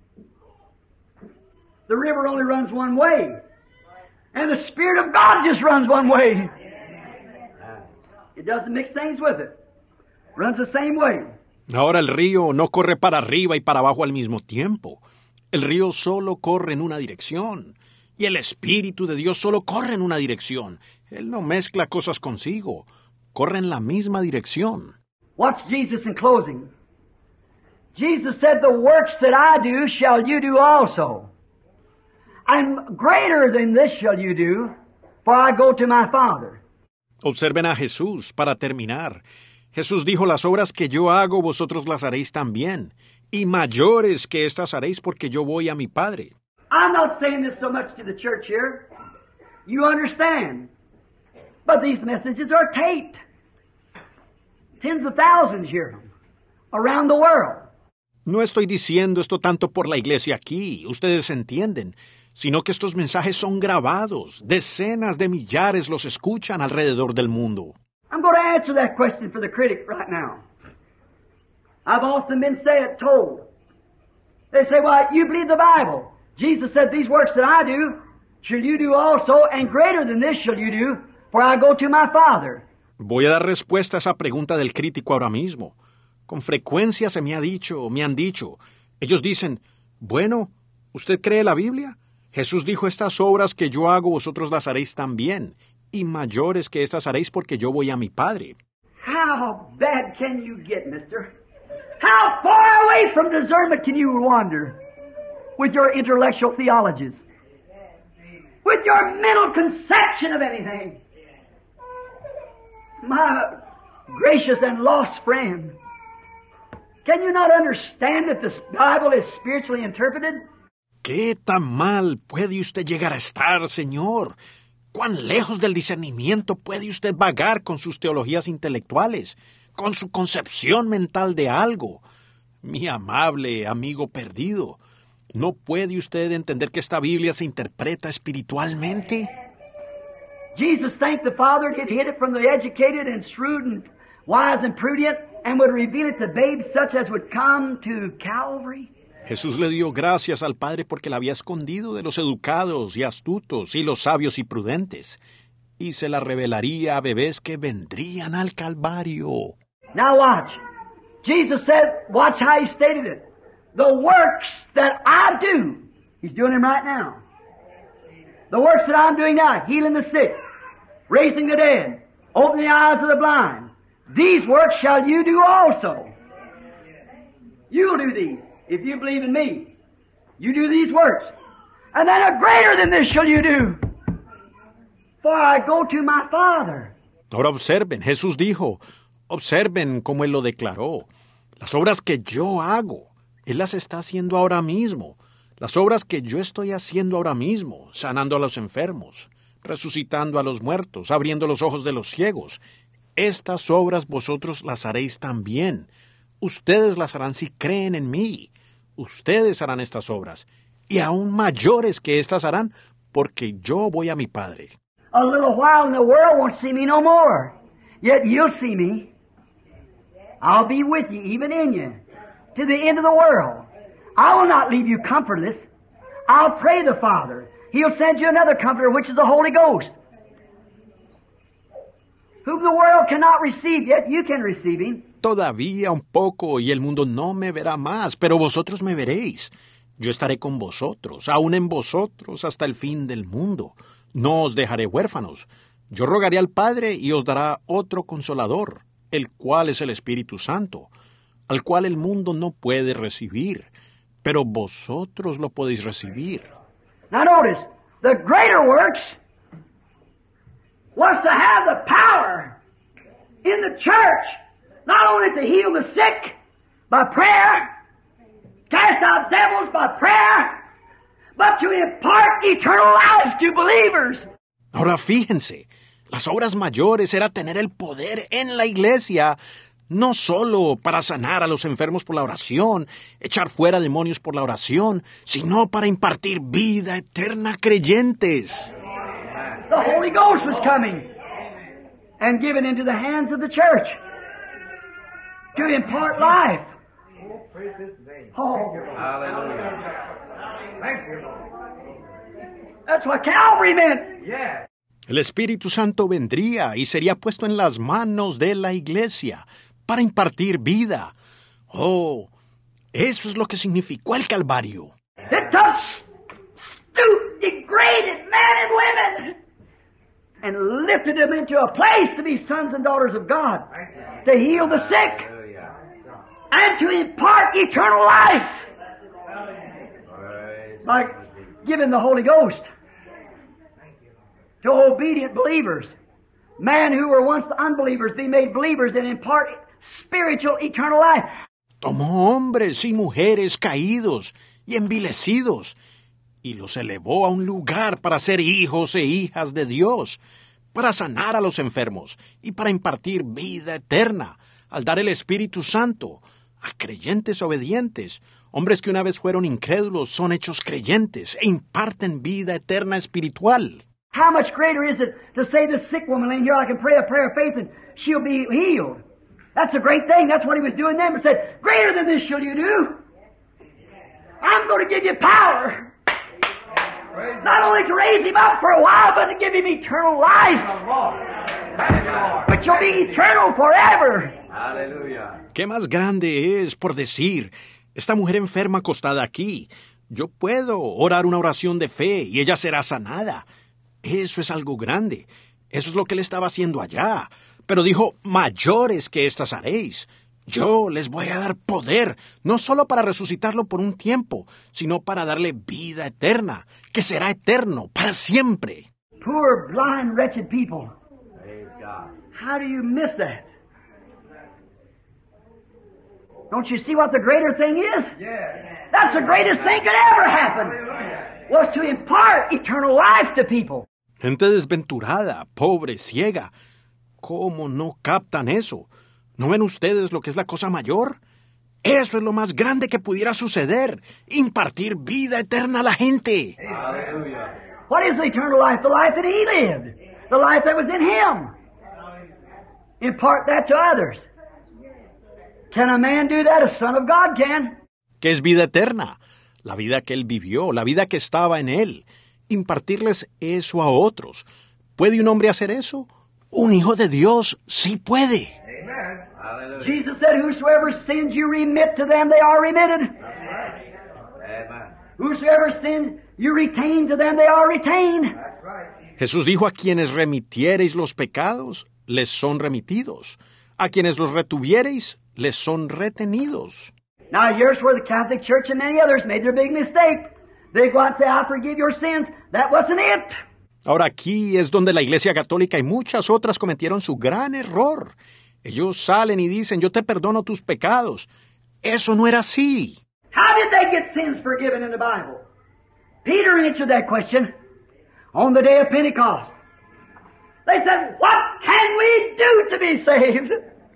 The river only runs one way. And the Spirit of God just runs one way. It doesn't mix things with it. Runs the same way. Ahora el río no corre para arriba y para abajo al mismo tiempo. El río solo corre en una dirección. Y el Espíritu de Dios solo corre en una dirección. Él no mezcla cosas consigo. Corre en la misma dirección. Watch Jesus in closing. Jesus said, the works that I do shall you do also. And greater than this shall you do, for I go to my Father. Observen a Jesús para terminar. Jesús dijo, las obras que yo hago, vosotros las haréis también. Y mayores que estas haréis porque yo voy a mi Padre. I'm not saying this so much to the church here. You understand. But these messages are taped. Tens of thousands hear them around the world. No estoy diciendo esto tanto por la iglesia aquí, ustedes entienden, sino que estos mensajes son grabados. Decenas de millares los escuchan alrededor del mundo. I'm going to answer that question for the critic right now. I've often been told. They say, well, you believe the Bible. Jesus said, these works that I do, shall you do also, and greater than this shall you do, for I go to my Father. Voy a dar respuesta a esa pregunta del crítico ahora mismo. Con frecuencia me han dicho. Ellos dicen, bueno, ¿usted cree la Biblia? Jesús dijo, estas obras que yo hago vosotros las haréis también, y mayores que estas haréis porque yo voy a mi Padre. How bad can you get, mister? How far away from discernment can you wander with your intellectual theologies? With your mental conception of anything? My gracious and lost friend, can you not understand that the Bible is spiritually interpreted? ¿Qué tan mal puede usted llegar a estar, Señor? ¿Cuán lejos del discernimiento puede usted vagar con sus teologías intelectuales, con su concepción mental de algo? Mi amable amigo perdido, ¿no puede usted entender que esta Biblia se interpreta espiritualmente? Jesus thanked the Father and hid it from the educated and shrewd and wise and prudent and would reveal it to babes such as would come to Calvary. Jesús le dio gracias al Padre porque la había escondido de los educados y astutos y los sabios y prudentes, y se la revelaría a bebés que vendrían al Calvario. Now watch. Jesus said, watch how he stated it. The works that I do, he's doing them right now. The works that I'm doing now, healing the sick, raising the dead, opening the eyes of the blind. These works shall you do also. You'll do these. If you believe in me, you do these works. And then a greater than this shall you do. For I go to my Father. Ahora observen, Jesús dijo, observen cómo Él lo declaró. Las obras que yo hago, Él las está haciendo ahora mismo. Las obras que yo estoy haciendo ahora mismo, sanando a los enfermos, resucitando a los muertos, abriendo los ojos de los ciegos. Estas obras vosotros las haréis también. Ustedes las harán si creen en mí. Ustedes harán estas obras, y aún mayores que estas harán, porque yo voy a mi Padre. A little while and the world won't see me no more. Yet you'll see me. I'll be with you, even in you, to the end of the world. I will not leave you comfortless. I'll pray the Father. He'll send you another comforter, which is the Holy Ghost, whom the world cannot receive, yet you can receive him. Todavía un poco y el mundo no me verá más, pero vosotros me veréis. Yo estaré con vosotros, aún en vosotros, hasta el fin del mundo. No os dejaré huérfanos. Yo rogaré al Padre y os dará otro consolador, el cual es el Espíritu Santo, al cual el mundo no puede recibir, pero vosotros lo podéis recibir. Now notice, the greater works was to have the power in the church, not only to heal the sick by prayer, cast out devils by prayer, but to impart eternal life to believers. Ahora fíjense, las obras mayores era tener el poder en la iglesia, no solo para sanar a los enfermos por la oración, echar fuera demonios por la oración, sino para impartir vida eterna a creyentes. The Holy Ghost was coming and given into the hands of the church to impart life. Oh, that's what Calvary meant. El Espíritu Santo vendría y sería puesto en las manos de la iglesia para impartir vida. Oh, eso es lo que significó el Calvario. It took stooped, degraded men and women and lifted them into a place to be sons and daughters of God, to heal the sick, and to impart eternal life by giving the Holy Ghost to obedient believers. Men who were once unbelievers be made believers and impart spiritual eternal life. Tomó hombres y mujeres caídos y envilecidos y los elevó a un lugar para ser hijos e hijas de Dios, para sanar a los enfermos y para impartir vida eterna, al dar el Espíritu Santo a creyentes obedientes. Hombres que una vez fueron incrédulos son hechos creyentes e imparten vida eterna espiritual. How much greater is it to say this sick woman laying here, I can pray a prayer of faith and she'll be healed. That's a great thing. That's what he was doing then. He said, greater than this shall you do. I'm going to give you power. Not only to raise him up for a while, but to give him eternal life. But you'll be eternal forever. Hallelujah. ¿Qué más grande es por decir, esta mujer enferma acostada aquí, yo puedo orar una oración de fe y ella será sanada? Eso es algo grande. Eso es lo que él estaba haciendo allá. Pero dijo, mayores que estas haréis. Yo les voy a dar poder, no solo para resucitarlo por un tiempo, sino para darle vida eterna, que será eterno, para siempre. Poor, blind, wretched people. Praise God. How do you miss that? Don't you see what the greater thing is? Yes. That's the greatest thing could ever happen. Was to impart eternal life to people. Gente desventurada, pobre, ciega. ¿Cómo no captan eso? ¿No ven ustedes lo que es la cosa mayor? Eso es lo más grande que pudiera suceder. Impartir vida eterna a la gente. Hallelujah. What is the eternal life? The life that He lived. The life that was in Him. Impart that to others. Can a man do that? A son of God can. ¿Qué es vida eterna? La vida que él vivió, la vida que estaba en él. Impartirles eso a otros. ¿Puede un hombre hacer eso? Un hijo de Dios sí puede. Amen. Hallelujah. Jesus said, whosoever sins you remit to them, they are remitted. Amen. Whosoever sins you retain to them, they are retained. That's right. Jesús dijo, a quienes remitiereis los pecados, les son remitidos. A quienes los retuviereis, les son retenidos. Now here's where the Catholic Church and many others made their big mistake. They go out and say, I forgive your sins. That wasn't it. Ahora aquí es donde la Iglesia Católica y muchas otras cometieron su gran error. Ellos salen y dicen, yo te perdono tus pecados. Eso no era así. How did they get sins forgiven in the Bible? Peter answered that question on the day of Pentecost. They said, what can we do to be saved?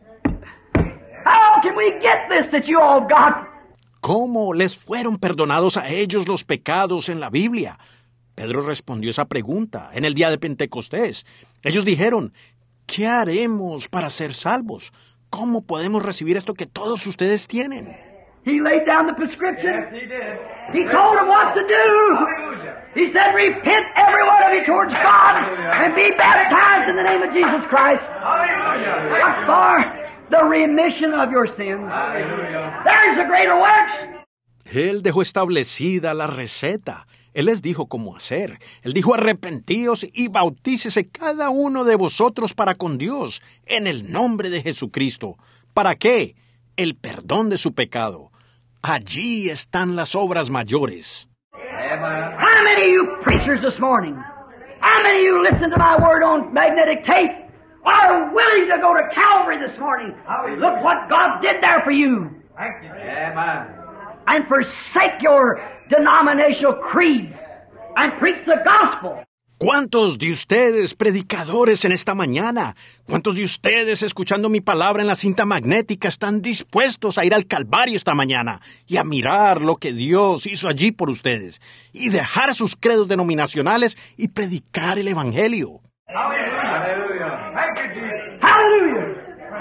How can we get this that you all got? ¿Cómo les fueron perdonados a ellos los pecados en la Biblia? Pedro respondió esa pregunta en el día de Pentecostés. Ellos dijeron, ¿qué haremos para ser salvos? ¿Cómo podemos recibir esto que todos ustedes tienen? He laid down the prescription. Yes, he did. He told them what to do. Hallelujah. He said, repent every one of you towards God and be baptized in the name of Jesus Christ. Hallelujah. What for? The remission of your sins. Hallelujah. There's the greater works. Él dejó establecida la receta. Él les dijo cómo hacer. Él dijo, arrepentíos y bautícese cada uno de vosotros para con Dios, en el nombre de Jesucristo. ¿Para qué? El perdón de su pecado. Allí están las obras mayores. Amen. How many of you preachers this morning, how many of you listen to my word on magnetic tape, are willing to go to Calvary this morning? Look what God did there for you. Thank you. Amen. And forsake your denominational creeds and preach the gospel. ¿Cuántos de ustedes, predicadores en esta mañana, cuántos de ustedes, escuchando mi palabra en la cinta magnética, están dispuestos a ir al Calvario esta mañana y a mirar lo que Dios hizo allí por ustedes y dejar sus credos denominacionales y predicar el Evangelio? Hallelujah. Thank you, Jesus. Hallelujah.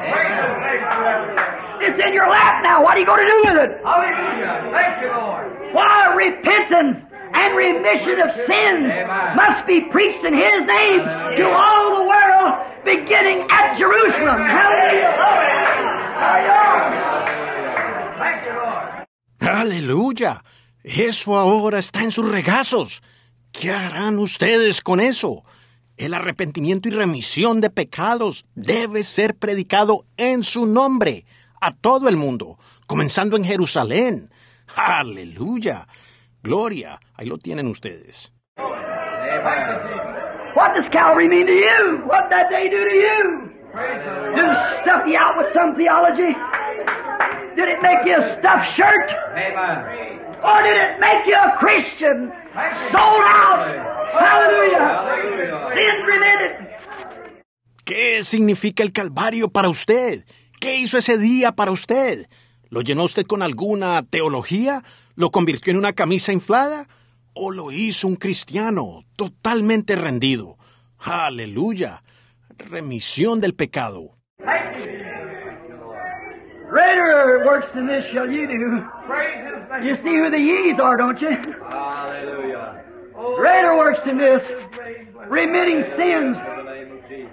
Amen. It's in your lap now. What are you going to do with it? Hallelujah. Thank you, Lord. Why, repentance and remission of sins must be preached in His name to all the world, beginning at Jerusalem. Hallelujah. Hallelujah. Thank you, Lord. ¡Aleluya! Eso ahora está en sus regazos. ¿Qué harán ustedes con eso? El arrepentimiento y remisión de pecados debe ser predicado en su nombre a todo el mundo, comenzando en Jerusalén. ¡Aleluya! Gloria, ahí lo tienen ustedes. What does Calvary mean to you? What did that day do to you? Did it stuff you out with some theology? Did it make you a stuffed shirt? Amen. Or did it make you a Christian? Sold out. Hallelujah. Sin remitted. ¿Qué significa el Calvario para usted? ¿Qué hizo ese día para usted? ¿Lo llenó usted con alguna teología? ¿Lo convirtió en una camisa inflada? ¿O lo hizo un cristiano totalmente rendido? ¡Aleluya! Remisión del pecado. Greater works than this shall you do. Praise His name. You see who the ye's are, don't you? Hallelujah. Greater works than this. Remitting sins. In the name of Jesus.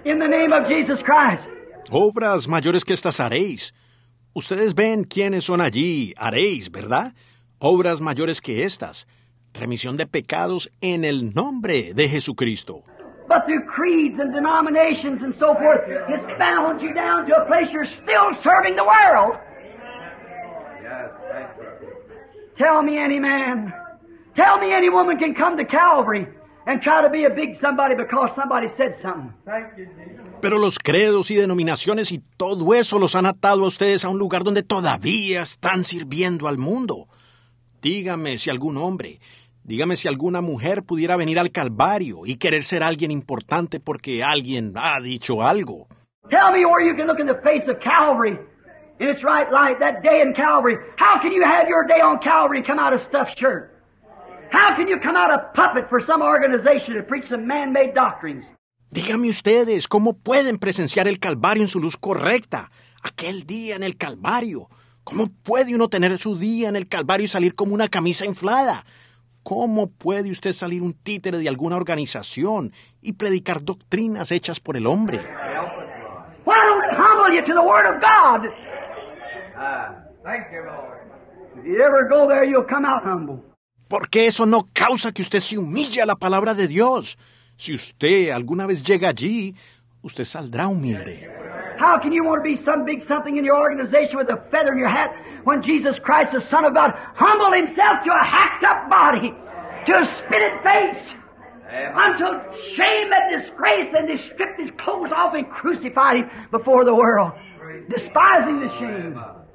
in the name of Jesus Christ. Obras mayores que estas haréis. Ustedes ven quiénes son allí, haréis, ¿verdad? Obras mayores que estas. Remisión de pecados en el nombre de Jesucristo. But through creeds and denominations and so forth, it's bound you down to a place you're still serving the world. Yes, thank you. Tell me any man, tell me any woman can come to Calvary and try to be a big somebody because somebody said something. Thank you, Jesus. Pero los credos y denominaciones y todo eso los han atado a ustedes a un lugar donde todavía están sirviendo al mundo. Dígame si algún hombre, dígame si alguna mujer pudiera venir al Calvario y querer ser alguien importante porque alguien ha dicho algo. Tell me where you can look in the face of Calvary in its right light, that day in Calvary. How can you have your day on Calvary and come out a stuffed shirt? How can you come out a puppet for some organization to preach some man-made doctrines? Dígame ustedes, ¿cómo pueden presenciar el Calvario en su luz correcta? Aquel día en el Calvario. ¿Cómo puede uno tener su día en el Calvario y salir como una camisa inflada? ¿Cómo puede usted salir un títere de alguna organización y predicar doctrinas hechas por el hombre? Why don't it humble you to the Word of God? Thank you, Lord. If you ever go there, you'll come out humble. Porque eso no causa que usted se humille a la palabra de Dios. Si usted alguna vez llega allí, usted saldrá humilde. How can you want to be some big something in your organization with a feather in your hat when Jesus Christ, the Son of God, humbled himself to a hacked up body, to a spitted face, unto shame and disgrace, and they stripped his clothes off and crucified him before the world, despising the shame?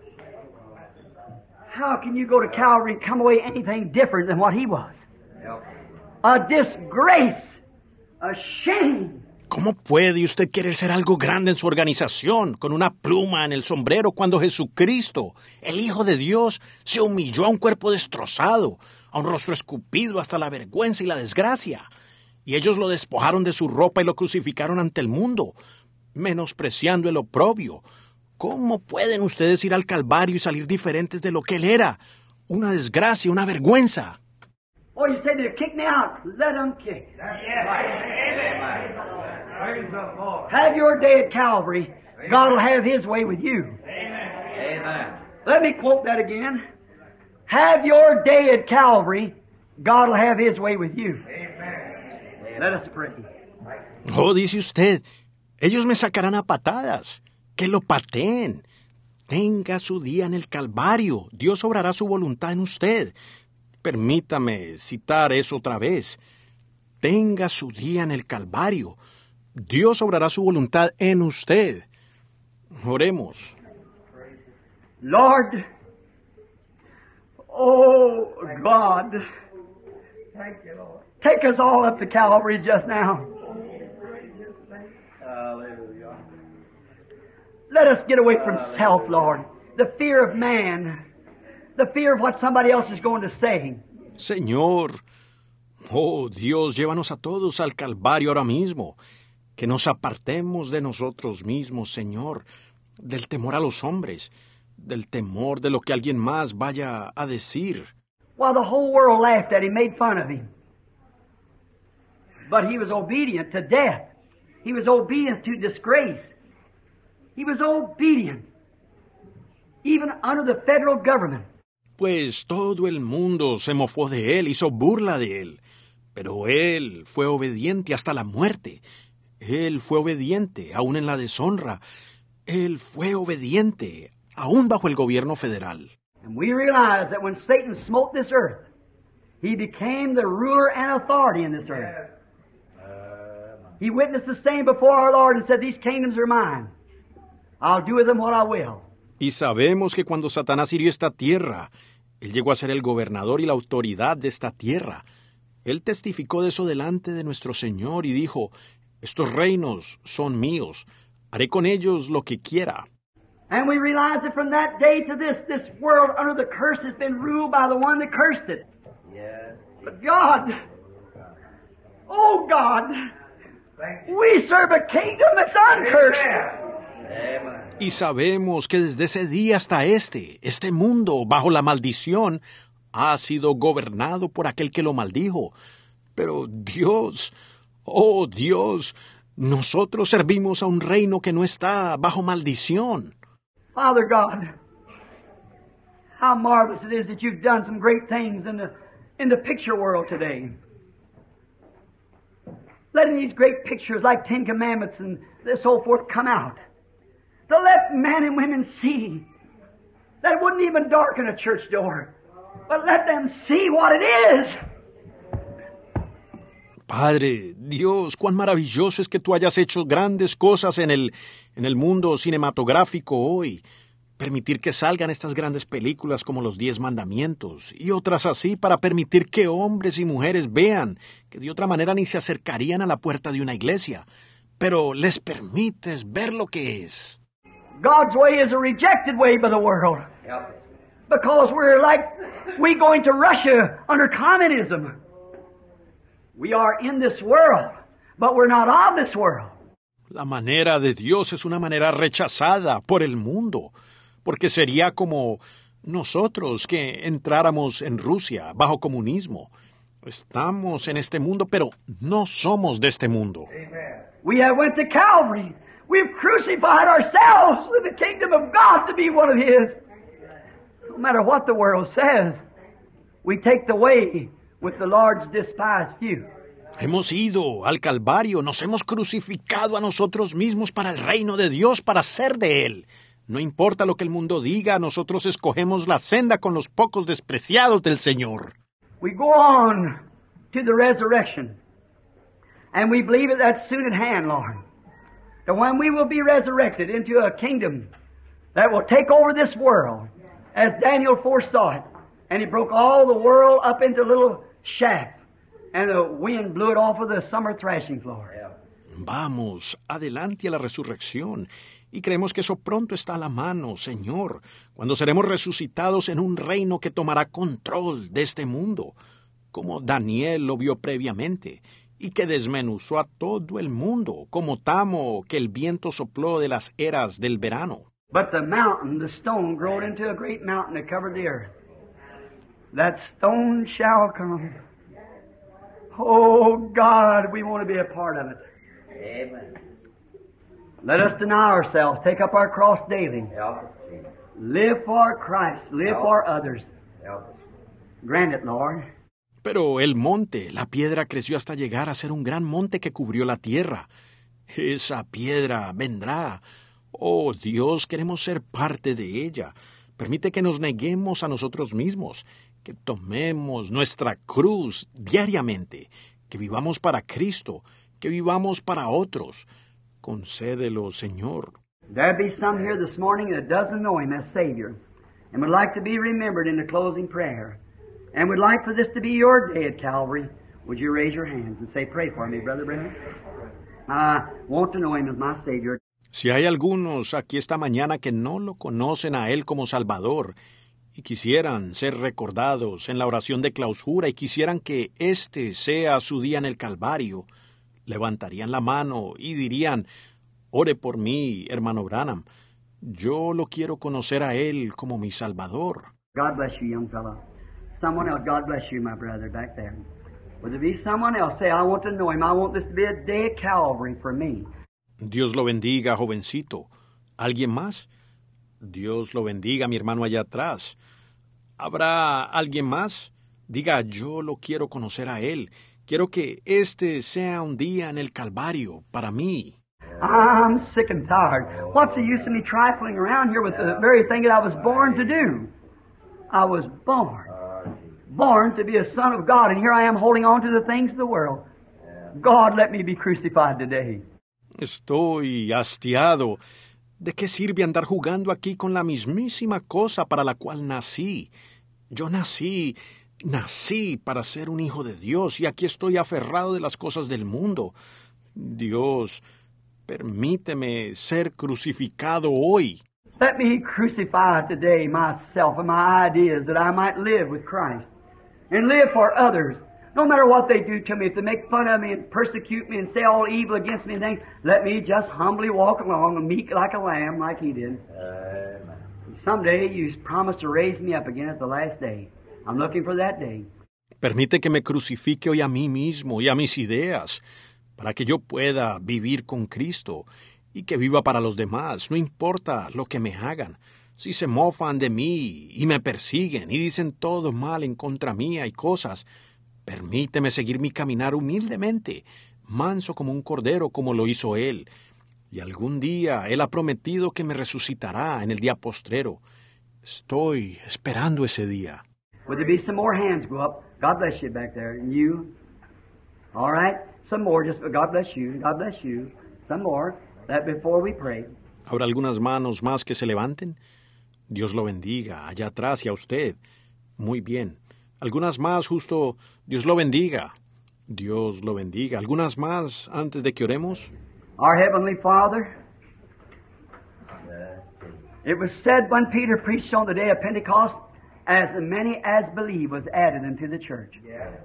How can you go to Calvary and come away anything different than what he was? A disgrace, a shame. ¿Cómo puede usted querer ser algo grande en su organización, con una pluma en el sombrero, cuando Jesucristo, el Hijo de Dios, se humilló a un cuerpo destrozado, a un rostro escupido hasta la vergüenza y la desgracia? Y ellos lo despojaron de su ropa y lo crucificaron ante el mundo, menospreciando el oprobio. ¿Cómo pueden ustedes ir al Calvario y salir diferentes de lo que él era? Una desgracia, una vergüenza. Oh, you say they'll kick me out. Let them kick. Praise the Lord. Have your day at Calvary. God will have his way with you. Amen. Let me quote that again. Have your day at Calvary. God will have his way with you. Let us pray. Oh, dice usted, ellos me sacarán a patadas. Que lo pateen. Tenga su día en el Calvario. Dios obrará su voluntad en usted. Permítame citar eso otra vez. Tenga su día en el Calvario. Dios obrará su voluntad en usted. Oremos. Lord, oh God, Thank you, Lord. take us all up to Calvary just now. Hallelujah. Let us get away from self, Lord. The fear of man. The fear of what somebody else is going to say. Señor, oh Dios, llévanos a todos al Calvario ahora mismo. Que nos apartemos de nosotros mismos, Señor, del temor a los hombres, del temor de lo que alguien más vaya a decir. While the whole world laughed at him, made fun of him. But he was obedient to death. He was obedient to disgrace. He was obedient, even under the federal government. Pues todo el mundo se mofó de él, hizo burla de él. Pero él fue obediente hasta la muerte. Él fue obediente, aún en la deshonra. Él fue obediente, aún bajo el gobierno federal. And we realize that when Satan smote this earth, he became the ruler and authority in this earth. He witnessed the same before our Lord and said, these kingdoms are mine. I'll do with them what I will. Y sabemos que cuando Satanás hirió esta tierra, él llegó a ser el gobernador y la autoridad de esta tierra. Él testificó de eso delante de nuestro Señor y dijo, estos reinos son míos, haré con ellos lo que quiera. And we realize that from that day to this world under the curse has been ruled by the one that cursed it. Yes. But God, oh God, we serve a kingdom that's uncursed. Amen. Y sabemos que desde ese día hasta este mundo, bajo la maldición, ha sido gobernado por aquel que lo maldijo. Pero Dios, oh Dios, Nosotros servimos a un reino que no está bajo maldición. Father God, how marvelous it is that you've done some great things in the picture world today. Letting these great pictures like Ten Commandments and so forth come out. To let men and women see that wouldn't even darken a church door, but let them see what it is. Padre, Dios, cuán maravilloso es que tú hayas hecho grandes cosas en el mundo cinematográfico hoy. Permitir que salgan estas grandes películas como Los 10 Mandamientos y otras así para permitir que hombres y mujeres vean que de otra manera ni se acercarían a la puerta de una iglesia, pero les permites ver lo que es. God's way is a rejected way by the world. Because we going to Russia under communism. We are in this world, but we're not of this world. La manera de Dios es una manera rechazada por el mundo, porque sería como nosotros que entráramos en Rusia bajo comunismo. Estamos en este mundo, pero no somos de este mundo. We have went to Calvary. We've crucified ourselves in the kingdom of God to be one of His. No matter what the world says, we take the way with the Lord's despised few. Hemos ido al Calvario, nos hemos crucificado a nosotros mismos para el reino de Dios, para ser de Él. No importa lo que el mundo diga, nosotros escogemos la senda con los pocos despreciados del Señor. We go on to the resurrection, and we believe that that's soon at hand, Lord. That when we will be resurrected into a kingdom that will take over this world, as Daniel foresaw it, and he broke all the world up into a little shaft, and the wind blew it off of the summer thrashing floor. Vamos, adelante a la resurrección. Y creemos que eso pronto está a la mano, Señor, cuando seremos resucitados en un reino que tomará control de este mundo, como Daniel lo vio previamente, y que desmenuzó a todo el mundo, como Tamo, que el viento sopló de las eras del verano. But the mountain, the stone, growed into a great mountain that covered the earth. That stone shall come. Oh, God, we want to be a part of it. Amen. Let us deny ourselves, take up our cross daily. Live for Christ, live for others. Grant it, Lord. Pero el monte, la piedra creció hasta llegar a ser un gran monte que cubrió la tierra. Esa piedra vendrá. Oh, Dios, queremos ser parte de ella. Permite que nos neguemos a nosotros mismos, que tomemos nuestra cruz diariamente, que vivamos para Cristo, que vivamos para otros. Concédelo, Señor. There be some here this morning that doesn't know Him as Savior and would like to be remembered in the closing prayer and would like for this to be your day at Calvary. Would you raise your hands and say, pray for me, Brother Branham? I want to know Him as my Savior. Si hay algunos aquí esta mañana que no lo conocen a Él como Salvador y quisieran ser recordados en la oración de clausura y quisieran que este sea su día en el Calvario, levantarían la mano y dirían, ore por mí, hermano Branham. Yo lo quiero conocer a Él como mi Salvador. God bless you, young fellow. Someone else, God bless you, my brother, back there. Would there be someone else say, I want to know Him. I want this to be a day at Calvary for me. Dios lo bendiga, jovencito. ¿Alguien más? Dios lo bendiga, mi hermano allá atrás. ¿Habrá alguien más? Diga, yo lo quiero conocer a Él. Quiero que este sea un día en el Calvario para mí. I'm sick and tired. What's the use of me trifling around here with the very thing that I was born to do? I was born to be a son of God, and here I am holding on to the things of the world. God, let me be crucified today. Estoy hastiado. ¿De qué sirve andar jugando aquí con la mismísima cosa para la cual nací? Yo nací para ser un hijo de Dios y aquí estoy aferrado de las cosas del mundo. Dios, permíteme ser crucificado hoy. Let me crucify today myself and my ideas that I might live with Christ and live for others. No matter what they do to me, if they make fun of me and persecute me and say all evil against me and things, let me just humbly walk along and meek like a lamb like He did. Someday you promised to raise me up again at the last day. I'm looking for that day. Permite que me crucifique hoy a mí mismo y a mis ideas. para que yo pueda vivir con Cristo y que viva para los demás, no importa lo que me hagan. Si se mofan de mí y me persiguen y dicen todo mal en contra mía y cosas, permíteme seguir mi caminar humildemente, manso como un cordero como lo hizo Él. Y algún día Él ha prometido que me resucitará en el día postrero. Estoy esperando ese día. Would there be some more hands go up? God bless you back there. And you? All right. Some more. Just God bless you. God bless you. Some more. That before we pray. ¿Habrá algunas manos más que se levanten? Dios lo bendiga, allá atrás y a usted. Muy bien. Algunas más, justo, Dios lo bendiga. Dios lo bendiga. ¿Algunas más antes de que oremos? Our Heavenly Father, it was said when Peter preached on the day of Pentecost, as many as believe was added into the church.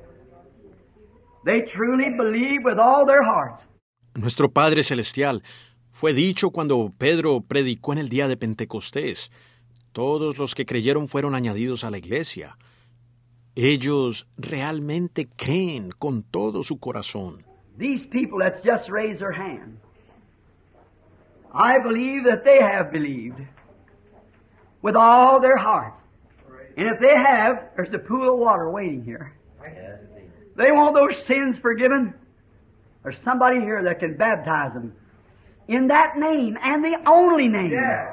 They truly believe with all their hearts. Nuestro Padre Celestial, fue dicho cuando Pedro predicó en el día de Pentecostés. Todos los que creyeron fueron añadidos a la iglesia. Ellos realmente creen con todo su corazón. These people that's just raised their hand, I believe that they have believed with all their hearts. And if they have, there's a pool of water waiting here. They want those sins forgiven. There's somebody here that can baptize them in that name and the only name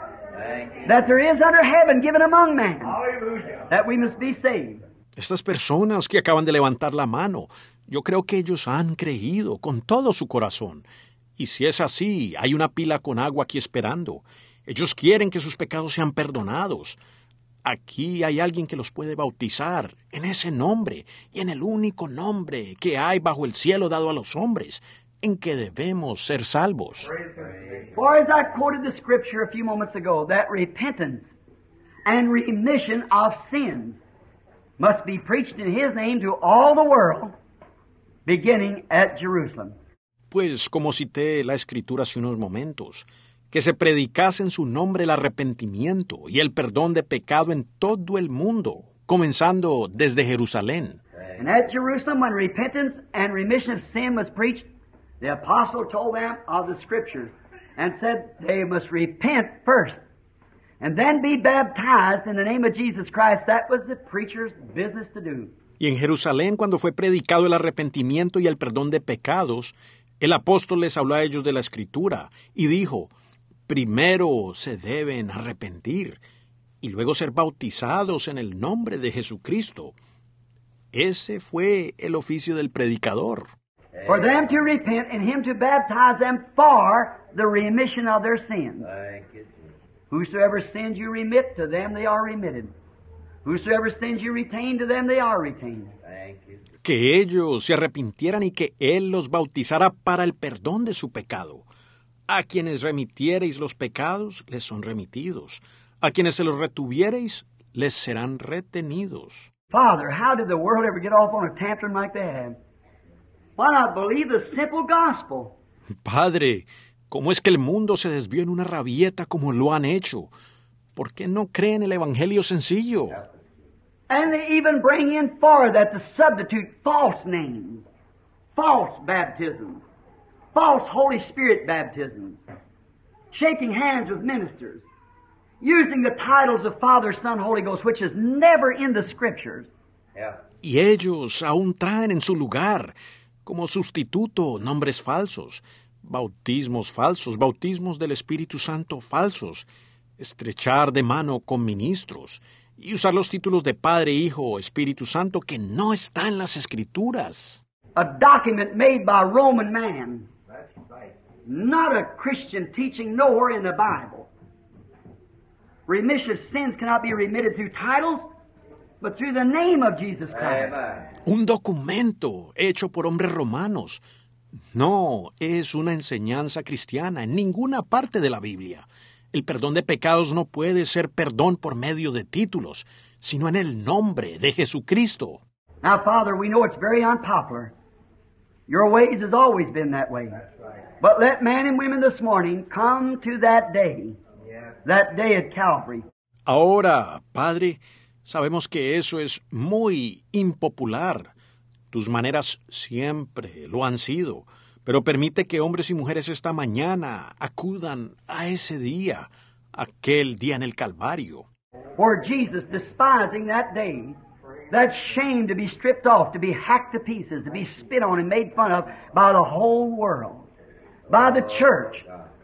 that there is under heaven given among men, that we must be saved. Estas personas que acaban de levantar la mano, yo creo que ellos han creído con todo su corazón. Y si es así, hay una pila con agua aquí esperando. Ellos quieren que sus pecados sean perdonados. Aquí hay alguien que los puede bautizar en ese nombre y en el único nombre que hay bajo el cielo dado a los hombres, en que debemos ser salvos. For as I quoted the scripture a few moments ago, that repentance and remission of sins must be preached in His name to all the world, beginning at Jerusalem. Pues, como cité la Escritura hace unos momentos, que se predicase en su nombre el arrepentimiento y el perdón de pecado en todo el mundo, comenzando desde Jerusalén. And at Jerusalem, when repentance and remission of sin was preached, the apostle told them of the scriptures and said they must repent first and then be baptized in the name of Jesus Christ. That was the preacher's business to do. Y en Jerusalén, cuando fue predicado el arrepentimiento y el perdón de pecados, el apóstol les habló a ellos de la Escritura y dijo, primero se deben arrepentir y luego ser bautizados en el nombre de Jesucristo. Ese fue el oficio del predicador. For them to repent and Him to baptize them for the remission of their sins. Whosoever sins you remit, to them they are remitted. Whosoever sins you retain, to them they are retained. Que ellos se arrepintieran y que Él los bautizara para el perdón de su pecado. A quienes remitiereis los pecados, les son remitidos. A quienes se los retuviereis, les serán retenidos. Father, how did the world ever get off on a tantrum like they have? Why not believe the simple gospel? Padre, ¿cómo es que el mundo se desvió en una rabieta como lo han hecho? ¿Por qué no creen el evangelio sencillo? And they even bring in for that to substitute false names, false baptisms, false Holy Spirit baptisms, shaking hands with ministers, using the titles of Father, Son, Holy Ghost, which is never in the Scriptures. Y ellos aún traen en su lugar, como sustituto, nombres falsos, bautismos del Espíritu Santo falsos, estrechar de mano con ministros y usar los títulos de Padre, Hijo, Espíritu Santo que no están en las Escrituras. A document made by Roman man, not a Christian teaching nowhere in the Bible. Remission of sins cannot be remitted through titles, but through the name of Jesus Christ. Un documento hecho por hombres romanos. No es una enseñanza cristiana en ninguna parte de la Biblia. El perdón de pecados no puede ser perdón por medio de títulos, sino en el nombre de Jesucristo. Now, Father, we know it's very unpopular. Your ways has always been that way. But let men and women this morning come to that day at Calvary. Ahora, Padre, sabemos que eso es muy impopular. Tus maneras siempre lo han sido. pero permite que hombres y mujeres esta mañana acudan a ese día, aquel día en el Calvario. Where Jesus, despising that day, that shame to be stripped off, to be hacked to pieces, to be spit on and made fun of by the whole world, by the church,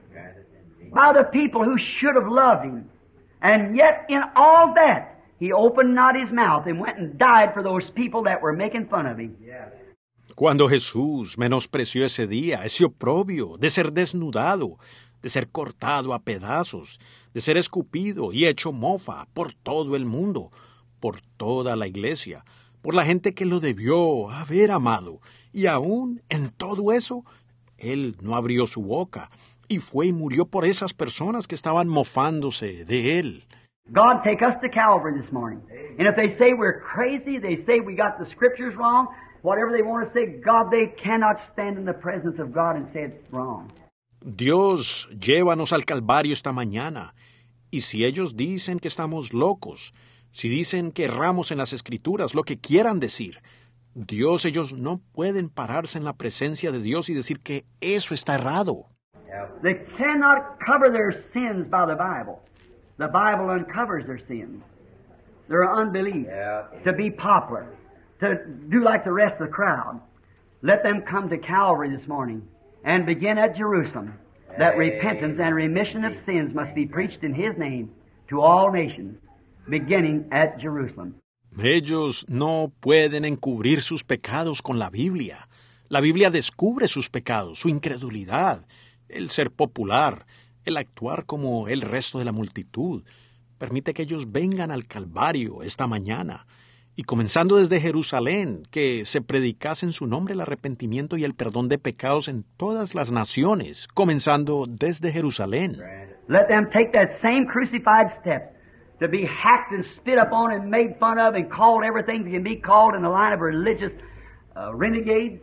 by the people who should have loved Him. And yet in all that, He opened not His mouth and went and died for those people that were making fun of Him. Cuando Jesús menospreció ese día, ese oprobio de ser desnudado, de ser cortado a pedazos, de ser escupido y hecho mofa por todo el mundo, por toda la iglesia, por la gente que lo debió haber amado, y aún en todo eso, Él no abrió su boca, y fue y murió por esas personas que estaban mofándose de Él. God, take us to Calvary this morning. And if they say we're crazy, they say we got the Scriptures wrong, whatever they want to say, God, they cannot stand in the presence of God and say it's wrong. Dios, llévanos al Calvario esta mañana. Y si ellos dicen que estamos locos, si dicen que erramos en las Escrituras, lo que quieran decir, Dios, ellos no pueden pararse en la presencia de Dios y decir que eso está errado. They cannot cover their sins by the Bible. The Bible uncovers their sins. Their unbelief. To be popular. To do like the rest of the crowd. Let them come to Calvary this morning and begin at Jerusalem. That repentance and remission of sins must be preached in His name to all nations, beginning at Jerusalem. Ellos no pueden encubrir sus pecados con la Biblia. La Biblia descubre sus pecados, su incredulidad, el ser popular, el actuar como el resto de la multitud. Permite que ellos vengan al Calvario esta mañana. Y comenzando desde Jerusalén, que se predicase en su nombre el arrepentimiento y el perdón de pecados en todas las naciones, comenzando desde Jerusalén. Let them take that same crucified step to be hacked and spit upon and made fun of and called everything that can be called in the line of religious renegades,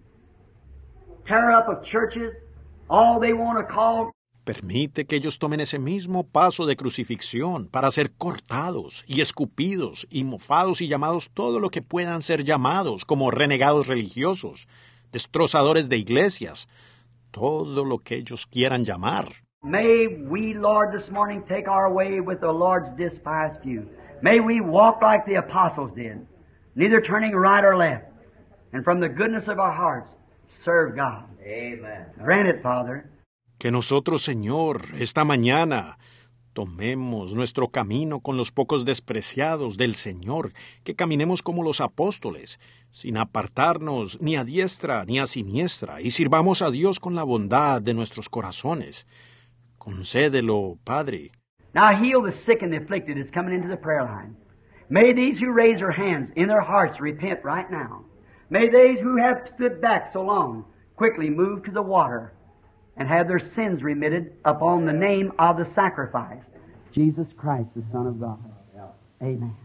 tear up of churches, all they want to call. Permite que ellos tomen ese mismo paso de crucifixión para ser cortados y escupidos y mofados y llamados todo lo que puedan ser llamados como renegados religiosos, destrozadores de iglesias, todo lo que ellos quieran llamar. May we, Lord, this morning take our way with the Lord's despised few. May we walk like the apostles did, neither turning right or left, and from the goodness of our hearts serve God. Amen. Grant it, Father. Que nosotros, Señor, esta mañana tomemos nuestro camino con los pocos despreciados del Señor, que caminemos como los apóstoles, sin apartarnos ni a diestra ni a siniestra, y sirvamos a Dios con la bondad de nuestros corazones. Concédelo, Padre. Now heal the sick and the afflicted that's coming into the prayer line. May these who raise their hands in their hearts repent right now. May these who have stood back so long quickly move to the water and have their sins remitted upon the name of the sacrifice, Jesus Christ, the Son of God. Amen.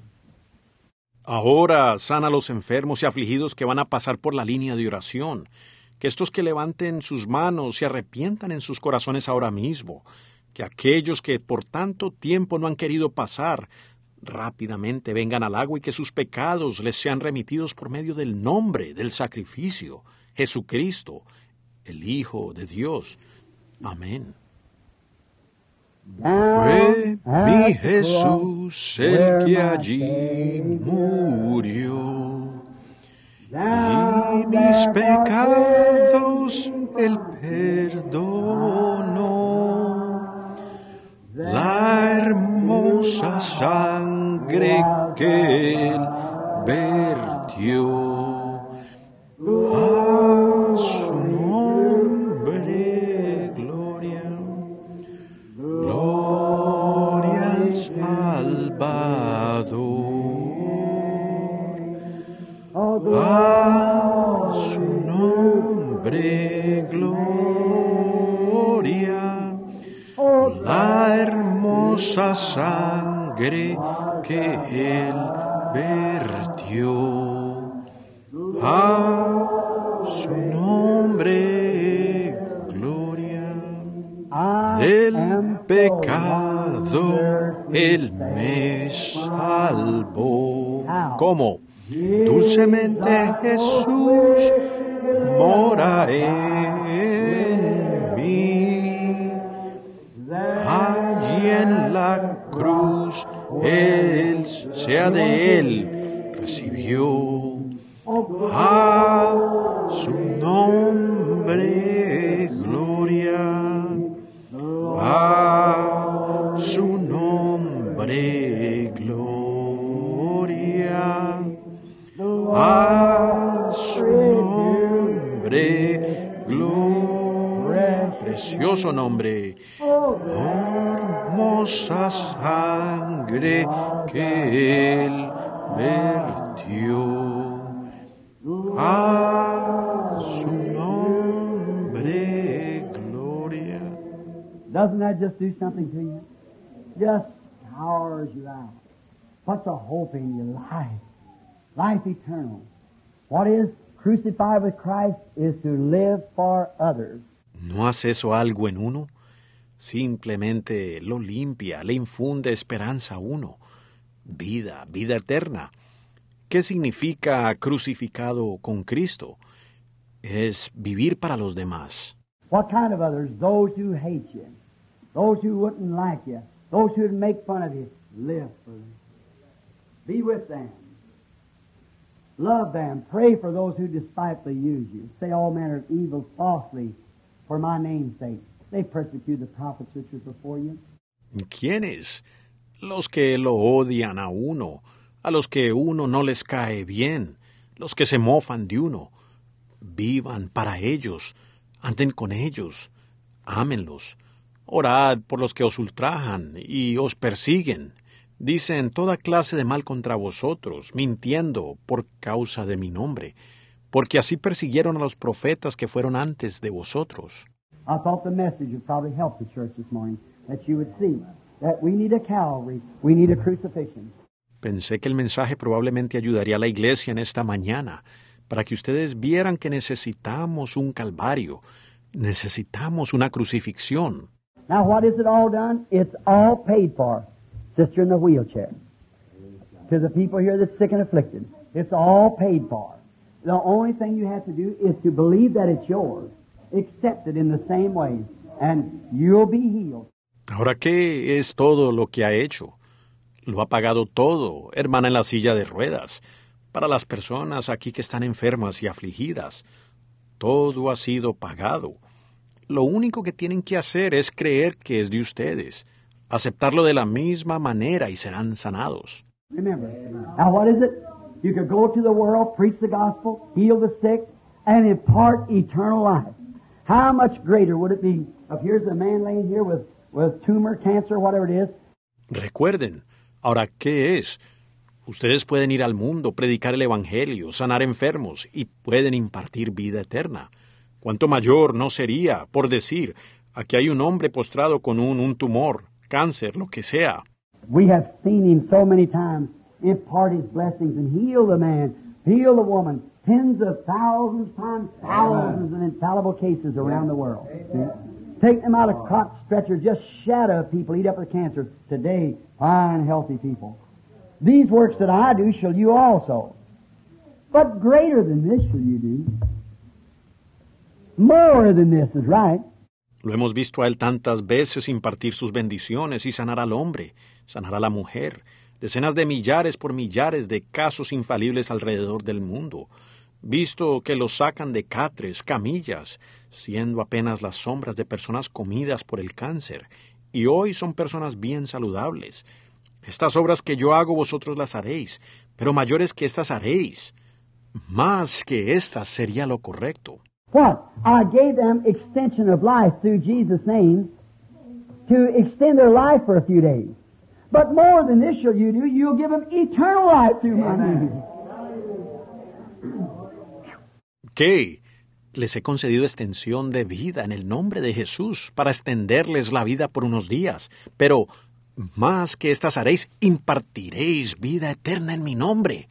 Ahora sana a los enfermos y afligidos que van a pasar por la línea de oración. Que estos que levanten sus manos se arrepientan en sus corazones ahora mismo. Que aquellos que por tanto tiempo no han querido pasar, rápidamente vengan al agua y que sus pecados les sean remitidos por medio del nombre, del sacrificio, Jesucristo, el Hijo de Dios. Amén. Fue mi Jesús el que allí murió, y mis pecados Él perdonó. La hermosa sangre que Él vertió, a su nombre gloria, gloria al Salvador, a su nombre gloria, la hermosa sangre que Él vertió. A su nombre, gloria. Del pecado Él me salvó. ¿Cómo? Dulcemente Jesús mora en gloria de él recibió. A su nombre gloria, a su nombre gloria, a su nombre gloria, precioso nombre, hermosa sangre que él vertió. A su nombre gloria. Doesn't that just do something to you? Just powers you out. Puts a hope in your life. Life eternal. What is crucified with Christ is to live for others. ¿No hace eso algo en uno? Simplemente lo limpia, le infunde esperanza a uno. Vida, vida eterna. ¿Qué significa crucificado con Cristo? Es vivir para los demás. What kind of others? Those who hate you, those who wouldn't like you, those who would make fun of you. Live for them. Be with them. Love them. Pray for those who despitefully use you. Say all manner of evil falsely for my name's sake. They persecute the prophets which were before you. ¿Quiénes? Los que lo odian a uno, a los que uno no les cae bien, los que se mofan de uno. Vivan para ellos, anden con ellos, ámenlos. Orad por los que os ultrajan y os persiguen. Dicen toda clase de mal contra vosotros, mintiendo por causa de mi nombre, porque así persiguieron a los profetas que fueron antes de vosotros. I thought the message would probably help the church this morning, that you would see that we need a Calvary, we need a crucifixion. Pensé que el mensaje probablemente ayudaría a la iglesia en esta mañana, para que ustedes vieran que necesitamos un calvario, necesitamos una crucifixión. Now what is it all done? It's all paid for. Sister in the wheelchair. To the people here that's sick and afflicted. It's all paid for. The only thing you have to do is to believe that it's yours. Accept it in the same way, and you'll be healed. Ahora, ¿qué es todo lo que ha hecho? Lo ha pagado todo, hermana en la silla de ruedas, para las personas aquí que están enfermas y afligidas. Todo ha sido pagado. Lo único que tienen que hacer es creer que es de ustedes, aceptarlo de la misma manera y serán sanados. Remember, now what is it? You could go to the world, preach the gospel, heal the sick, and impart eternal life. How much greater would it be if here's a man laying here with tumor, cancer, whatever it is? Recuerden, ahora, ¿qué es? Ustedes pueden ir al mundo, predicar el evangelio, sanar enfermos y pueden impartir vida eterna. ¿Cuánto mayor no sería, por decir, aquí hay un hombre postrado con un tumor, cáncer, lo que sea? We have seen him so many times impart his blessings and heal the man, heal the woman, tens of thousands times thousands in infallible cases around the world. Take them out of cot stretchers, just shadow people, eat up with cancer. Today, fine, healthy people. These works that I do shall you also. But greater than this shall you do. More than this is right. Lo hemos visto a él tantas veces impartir sus bendiciones y sanar al hombre, sanar a la mujer, decenas de millares por millares de casos infalibles alrededor del mundo, visto que los sacan de catres, camillas, siendo apenas las sombras de personas comidas por el cáncer, y hoy son personas bien saludables. Estas obras que yo hago vosotros las haréis, pero mayores que estas haréis. Más que estas sería lo correcto. What? I gave them extension of life through Jesus' name to extend their life for a few days. But more than this shall you do, you'll give them eternal life through my name. ¿Qué? Les he concedido extensión de vida en el nombre de Jesús para extenderles la vida por unos días, pero más que estas haréis, impartiréis vida eterna en mi nombre.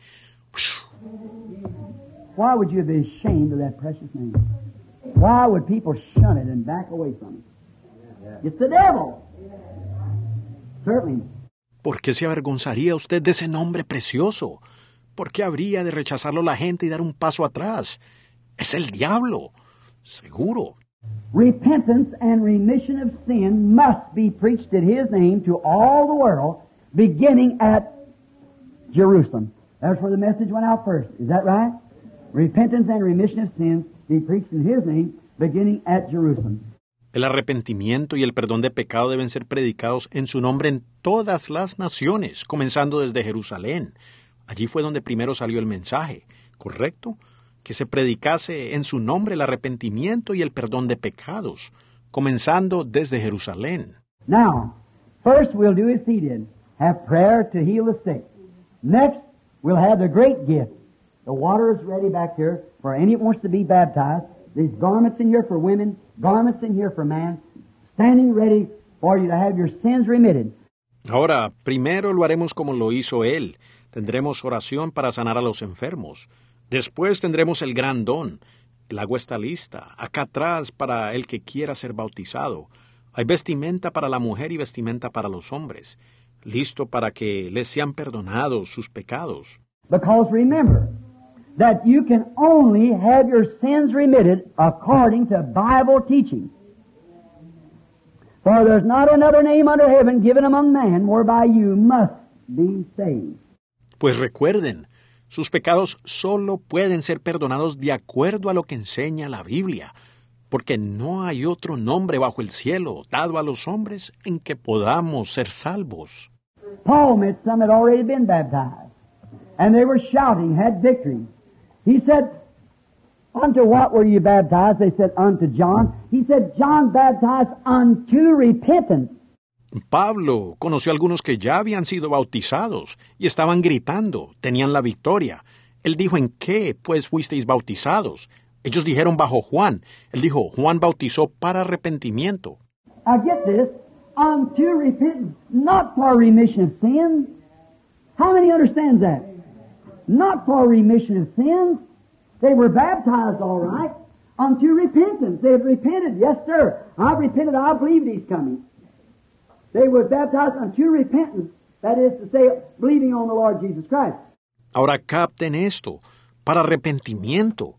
Why would you be ashamed of that precious name? Why would people shun it and back away from it? It's the devil. Certainly. ¿Por qué se avergonzaría usted de ese nombre precioso? ¿Por qué habría de rechazarlo la gente y dar un paso atrás? Es el diablo, seguro. Repentance and remission of sin must be preached in His name to all the world, beginning at Jerusalem. That's where the message went out first. Is that right? Repentance and remission of sins be preached in His name, beginning at Jerusalem. El arrepentimiento y el perdón de pecado deben ser predicados en su nombre en todas las naciones, comenzando desde Jerusalén. Allí fue donde primero salió el mensaje, ¿correcto? Que se predicase en su nombre el arrepentimiento y el perdón de pecados, comenzando desde Jerusalén. Now, first we'll do as He did, have prayer to heal the sick. Next, we'll have the great gift. The water is ready back here for any that wants to be baptized. There's garments in here for women, garments in here for man, standing ready for you to have your sins remitted. Ahora, primero lo haremos como lo hizo Él. Tendremos oración para sanar a los enfermos. Después tendremos el gran don. El agua está lista, acá atrás para el que quiera ser bautizado. Hay vestimenta para la mujer y vestimenta para los hombres, listo para que les sean perdonados sus pecados. Because remember that you can only have your sins remitted according to Bible teaching. For there's not another name under heaven given among men whereby you must be saved. Pues recuerden, sus pecados solo pueden ser perdonados de acuerdo a lo que enseña la Biblia, porque no hay otro nombre bajo el cielo dado a los hombres en que podamos ser salvos. Paul met some that had already been baptized, and they were shouting, had victory. He said, unto what were you baptized? They said, unto John. He said, John baptized unto repentance. Pablo conoció a algunos que ya habían sido bautizados y estaban gritando, tenían la victoria. Él dijo, ¿en qué, pues, fuisteis bautizados? Ellos dijeron bajo Juan. Él dijo, Juan bautizó para arrepentimiento. Now get this, unto repentance, not for remission of sins. How many understands that? Not for remission of sins. They were baptized all right, unto repentance. They've repented, yes sir. I've repented, I believe He's coming. They were baptized unto repentance, that is to say, believing on the Lord Jesus Christ. Ahora capten esto, para arrepentimiento,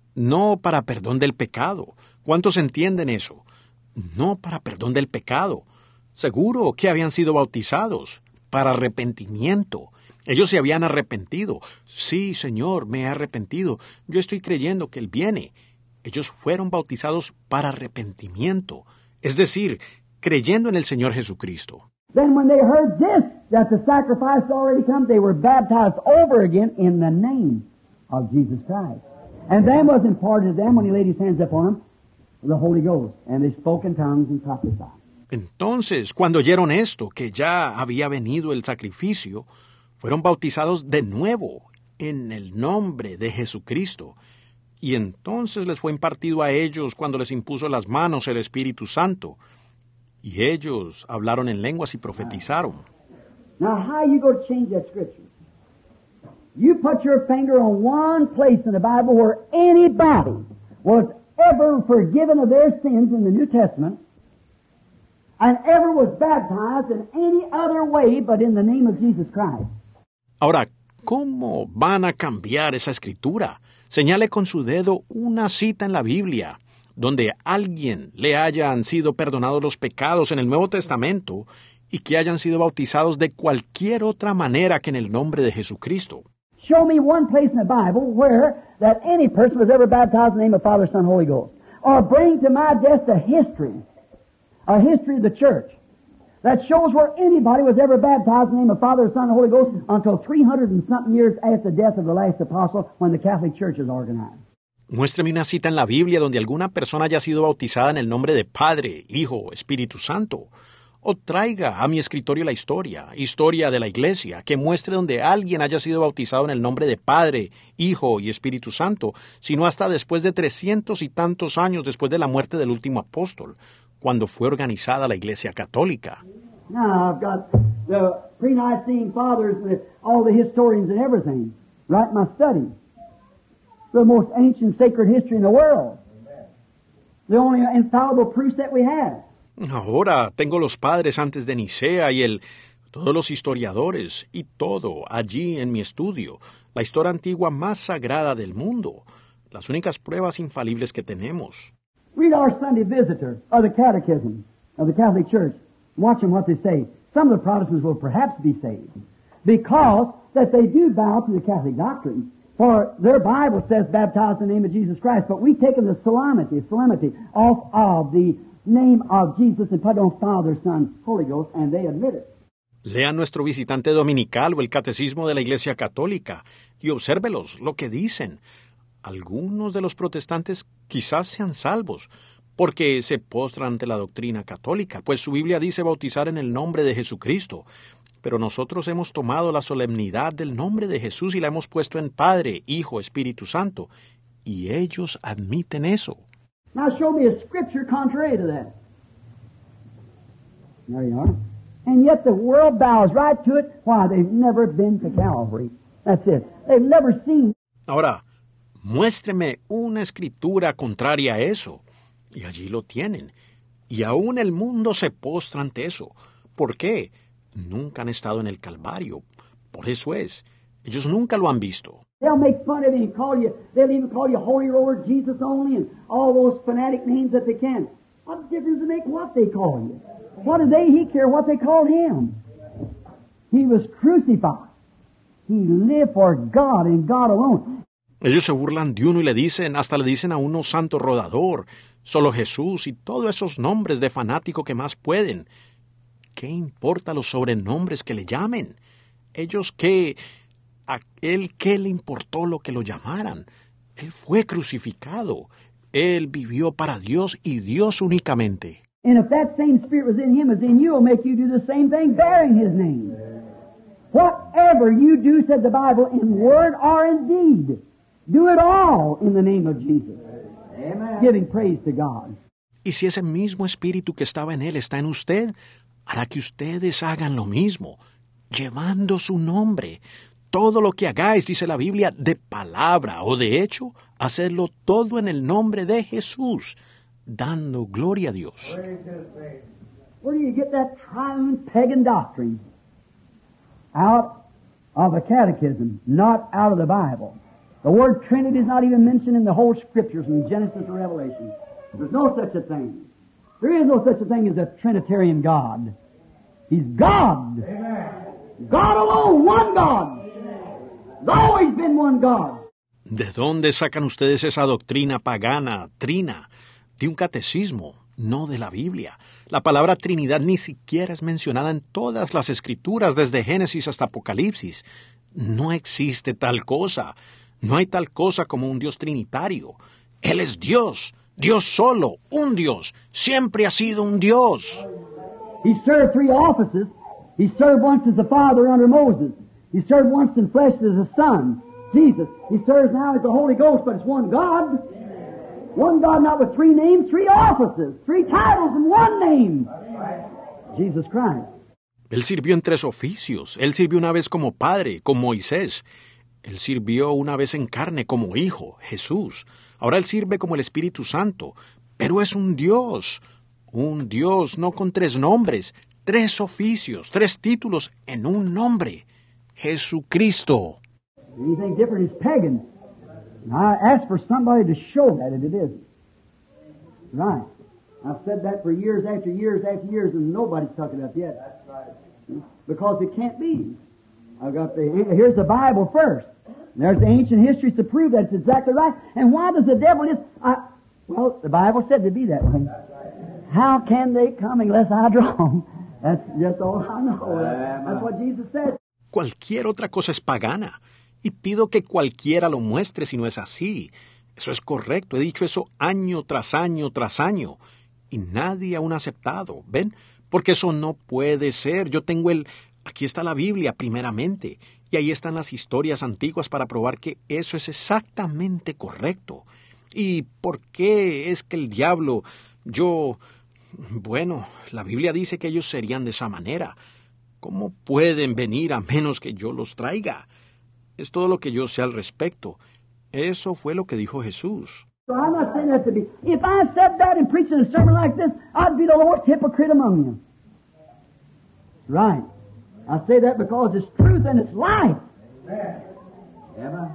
no para perdón del pecado. ¿Cuántos entienden eso? No para perdón del pecado. Seguro que habían sido bautizados, para arrepentimiento. Ellos se habían arrepentido. Sí, Señor, me he arrepentido. Yo estoy creyendo que Él viene. Ellos fueron bautizados para arrepentimiento. Es decir, creyendo en el Señor Jesucristo. Then when they heard this, that the sacrifice already come, they were baptized over again in the name of Jesus Christ. And then was imparted to them when He laid His hands upon them, the Holy Ghost. And they spoke in tongues and prophesied. Entonces, cuando oyeron esto, que ya había venido el sacrificio, fueron bautizados de nuevo en el nombre de Jesucristo. Y entonces les fue impartido a ellos cuando les impuso las manos el Espíritu Santo. Y ellos hablaron en lenguas y profetizaron. Now, how you going to change that scripture? You put your finger on one place in the Bible where anybody was ever forgiven of their sins in the New Testament and ever was baptized in any other way but in the name of Jesus Christ. Ahora, ¿cómo van a cambiar esa escritura? Señale con su dedo una cita en la Biblia donde alguien le hayan sido perdonados los pecados en el Nuevo Testamento y que hayan sido bautizados de cualquier otra manera que en el nombre de Jesucristo. Show me one place in the Bible where that any person was ever baptized in the name of Father, Son, Holy Ghost. Or bring to my desk a history of the church that shows where anybody was ever baptized in the name of Father, Son, and Holy Ghost until 300 and something years after the death of the last apostle when the Catholic Church is organized. Muéstrame una cita en la Biblia donde alguna persona haya sido bautizada en el nombre de Padre, Hijo, Espíritu Santo. O traiga a mi escritorio la historia de la Iglesia, que muestre donde alguien haya sido bautizado en el nombre de Padre, Hijo y Espíritu Santo, sino hasta después de 300 y tantos años después de la muerte del último apóstol, cuando fue organizada la Iglesia Católica. Now I've got the pre-Nicene fathers, all the historians and everything, right in my study. The most ancient sacred history in the world. The only infallible proofs that we have. Ahora tengo los padres antes de Nicea y todos los historiadores y todo allí en mi estudio, la historia antigua más sagrada del mundo, las únicas pruebas infalibles que tenemos. Read our Sunday Visitor of the Catechism of the Catholic Church. Watch them what they say. Some of the Protestants will perhaps be saved because that they do bow to the Catholic doctrine. For their Bible says baptize in the name of Jesus Christ, but we've taken the solemnity off of the name of Jesus and put on Father, Son, Holy Ghost, and they admit it. Lea nuestro visitante dominical o el catecismo de la Iglesia Católica y obsérvelos lo que dicen. Algunos de los protestantes quizás sean salvos porque se postran ante la doctrina católica, pues su Biblia dice bautizar en el nombre de Jesucristo. Pero nosotros hemos tomado la solemnidad del nombre de Jesús y la hemos puesto en Padre, Hijo, Espíritu Santo. Y ellos admiten eso. Now show me a scripture contrary to that. There you are. And yet the world bows right to it. Why? They've never been to Calvary. That's it. They've never seen. Ahora, muéstreme una escritura contraria a eso. Y allí lo tienen. Y aún el mundo se postra ante eso. ¿Por qué? Nunca han estado en el Calvario. Por eso es. Ellos nunca lo han visto. They'll make fun of you and call you, they'll even call you Holy Roller, Jesus only, and all those fanatic names that they can. What difference does it make what they call you? What do he care what they called him? He was crucified. He lived for God and God alone. Ellos se burlan de uno y hasta le dicen a uno santo rodador, solo Jesús y todos esos nombres de fanático que más pueden. ¿Qué importa los sobrenombres que le llamen? Ellos qué, a él qué le importó lo que lo llamaran. Él fue crucificado. Él vivió para Dios y Dios únicamente. And if that same spirit was in him as in you, will make you do the same thing, bearing his name. Whatever you do, said the Bible, in word or in deed, do it all in the name of Jesus. Amen. Giving praise to God. Y si ese mismo espíritu que estaba en él está en usted, hará que ustedes hagan lo mismo, llevando su nombre. Todo lo que hagáis, dice la Biblia, de palabra o de hecho, hacedlo todo en el nombre de Jesús, dando gloria a Dios. Where do you get that triune pagan doctrine? Out of a catechism, not out of the Bible. The word Trinity is not even mentioned in the whole Scriptures from Genesis to Revelation. There's no such a thing. There is no such a thing as a Trinitarian God. He's God. Amen. God alone, one God. There's always been one God. ¿De dónde sacan ustedes esa doctrina pagana, trina? De un catecismo, no de la Biblia. La palabra Trinidad ni siquiera es mencionada en todas las Escrituras, desde Génesis hasta Apocalipsis. No existe tal cosa. No hay tal cosa como un Dios trinitario. Él es Dios. Dios solo, un Dios. Siempre ha sido un Dios. He served three offices. He served once as the Father under Moses. He served once in flesh as the Son, Jesus. He serves now as the Holy Ghost, but it's one God. One God, not with three names, three offices, three titles, and one name. Jesus Christ. Él sirvió en tres oficios. Él sirvió una vez como Padre, con Moisés. Él sirvió una vez en carne como Hijo, Jesús. Ahora Él sirve como el Espíritu Santo. Pero es un Dios no con tres nombres, tres oficios, tres títulos en un nombre. Jesucristo. Anything different is pagan. And I ask for somebody to show that it isn't. Right. I've said that for years after years after years, and nobody's took it up yet. That's right. Because it can't be. Here's the Bible first. There's the ancient histories to prove that's exactly right. And why does the devil well, the Bible said to be that way. How can they come unless I draw them? That's just all I know. That's what Jesus said. Cualquier otra cosa es pagana. Y pido que cualquiera lo muestre si no es así. Eso es correcto. He dicho eso año tras año tras año. Y nadie aún ha aceptado. ¿Ven? Porque eso no puede ser. Aquí está la Biblia primeramente. Y ahí están las historias antiguas para probar que eso es exactamente correcto. ¿Y por qué es que el diablo, Bueno, la Biblia dice que ellos serían de esa manera. ¿Cómo pueden venir a menos que yo los traiga? Es todo lo que yo sé al respecto. Eso fue lo que dijo Jesús. So I'm not saying that to be. If I said that and preaching a sermon like this, I'd be the lowest hypocrite among you. Right. I say that because it's truth and it's life. Amen.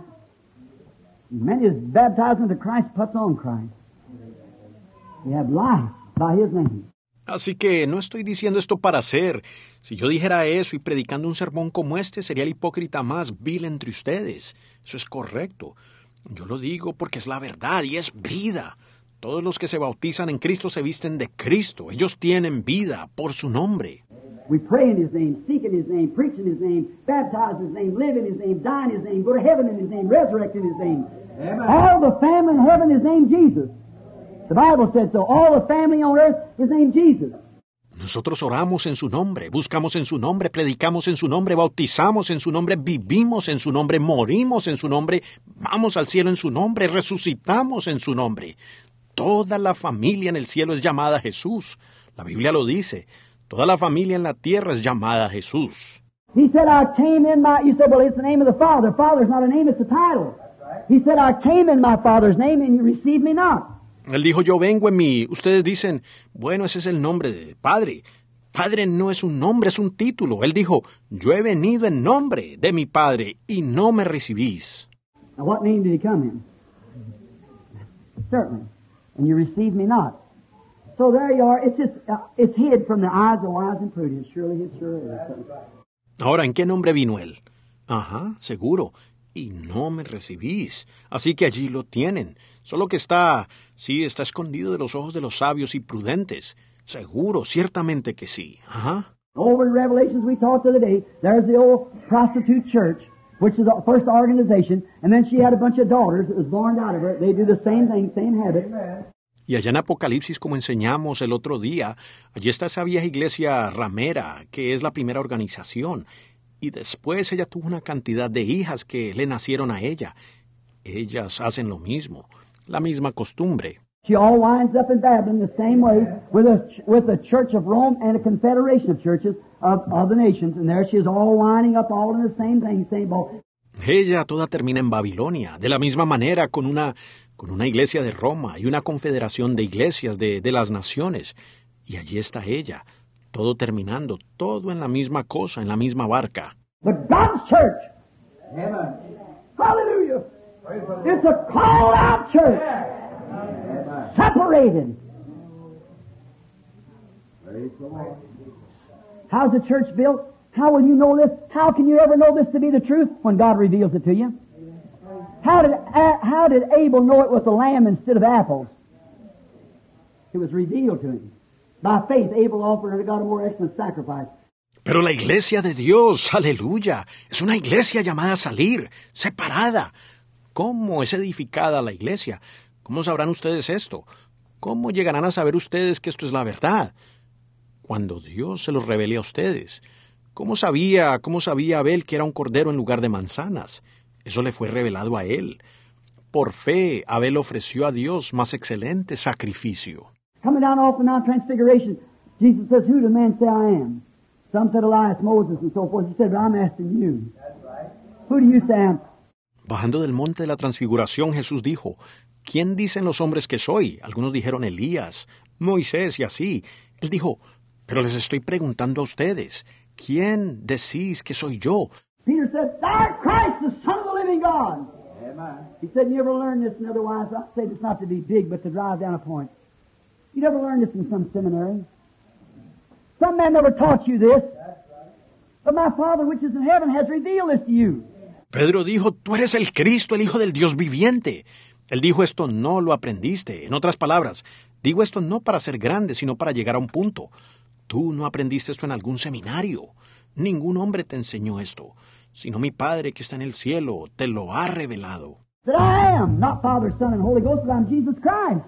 Many is baptized into Christ, puts on Christ. You have life by His name. Así que no estoy diciendo esto para hacer. Si yo dijera eso y predicando un sermón como este, sería el hipócrita más vil entre ustedes. Eso es correcto. Yo lo digo porque es la verdad y es vida. Todos los que se bautizan en Cristo se visten de Cristo. Ellos tienen vida por su nombre. We pray in His name, seek in His name, preach in His name, baptize in His name, live in His name, die in His name, go to heaven in His name, resurrect in His name. Amen. All the family in heaven is named Jesus. The Bible said so. All the family on earth is named Jesus. Nosotros oramos en su nombre, buscamos en su nombre, predicamos en su nombre, bautizamos en su nombre, vivimos en su nombre, morimos en su nombre, vamos al cielo en su nombre, resucitamos en su nombre. Toda la familia en el cielo es llamada Jesús. La Biblia lo dice. Toda la familia en la tierra es llamada Jesús. He said, I came in my... You said, well, it's the name of the Father. Father's not a name, it's a title. He said, I came in my Father's name and you received me not. Él dijo, yo vengo en mí. Ustedes dicen, bueno, ese es el nombre de Padre. Padre no es un nombre, es un título. Él dijo, yo he venido en nombre de mi Padre y no me recibís. Now, what name did he come in? Certainly. And you received me not. So there you are. It's just, it's hid from the eyes of wise and prudent. Surely it sure is. Ahora, ¿en qué nombre vino él? Ajá, seguro. Y no me recibís. Así que allí lo tienen. Solo que está escondido de los ojos de los sabios y prudentes. Seguro, ciertamente que sí. Ajá. Over in Revelations we talked the other day, there's the old prostitute church, which is the first organization, and then she had a bunch of daughters that was born out of her. They do the same thing, same habit. Y allá en Apocalipsis, como enseñamos el otro día, allí está esa vieja iglesia ramera, que es la primera organización. Y después ella tuvo una cantidad de hijas que le nacieron a ella. Ellas hacen lo mismo, la misma costumbre. She all winds up in Babylon the same way with the Church of Rome and a confederation of churches of the nations. And there she is all winding up all in the same thing, same ball. Ella toda termina en Babilonia, de la misma manera con una iglesia de Roma y una confederación de iglesias de las naciones. Y allí está ella, todo terminando, todo en la misma cosa, en la misma barca. But God's church, amen. Hallelujah, it's a called out church, separated. How's the church built? How will you know this? How can you ever know this to be the truth when God reveals it to you? How did Abel know it was a lamb instead of apples? It was revealed to him. By faith, Abel offered unto God a more excellent sacrifice. Pero la iglesia de Dios, aleluya, es una iglesia llamada a salir, separada. ¿Cómo es edificada la iglesia? ¿Cómo sabrán ustedes esto? ¿Cómo llegarán a saber ustedes que esto es la verdad? Cuando Dios se los revele a ustedes. ¿Cómo sabía Abel que era un cordero en lugar de manzanas? Eso le fue revelado a él. Por fe, Abel ofreció a Dios más excelente sacrificio. Coming down off the Mount Transfiguration, Jesus says, who do men say I am? Some said Elias, Moses, and so forth. He said, but I'm asking you. Who do you say I am? Bajando del monte de la transfiguración, Jesús dijo, ¿quién dicen los hombres que soy? Algunos dijeron Elías, Moisés y así. Él dijo, pero les estoy preguntando a ustedes, ¿quién decís que soy yo? Peter said, thou art Christ, the Son of the living God. Amen. He said, you ever learn this in other wise? I say this not to be big, but to drive down a point. You never learned this in some seminary. Some man never taught you this. But my Father which is in heaven has revealed this to you. Pedro dijo, tú eres el Cristo, el Hijo del Dios viviente. Él dijo, esto no lo aprendiste. En otras palabras, digo esto no para ser grande, sino para llegar a un punto. Tú no aprendiste esto en algún seminario. Ningún hombre te enseñó esto, sino mi Padre que está en el cielo te lo ha revelado. That I am, not Father, Son, and Holy Ghost, but I'm Jesus Christ.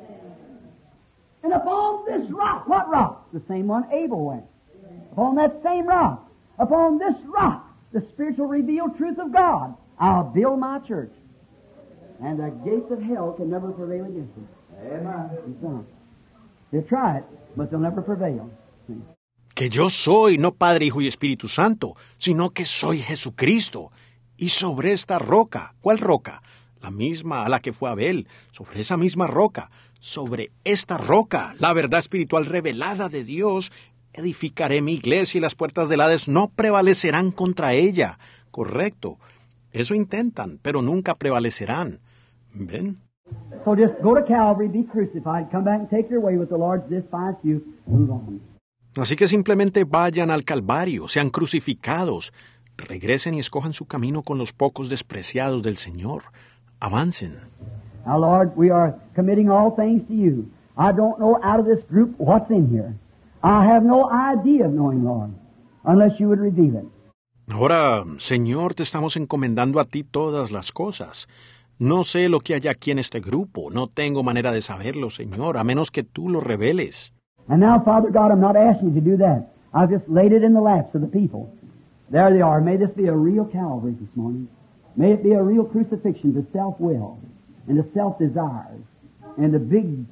And upon this rock, what rock? The same one Abel went. Upon that same rock, upon this rock, the spiritual revealed truth of God, I'll build my church. And the gates of hell can never prevail against it. Amen. They'll try it, but they'll never prevail. Que yo soy no Padre, Hijo y Espíritu Santo, sino que soy Jesucristo. Y sobre esta roca, ¿cuál roca? La misma a la que fue Abel, sobre esa misma roca, sobre esta roca, la verdad espiritual revelada de Dios, edificaré mi iglesia y las puertas del Hades no prevalecerán contra ella. Correcto. Eso intentan, pero nunca prevalecerán. ¿Ven? So just go to Calvary, be crucified, come back and take your way with the Lord's despised you, move on. Así que simplemente vayan al Calvario, sean crucificados, regresen y escojan su camino con los pocos despreciados del Señor. Avancen. Now, Lord, we are committing all things to you. I don't know out of this group what's in here. I have no idea of knowing, Lord, unless you would reveal it. Ahora, Señor, te estamos encomendando a ti todas las cosas. No sé lo que hay aquí en este grupo. No tengo manera de saberlo, Señor, a menos que tú lo reveles. And now, Father God, I'm not asking you to do that. I've just laid it in the laps of the people. There they are. May this be a real Calvary this morning. May it be a real crucifixion to self-will and to self-desires and the big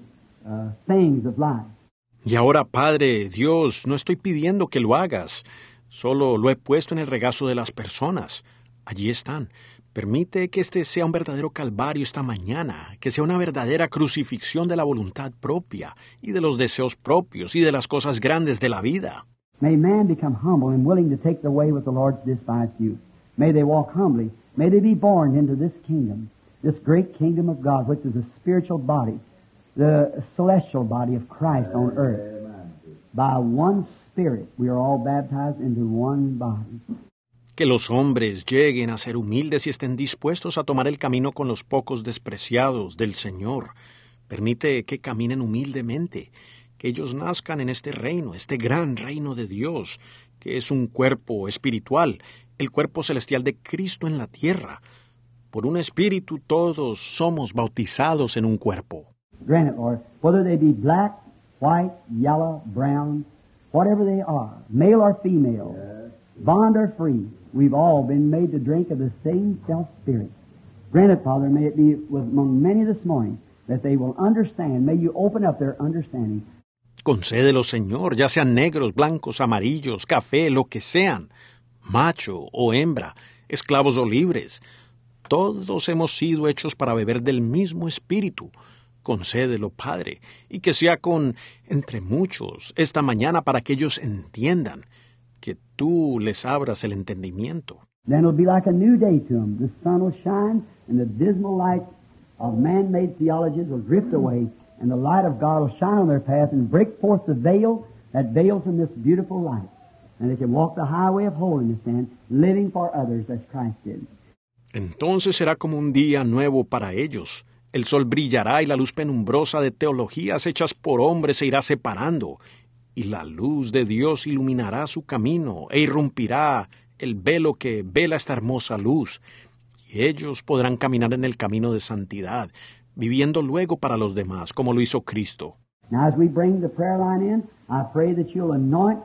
things of life. Y ahora, Padre, Dios, no estoy pidiendo que lo hagas. Solo lo he puesto en el regazo de las personas. Allí están. Permite que este sea un verdadero calvario esta mañana, que sea una verdadera crucifixión de la voluntad propia y de los deseos propios y de las cosas grandes de la vida. May man become humble and willing to take the way with the Lord's despised youth. May they walk humbly. May they be born into this kingdom, this great kingdom of God, which is a spiritual body, the celestial body of Christ on earth. By one Spirit, we are all baptized into one body. Que los hombres lleguen a ser humildes y estén dispuestos a tomar el camino con los pocos despreciados del Señor. Permite que caminen humildemente, que ellos nazcan en este reino, este gran reino de Dios, que es un cuerpo espiritual, el cuerpo celestial de Cristo en la tierra. Por un espíritu todos somos bautizados en un cuerpo. Grant it, Lord, whether they be black, white, yellow, brown, whatever they are, male or female, bond or free, we've all been made to drink of the same self-spirit. Grant it, Father, may it be among many this morning, that they will understand. May you open up their understanding. Concédelo, Señor, ya sean negros, blancos, amarillos, café, lo que sean, macho o hembra, esclavos o libres. Todos hemos sido hechos para beber del mismo espíritu. Concédelo, Padre, y que sea con entre muchos esta mañana para que ellos entiendan, que tú les abras el entendimiento. Then it'll be like a new day to them. The sun will shine, and the dismal light of man-made theologies will drift away, and the light of God will shine on their path and break forth the veil that veils in this beautiful light. And they can walk the highway of holiness then, living for others as Christ did. Entonces será como un día nuevo para ellos. El sol brillará y la luz penumbrosa de teologías hechas por hombres se irá separando, y la luz de Dios iluminará su camino e irrumpirá el velo que vela esta hermosa luz, y ellos podrán caminar en el camino de santidad, viviendo luego para los demás, como lo hizo Cristo. Now as we bring the prayer line in, I pray that you'll anoint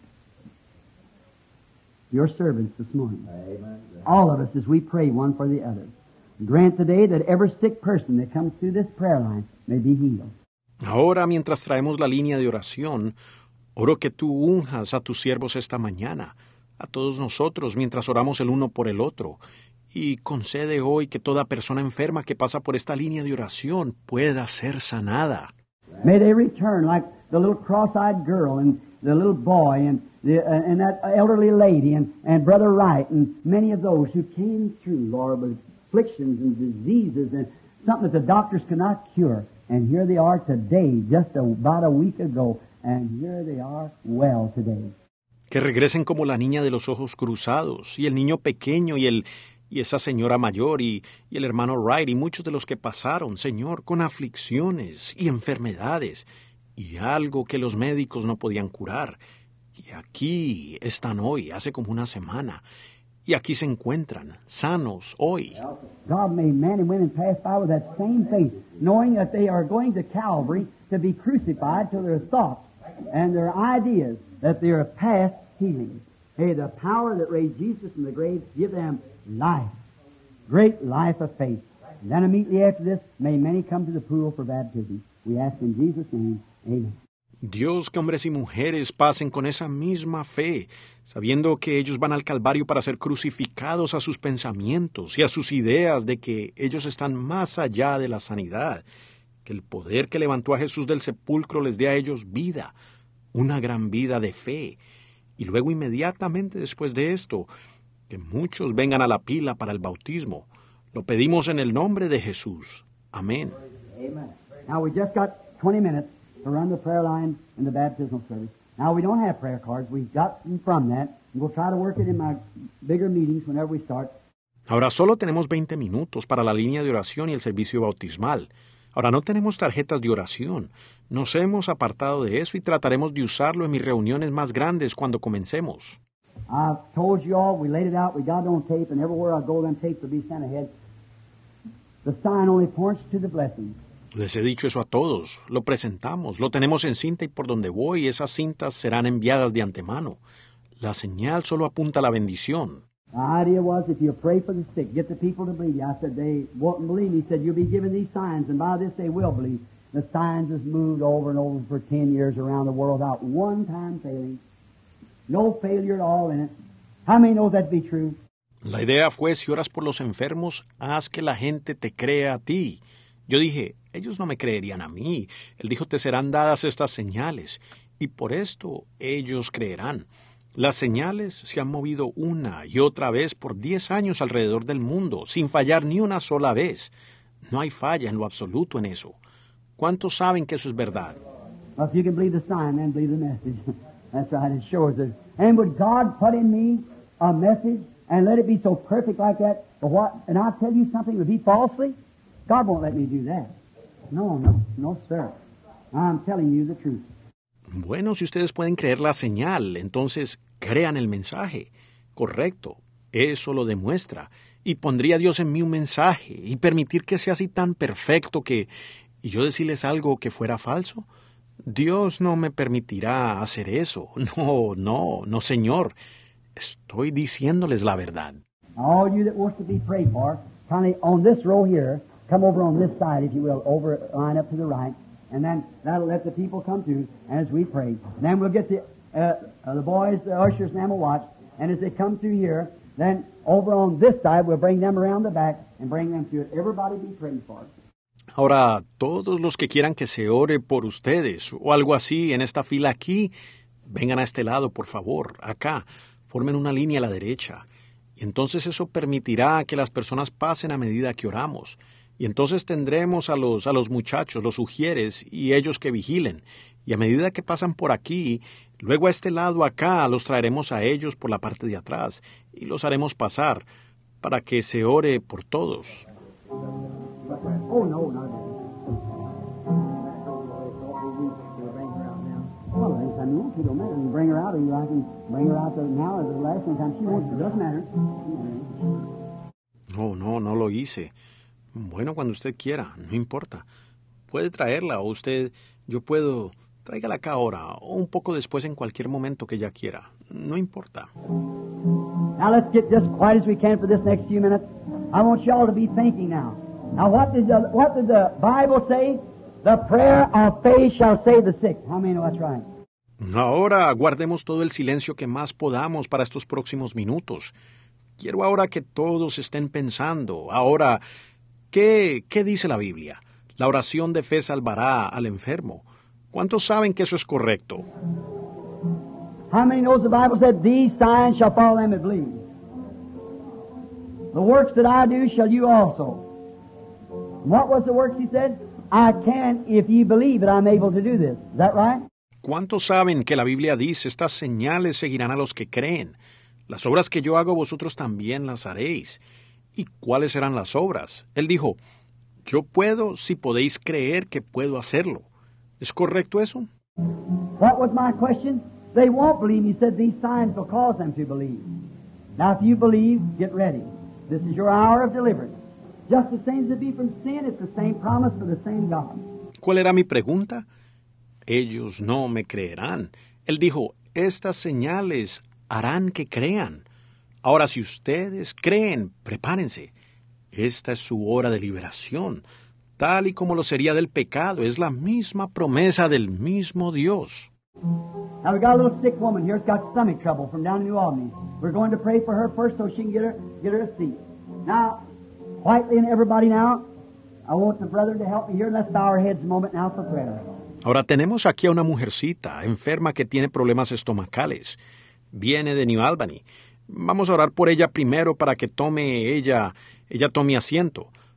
your servants this morning. Amen. All of us as we pray one for the other. Grant today that every sick person that comes through this prayer line may be healed. Ahora, mientras traemos la línea de oración, oro que tú unjas a tus siervos esta mañana, a todos nosotros mientras oramos el uno por el otro, y concede hoy que toda persona enferma que pasa por esta línea de oración pueda ser sanada. May they return like the little cross-eyed girl and the little boy and that elderly lady and Brother Wright and many of those who came through, Lord, with afflictions and diseases and something that the doctors cannot cure. And here they are today, just about a week ago, and here they are well today. Que regresen como la niña de los ojos cruzados, y el niño pequeño, y esa señora mayor, y el hermano Wright, y muchos de los que pasaron, Señor, con aflicciones y enfermedades, y algo que los médicos no podían curar. Y aquí están hoy, hace como una semana, y aquí se encuentran, sanos hoy. God, may men and women pass by with that same faith, knowing that they are going to Calvary to be crucified to their thoughts and their ideas, that they are past healing. Hey, the power that raised Jesus from the grave, give them life, great life of faith. And then immediately after this, may many come to the pool for baptism. We ask in Jesus' name, amen. Dios, que hombres y mujeres pasen con esa misma fe, sabiendo que ellos van al Calvario para ser crucificados a sus pensamientos y a sus ideas de que ellos están más allá de la sanidad, que el poder que levantó a Jesús del sepulcro les dé a ellos vida, una gran vida de fe, y luego inmediatamente después de esto, que muchos vengan a la pila para el bautismo. Lo pedimos en el nombre de Jesús. Amén. Amen. Now, we just got 20 minutes to run the prayer line and the baptismal service. Now, we don't have prayer cards. We've got them from that. And we'll try to work it in my bigger meetings whenever we start. Ahora solo tenemos 20 minutos para la línea de oración y el servicio bautismal. Ahora no tenemos tarjetas de oración. Nos hemos apartado de eso y trataremos de usarlo en mis reuniones más grandes cuando comencemos. I've told you all, we laid it out, we got it on tape, and everywhere I go, them tapes will be sent ahead. The sign only points to the blessing. Les he dicho eso a todos. Lo presentamos, lo tenemos en cinta y por donde voy esas cintas serán enviadas de antemano. La señal solo apunta a la bendición. The idea was if you pray for the sick, get the people to believe you. I said they won't believe me. He said you'll be given these signs, and by this they will believe. The signs has moved over and over for 10 years around the world without one time failing. No failure at all in it. How many know that to be true? La idea fue, si oras por los enfermos, haz que la gente te crea a ti. Yo dije, ellos no me creerían a mí. Él dijo, te serán dadas estas señales, y por esto ellos creerán. Las señales se han movido una y otra vez por 10 años alrededor del mundo, sin fallar ni una sola vez. No hay falla en lo absoluto en eso. ¿Cuántos saben que eso es verdad? Well, if you can believe the sign, then believe the message. That's right, it shows it. And would God put in me a message and let it be so perfect like that? But what? And I'll tell you something, would be falsely? God won't let me do that. No, sir. I'm telling you the truth. Bueno, si ustedes pueden creer la señal, entonces crean el mensaje. Correcto, eso lo demuestra. Y pondría Dios en mí un mensaje y permitir que sea así tan perfecto que... ¿Y yo decirles algo que fuera falso? Dios no me permitirá hacer eso. No, Señor. Estoy diciéndoles la verdad. All you that wants to be prayed for, kindly on this row here, come over on this side, if you will, over, line up to the right, and then that'll let the people come through as we pray. And then we'll get the boys, the ushers, and them will watch, and as they come through here, then over on this side, we'll bring them around the back and bring them through it. Everybody be prayed for. Ahora, todos los que quieran que se ore por ustedes o algo así en esta fila aquí, vengan a este lado, por favor, acá, formen una línea a la derecha. Y entonces eso permitirá que las personas pasen a medida que oramos. Y entonces tendremos a los muchachos, los ujieres, y ellos que vigilen. Y a medida que pasan por aquí, luego a este lado acá los traeremos a ellos por la parte de atrás y los haremos pasar para que se ore por todos. Oh, no, not that. Well, anytime you want to, don't matter. You bring her out, or I can bring her out now or the last time she wants to. Doesn't matter. No lo hice. Bueno, cuando usted quiera, no importa. Puede traerla o usted, yo puedo, tráigala acá ahora o un poco después en cualquier momento que ella quiera. No importa. Now let's get just quiet as we can for this next few minutes. I want you all to be thinking now. Now what did the Bible say? The prayer of faith shall save the sick. How many know that's right? Ahora guardemos todo el silencio que más podamos para estos próximos minutos. Quiero ahora que todos estén pensando. Ahora, ¿qué dice la Biblia? La oración de fe salvará al enfermo. ¿Cuántos saben que eso es correcto? How many knows the Bible said, these signs shall follow them that believe? The works that I do shall you also. What was the works he said? I can, if ye believe that I'm able to do this. Is that right? ¿Cuántos saben que la Biblia dice, estas señales seguirán a los que creen? Las obras que yo hago vosotros también las haréis. ¿Y cuáles serán las obras? Él dijo, yo puedo si podéis creer que puedo hacerlo. ¿Es correcto eso? What was my question? They won't believe. He said these signs will cause them to believe. Now if you believe, get ready. This is your hour of deliverance. Just the same as it be from sin, it's the same promise for the same God. ¿Cuál era mi pregunta? Ellos no me creerán. Él dijo, estas señales harán que crean. Ahora, si ustedes creen, prepárense. Esta es su hora de liberación. Tal y como lo sería del pecado, es la misma promesa del mismo Dios. Now we got a little sick woman here who's got stomach trouble from down in New Albany. We're going to pray for her first so she can get her a seat. Now, quietly and everybody now, I want the brother to help me here. Let's bow our heads a moment now for prayer. Ahora tenemos aquí a una mujercita enferma que tiene problemas estomacales. Viene de New Albany. Vamos a orar por ella primero para que ella tome asiento.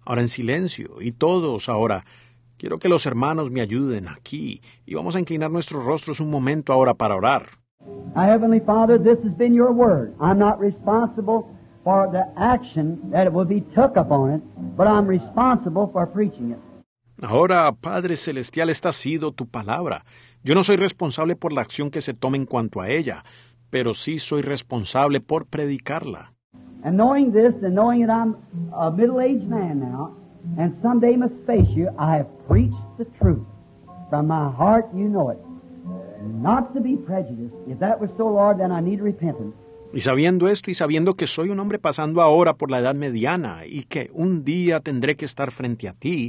ahora en silencio, y todos ahora. Quiero que los hermanos me ayuden aquí, y vamos a inclinar nuestros rostros un momento ahora para orar. Our Heavenly Father, this has been your word. I'm not responsible for the action that will be took upon it, but I'm responsible for preaching it. Ahora, Padre Celestial, esta ha sido tu palabra. Yo no soy responsable por la acción que se tome en cuanto a ella, pero sí soy responsable por predicarla. And knowing this, and knowing that I'm a middle-aged man now, and someday must face you, I have preached the truth. From my heart, you know it. Not to be prejudiced. If that was so, Lord, then I need repentance. Y sabiendo esto y sabiendo que soy un hombre pasando ahora por la edad mediana y que un día tendré que estar frente a ti,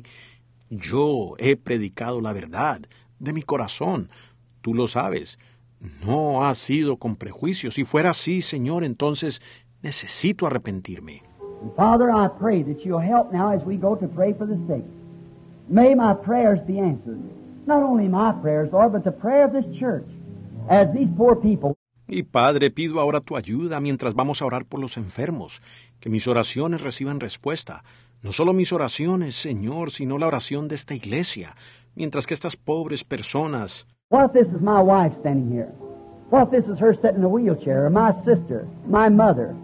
yo he predicado la verdad de mi corazón. Tú lo sabes. No ha sido con prejuicios. Si fuera así, Señor, entonces necesito arrepentirme. And Father, I pray that you'll help now as we go to pray for the sick. May my prayers be answered. Not only my prayers, Lord, but the prayer of this church. As these poor people... Y Padre, pido ahora tu ayuda mientras vamos a orar por los enfermos, que mis oraciones reciban respuesta. No solo mis oraciones, Señor, sino la oración de esta iglesia, mientras que estas pobres personas... What if this is my wife standing here? What if this is her sitting in a wheelchair, or my sister, my mother?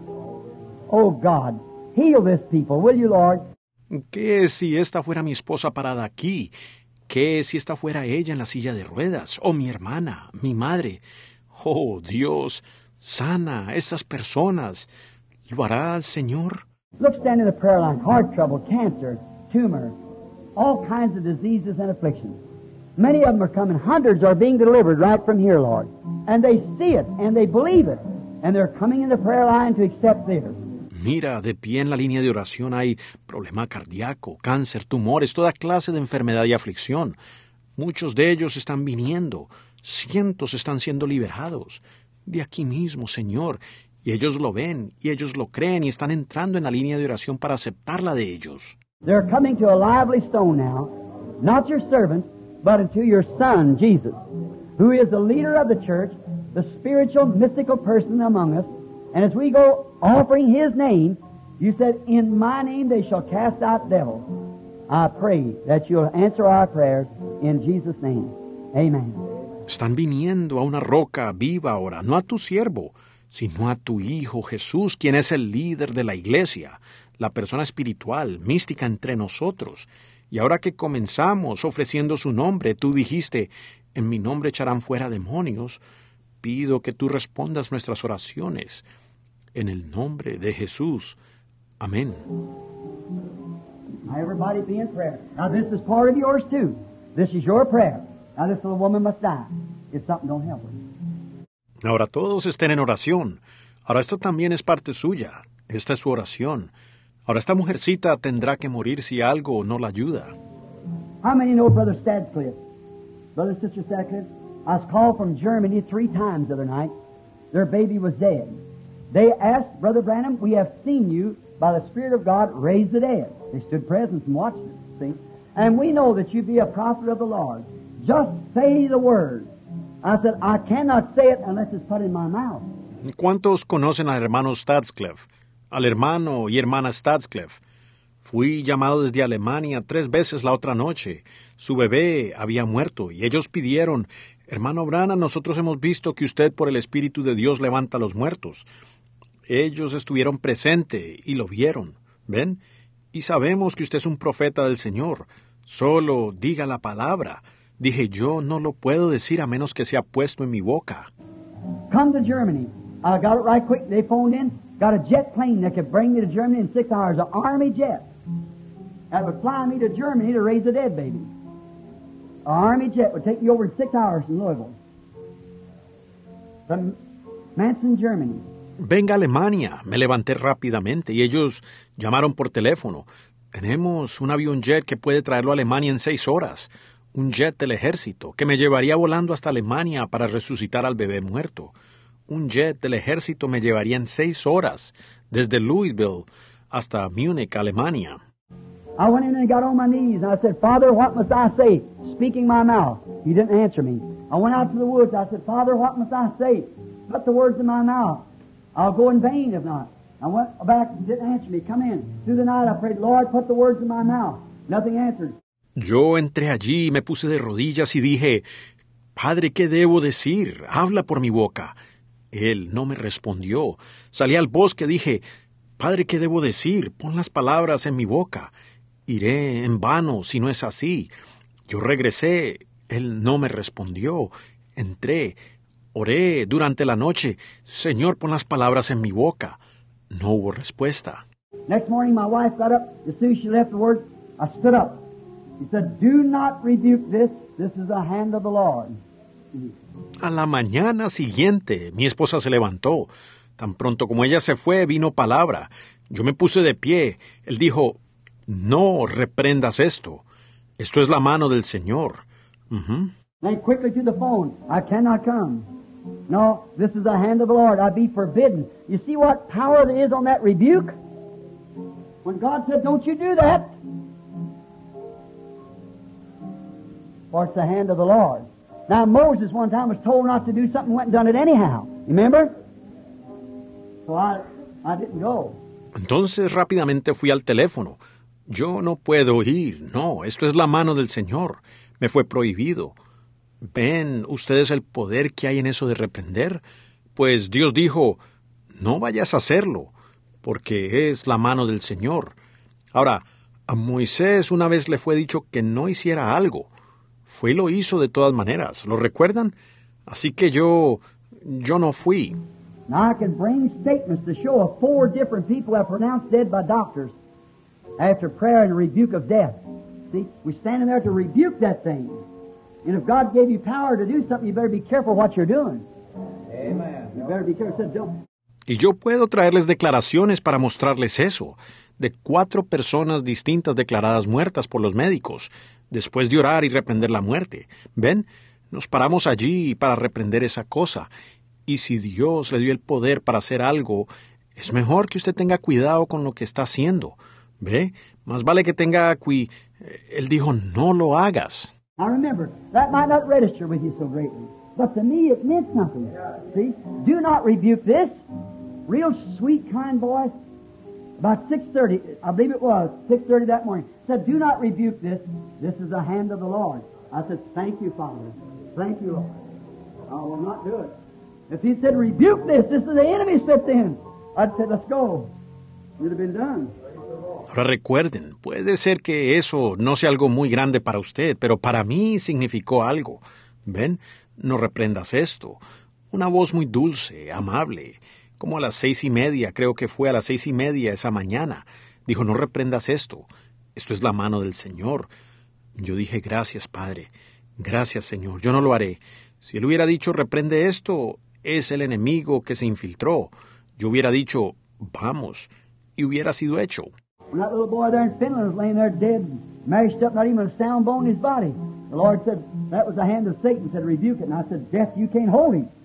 Oh God, heal this people, will you, Lord? ¿Qué si esta fuera mi esposa parada aquí? ¿Qué si esta fuera ella en la silla de ruedas? ¿O mi hermana, mi madre? Oh, Dios, sana a estas personas. ¿Lo harás, Señor? Look, stand in the prayer line. Heart trouble, cancer, tumor, all kinds of diseases and afflictions. Many of them are coming. Hundreds are being delivered right from here, Lord. And they see it, and they believe it. And they're coming in the prayer line to accept theirs. Mira, de pie en la línea de oración hay problema cardíaco, cáncer, tumores, toda clase de enfermedad y aflicción. Muchos de ellos están viniendo. Cientos están siendo liberados. De aquí mismo, Señor. Y ellos lo ven, y ellos lo creen, y están entrando en la línea de oración para aceptarla de ellos. They're coming to a lively stone now, not your servants, but unto your Son, Jesus, who is the leader of the church, the spiritual, mystical person among us. And as we go offering His name, you said, in my name they shall cast out devils. I pray that you'll answer our prayers in Jesus' name. Amen. Están viniendo a una roca viva ahora, no a tu siervo, sino a tu Hijo Jesús, quien es el líder de la iglesia, la persona espiritual, mística entre nosotros. Y ahora que comenzamos ofreciendo su nombre, tú dijiste, en mi nombre echarán fuera demonios. Pido que tú respondas nuestras oraciones. En el nombre de Jesús. Amén. Now everybody be in prayer. Now this is part of yours too. This is your prayer. Now this little woman must die if something don't help her. Ahora todos estén en oración. Ahora esto también es parte suya. Esta es su oración. Ahora esta mujercita tendrá que morir si algo no la ayuda. How many know Brother Stadcliffe? Brother, Sister Stadcliffe? I was called from Germany 3 times the other night. Their baby was dead. They asked, Brother Branham, we have seen you by the Spirit of God raise the dead. They stood present and watched it, see? And we know that you be a prophet of the Lord. Just say the word. I said, I cannot say it unless it's put in my mouth. ¿Cuántos conocen al hermano Stadcliffe? Al hermano y hermana Stadcliffe. Fui llamado desde Alemania 3 veces la otra noche. Su bebé había muerto y ellos pidieron, hermano Branham, nosotros hemos visto que usted por el Espíritu de Dios levanta a los muertos. Ellos estuvieron presentes y lo vieron, ¿ven? Y sabemos que usted es un profeta del Señor. Solo diga la palabra. Dije, yo no lo puedo decir a menos que sea puesto en mi boca. Come to Germany. I got it right quick. They phoned in. Got a jet plane that could bring me to Germany in 6 hours. An Army jet. That would fly me to Germany to raise a dead baby. An Army jet would take me over in 6 hours from Louisville. From Manson, Germany. Venga a Alemania. Me levanté rápidamente y ellos llamaron por teléfono. Tenemos un avión jet que puede traerlo a Alemania en 6 horas. Un jet del ejército que me llevaría volando hasta Alemania para resucitar al bebé muerto. Un jet del ejército me llevaría en 6 horas, desde Louisville hasta Múnich, Alemania. I went in and got on my knees and I said, Father, what must I say? Speaking my mouth. He didn't answer me. I went out to the woods. I said, Father, what must I say? Put the words in my mouth. I'll go in vain if not. I went back and didn't answer me. Come in. Through the night I prayed, Lord, put the words in my mouth. Nothing answered. Yo entré allí y me puse de rodillas y dije, Padre, ¿qué debo decir? Habla por mi boca. Él no me respondió. Salí al bosque y dije, Padre, ¿qué debo decir? Pon las palabras en mi boca. Iré en vano si no es así. Yo regresé. Él no me respondió. Entré. Oré durante la noche. Señor, pon las palabras en mi boca. No hubo respuesta. Next morning my wife got up. As soon as she left the word, I stood up. He said, do not rebuke this. This is the hand of the Lord. A la mañana siguiente, mi esposa se levantó. Tan pronto como ella se fue, vino palabra. Yo me puse de pie. Él dijo, no reprendas esto. Esto es la mano del Señor. Then quickly to the phone, I cannot come. No, this is the hand of the Lord. I be forbidden. You see what power there is on that rebuke? When God said, don't you do that. For it's the hand of the Lord. Now Moses one time was told not to do something, went and done it anyhow. Remember? So I didn't go. Entonces rápidamente fui al teléfono. Yo no puedo ir. No, esto es la mano del Señor. Me fue prohibido. ¿Ven ustedes el poder que hay en eso de reprender? Pues Dios dijo, no vayas a hacerlo, porque es la mano del Señor. Ahora, a Moisés una vez le fue dicho que no hiciera algo. Fue y lo hizo de todas maneras. ¿Lo recuerdan? Así que yo no fui. Now I can bring statements to show of 4 different people have pronounced dead by doctors after prayer and rebuke of death. See, we're standing there to rebuke that thing. And if God gave you power to do something, you better be careful what you're doing. Amen. You better be careful. Don't. Y yo puedo traerles declaraciones para mostrarles eso, de 4 personas distintas declaradas muertas por los médicos, después de orar y reprender la muerte. ¿Ven? Nos paramos allí para reprender esa cosa. Y si Dios le dio el poder para hacer algo, es mejor que usted tenga cuidado con lo que está haciendo. ¿Ve? Más vale que tenga Él dijo, no lo hagas. Now remember, that might not register with you so greatly, but to me it meant something. See? Do not rebuke this. Real sweet, kind voice. About 6:30, I believe it was, 6:30 that morning, said, do not rebuke this. This is the hand of the Lord. I said, thank you, Father. Thank you, Lord. I will not do it. If he said, rebuke this, this is the enemy stepped in, I'd say, let's go. It would have been done. Ahora recuerden, puede ser que eso no sea algo muy grande para usted, pero para mí significó algo. ¿Ven? No reprendas esto. Una voz muy dulce, amable, como a las 6:30, creo que fue a las 6:30 esa mañana. Dijo, no reprendas esto. Esto es la mano del Señor. Yo dije, gracias, Padre. Gracias, Señor. Yo no lo haré. Si él hubiera dicho, reprende esto, es el enemigo que se infiltró. Yo hubiera dicho, vamos, y hubiera sido hecho. When that little boy there in Finland was laying there dead, mashed up, not even a sound bone in his body, the Lord said, that was the hand of Satan, said, rebuke it. And I said, death, you can't hold him.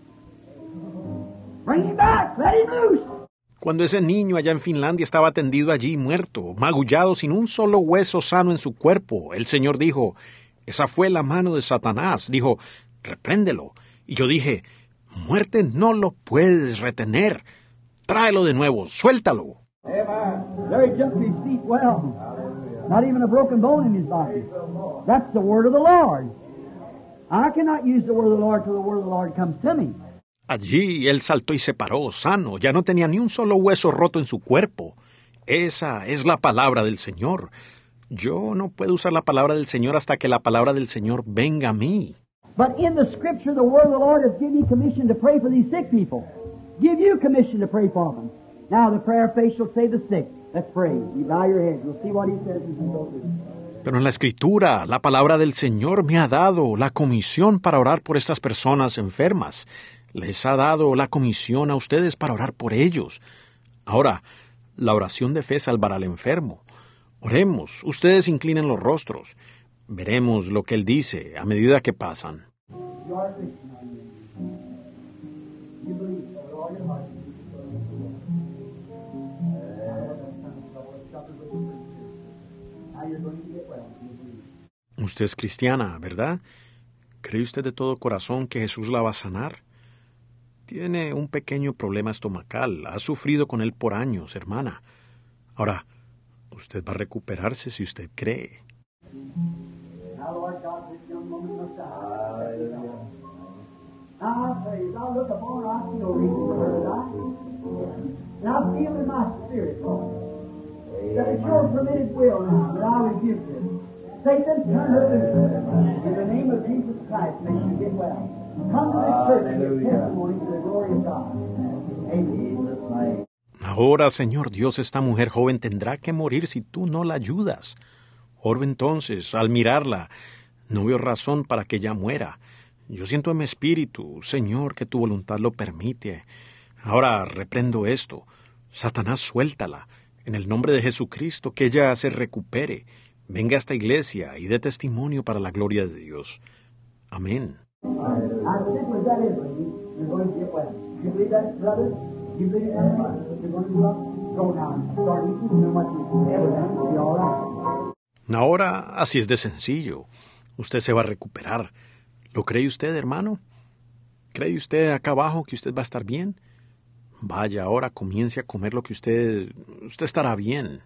Bring him back, let him loose. Cuando ese niño allá en Finlandia estaba tendido allí muerto, magullado sin un solo hueso sano en su cuerpo, el Señor dijo, esa fue la mano de Satanás. Dijo, repréndelo. Y yo dije, muerte no lo puedes retener. Tráelo de nuevo, suéltalo. There he jumped to his feet well. Not even a broken bone in his body. That's the word of the Lord. I cannot use the word of the Lord till the word of the Lord comes to me. Allí él saltó y se paró, sano. Ya no tenía ni un solo hueso roto en su cuerpo. Esa es la palabra del Señor. Yo no puedo usar la palabra del Señor hasta que la palabra del Señor venga a mí. But in the Scripture, the word of the Lord has given you commission to pray for these sick people. Give you commission to pray for them. Now the prayer of faith shall save the sick. Let's pray. You bow your heads. You'll see what he says as we go through. Pero en la Escritura, la palabra del Señor me ha dado la comisión para orar por estas personas enfermas. Les ha dado la comisión a ustedes para orar por ellos. Ahora, la oración de fe salvará al enfermo. Oremos, ustedes inclinen los rostros. Veremos lo que Él dice a medida que pasan. Usted es cristiana, ¿verdad? ¿Cree usted de todo corazón que Jesús la va a sanar? Tiene un pequeño problema estomacal. Ha sufrido con él por años, hermana. Ahora, usted va a recuperarse si usted cree. Now, Lord God, this young woman must die. Now I praise, I look upon her, I see no reason for her to die. And I feel in my spirit, Lord, that it's your permitted will now that I rebuke this. Satan, turn her loose. In the name of Jesus Christ, may she get well. Come to this church and give testimony to the glory of God. Amen. Ahora, Señor Dios, esta mujer joven tendrá que morir si tú no la ayudas. Oro entonces, al mirarla, no veo razón para que ella muera. Yo siento en mi espíritu, Señor, que tu voluntad lo permite. Ahora reprendo esto. Satanás, suéltala. En el nombre de Jesucristo, que ella se recupere. Venga a esta iglesia y dé testimonio para la gloria de Dios. Amén. I think with that is, you're going to get well. You believe that, brother? You believe that, brother? You're going to go up? Go now and start eating and what you will be all right. Ahora, así es de sencillo. Usted se va a recuperar. ¿Lo cree usted, hermano? ¿Cree usted acá abajo que usted va a estar bien? Vaya, ahora comience a comer lo que usted estará bien.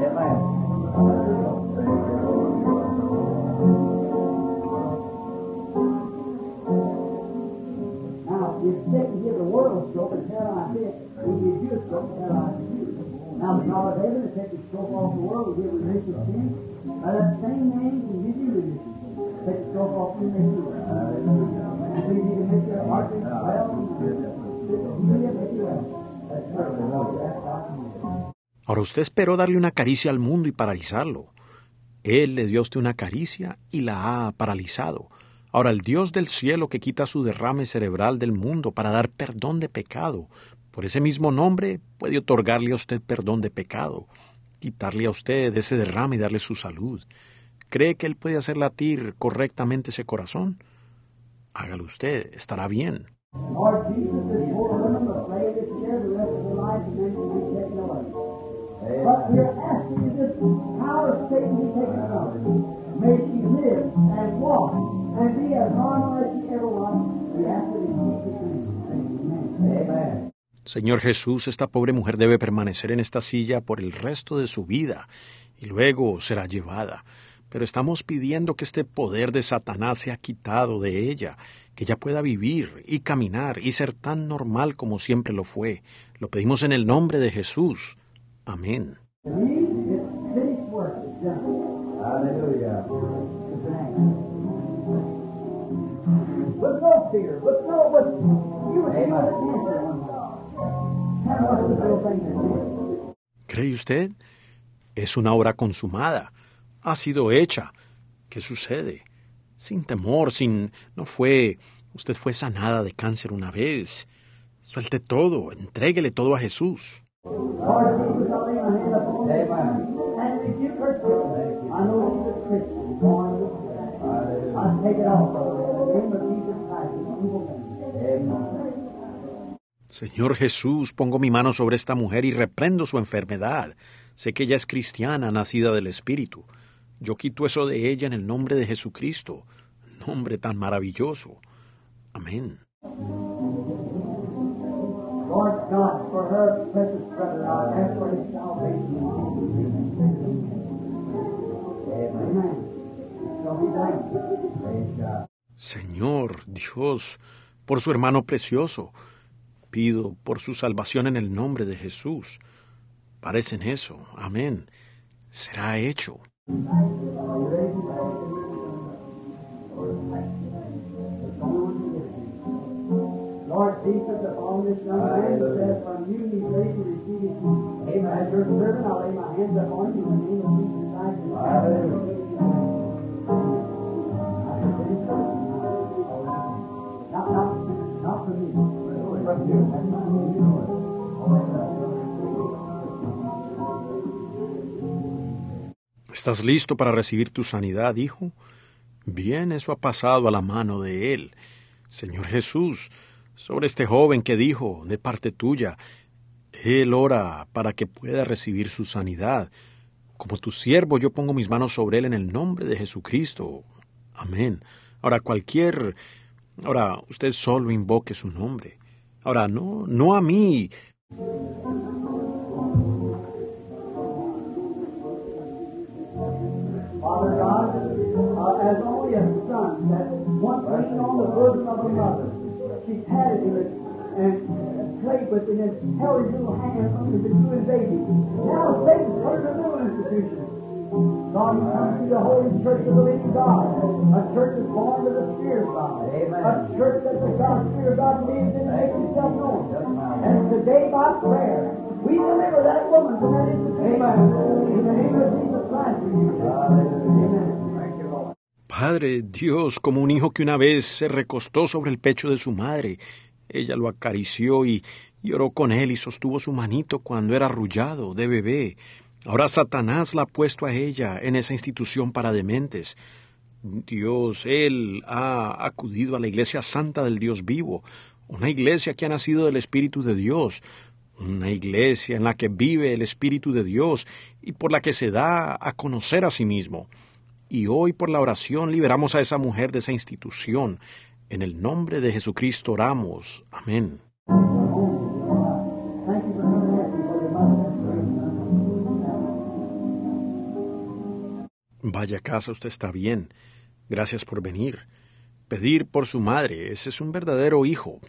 Now, if Satan gives the world a stroke and paralyze it, we give you a stroke and paralyze you. Now, the God of heaven to take the stroke off the world, we give remission of sin. By that same name, we give you remission. Take the stroke off and make you well. And so you need to make your heart beat well. Make you well. That's right. Ahora usted esperó darle una caricia al mundo y paralizarlo. Él le dio a usted una caricia y la ha paralizado. Ahora el Dios del cielo que quita su derrame cerebral del mundo para dar perdón de pecado, por ese mismo nombre puede otorgarle a usted perdón de pecado, quitarle a usted ese derrame y darle su salud. ¿Cree que Él puede hacer latir correctamente ese corazón? Hágalo usted, estará bien. Lord Jesus, this poor woman must lay this chair the rest of her life and then she'll be taken away. But we're asking you this power of Satan be taken from her. May she live and walk and be as normal as she ever was. We ask it in Jesus' name. Amen. Señor Jesús, esta pobre mujer debe permanecer en esta silla por el resto de su vida y luego será llevada. Pero estamos pidiendo que este poder de Satanás sea quitado de ella, que ella pueda vivir y caminar y ser tan normal como siempre lo fue. Lo pedimos en el nombre de Jesús. Amén. Hallelujah. With no fear, with you were able to answer one. What's the real thing to do? ¿Cree usted? Es una obra consumada. Ha sido hecha. ¿Qué sucede? Sin temor, no fue... Usted fue sanada de cáncer una vez. Suelte todo, entréguele todo a Jesús. Lord Jesus, I lay my hand upon you and rebuke her children. I know she's a Christian, born of the Spirit. I take it off of her in the name of Jesus Christ, in evil name. Amen. Señor Jesús, pongo mi mano sobre esta mujer y reprendo su enfermedad. Sé que ella es cristiana, nacida del Espíritu. Yo quito eso de ella en el nombre de Jesucristo, nombre tan maravilloso. Amén. Lord God, for her precious brother, I ask for his salvation. Amen. Shall be done. Praise God. Señor Dios, por su hermano precioso, pido por su salvación en el nombre de Jesús. Parece en eso. Amén. Será hecho. Lord Jesus, upon this young man says, from you he's ready to receive his Amen. As your servant, I'll lay my hands upon you in the name of Jesus Christ. Not for me. From you. ¿Estás listo para recibir tu sanidad, hijo? Bien, eso ha pasado a la mano de Él. Señor Jesús, sobre este joven que dijo, de parte tuya, Él ora para que pueda recibir su sanidad. Como tu siervo, yo pongo mis manos sobre él en el nombre de Jesucristo. Amén. Ahora, usted solo invoque su nombre. Ahora, no a mí. Father God, as only a son that once leaned on the bosom of a mother, she patted him and played with him and held his little hand as a new baby. Now Satan's put a new institution. God, he comes to the Holy Church of the living God, a church that's born to the Spirit of God, a church that the God, Spirit of God lives in and makes himself known. And today by prayer, we deliver that woman from that institution. In the name of Jesus Christ, we do. Amen. Thank you, Lord. Padre Dios, como un hijo que una vez se recostó sobre el pecho de su madre, ella lo acarició y lloró con él y sostuvo su manito cuando era arrullado de bebé. Ahora Satanás la ha puesto a ella en esa institución para dementes. Dios, Él ha acudido a la Iglesia Santa del Dios vivo, una iglesia que ha nacido del Espíritu de Dios, una iglesia en la que vive el Espíritu de Dios y por la que se da a conocer a sí mismo. Y hoy por la oración liberamos a esa mujer de esa institución. En el nombre de Jesucristo oramos. Amén. Thank you for coming after me for your mother. Vaya casa, usted está bien. Gracias por venir. Pedir por su madre, ese es un verdadero hijo.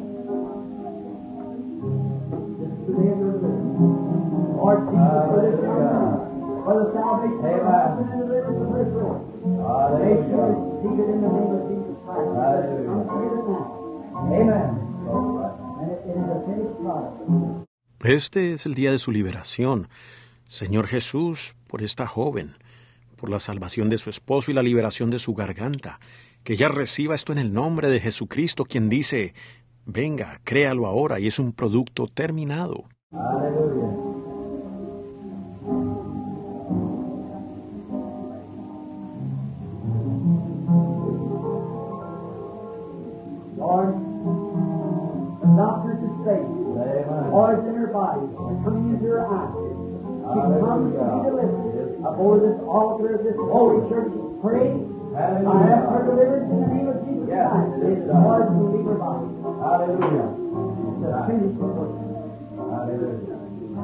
Lord Jesus, for this young for the salvation of us and deliverance of this world. May she receive it in the name of Jesus Christ. I'm here now. Amen. And it is a finished product. Este es el día de su liberación. Señor Jesús, por esta joven, por la salvación de su esposo y la liberación de su garganta, que ella reciba esto en el nombre de Jesucristo, quien dice, venga, créalo ahora, y es un producto terminado. Hallelujah. Lord, the doctors are saying, Lord, in her body, coming into her eyes, she comes to be delivered before this altar of this holy church. Pray, I ask for deliverance in the name of Jesus Christ. It's Lord to leave her body. Hallelujah. It's a finished work. Hallelujah.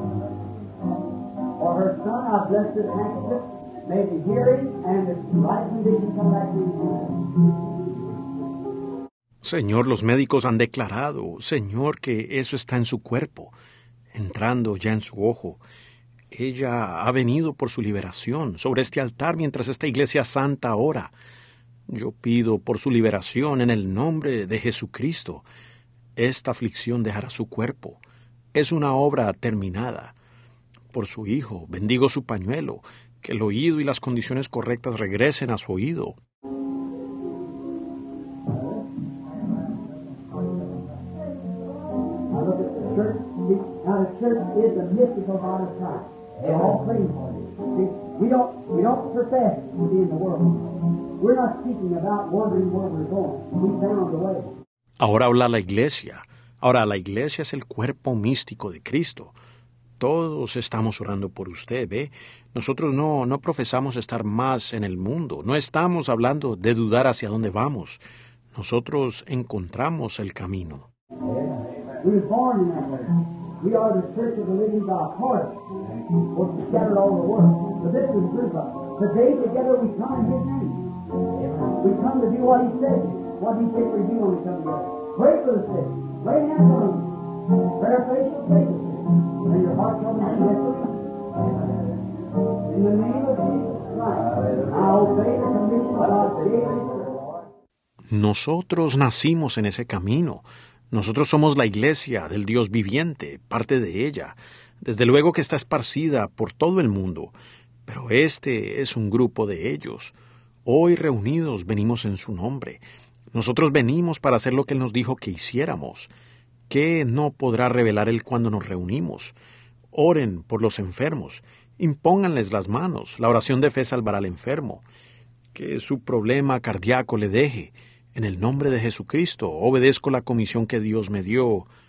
For her son, I bless this handkerchief. May the hearing and the right condition come back to you. Señor, los médicos han declarado, Señor, que eso está en su cuerpo, entrando ya en su ojo. Ella ha venido por su liberación sobre este altar mientras esta iglesia santa ora. Yo pido por su liberación en el nombre de Jesucristo. Esta aflicción dejará su cuerpo. Es una obra terminada. Por su hijo, bendigo su pañuelo, que el oído y las condiciones correctas regresen a su oído. Now the church is a mystical body of Christ. We're all praying for it. See, we don't profess to be in the world. We're not speaking about wondering where we're going. We found the way. Ahora habla la iglesia. Ahora la iglesia es el cuerpo místico de Cristo. Todos estamos orando por usted, ¿ve? Nosotros no profesamos estar más en el mundo. No estamos hablando de dudar hacia dónde vamos. Nosotros encontramos el camino. We were born in that way. We are the church of the living God. Part was scattered all the world. But this is proof of it. Today together we come in His name. We come to do what He said. What He said we do when we come together. Pray for the sick. Lay hands on them. Prayer faith will save the sick. And your heart shall be healed. In the name of Jesus Christ, I obey the commission of God daily. Nosotros nacimos en ese camino. Nosotros somos la iglesia del Dios viviente, parte de ella. Desde luego que está esparcida por todo el mundo, pero este es un grupo de ellos. Hoy reunidos venimos en su nombre. Nosotros venimos para hacer lo que Él nos dijo que hiciéramos. ¿Qué no podrá revelar Él cuando nos reunimos? Oren por los enfermos. Impónganles las manos. La oración de fe salvará al enfermo. Que su problema cardíaco le deje. En el nombre de Jesucristo, obedezco la comisión que Dios me dio.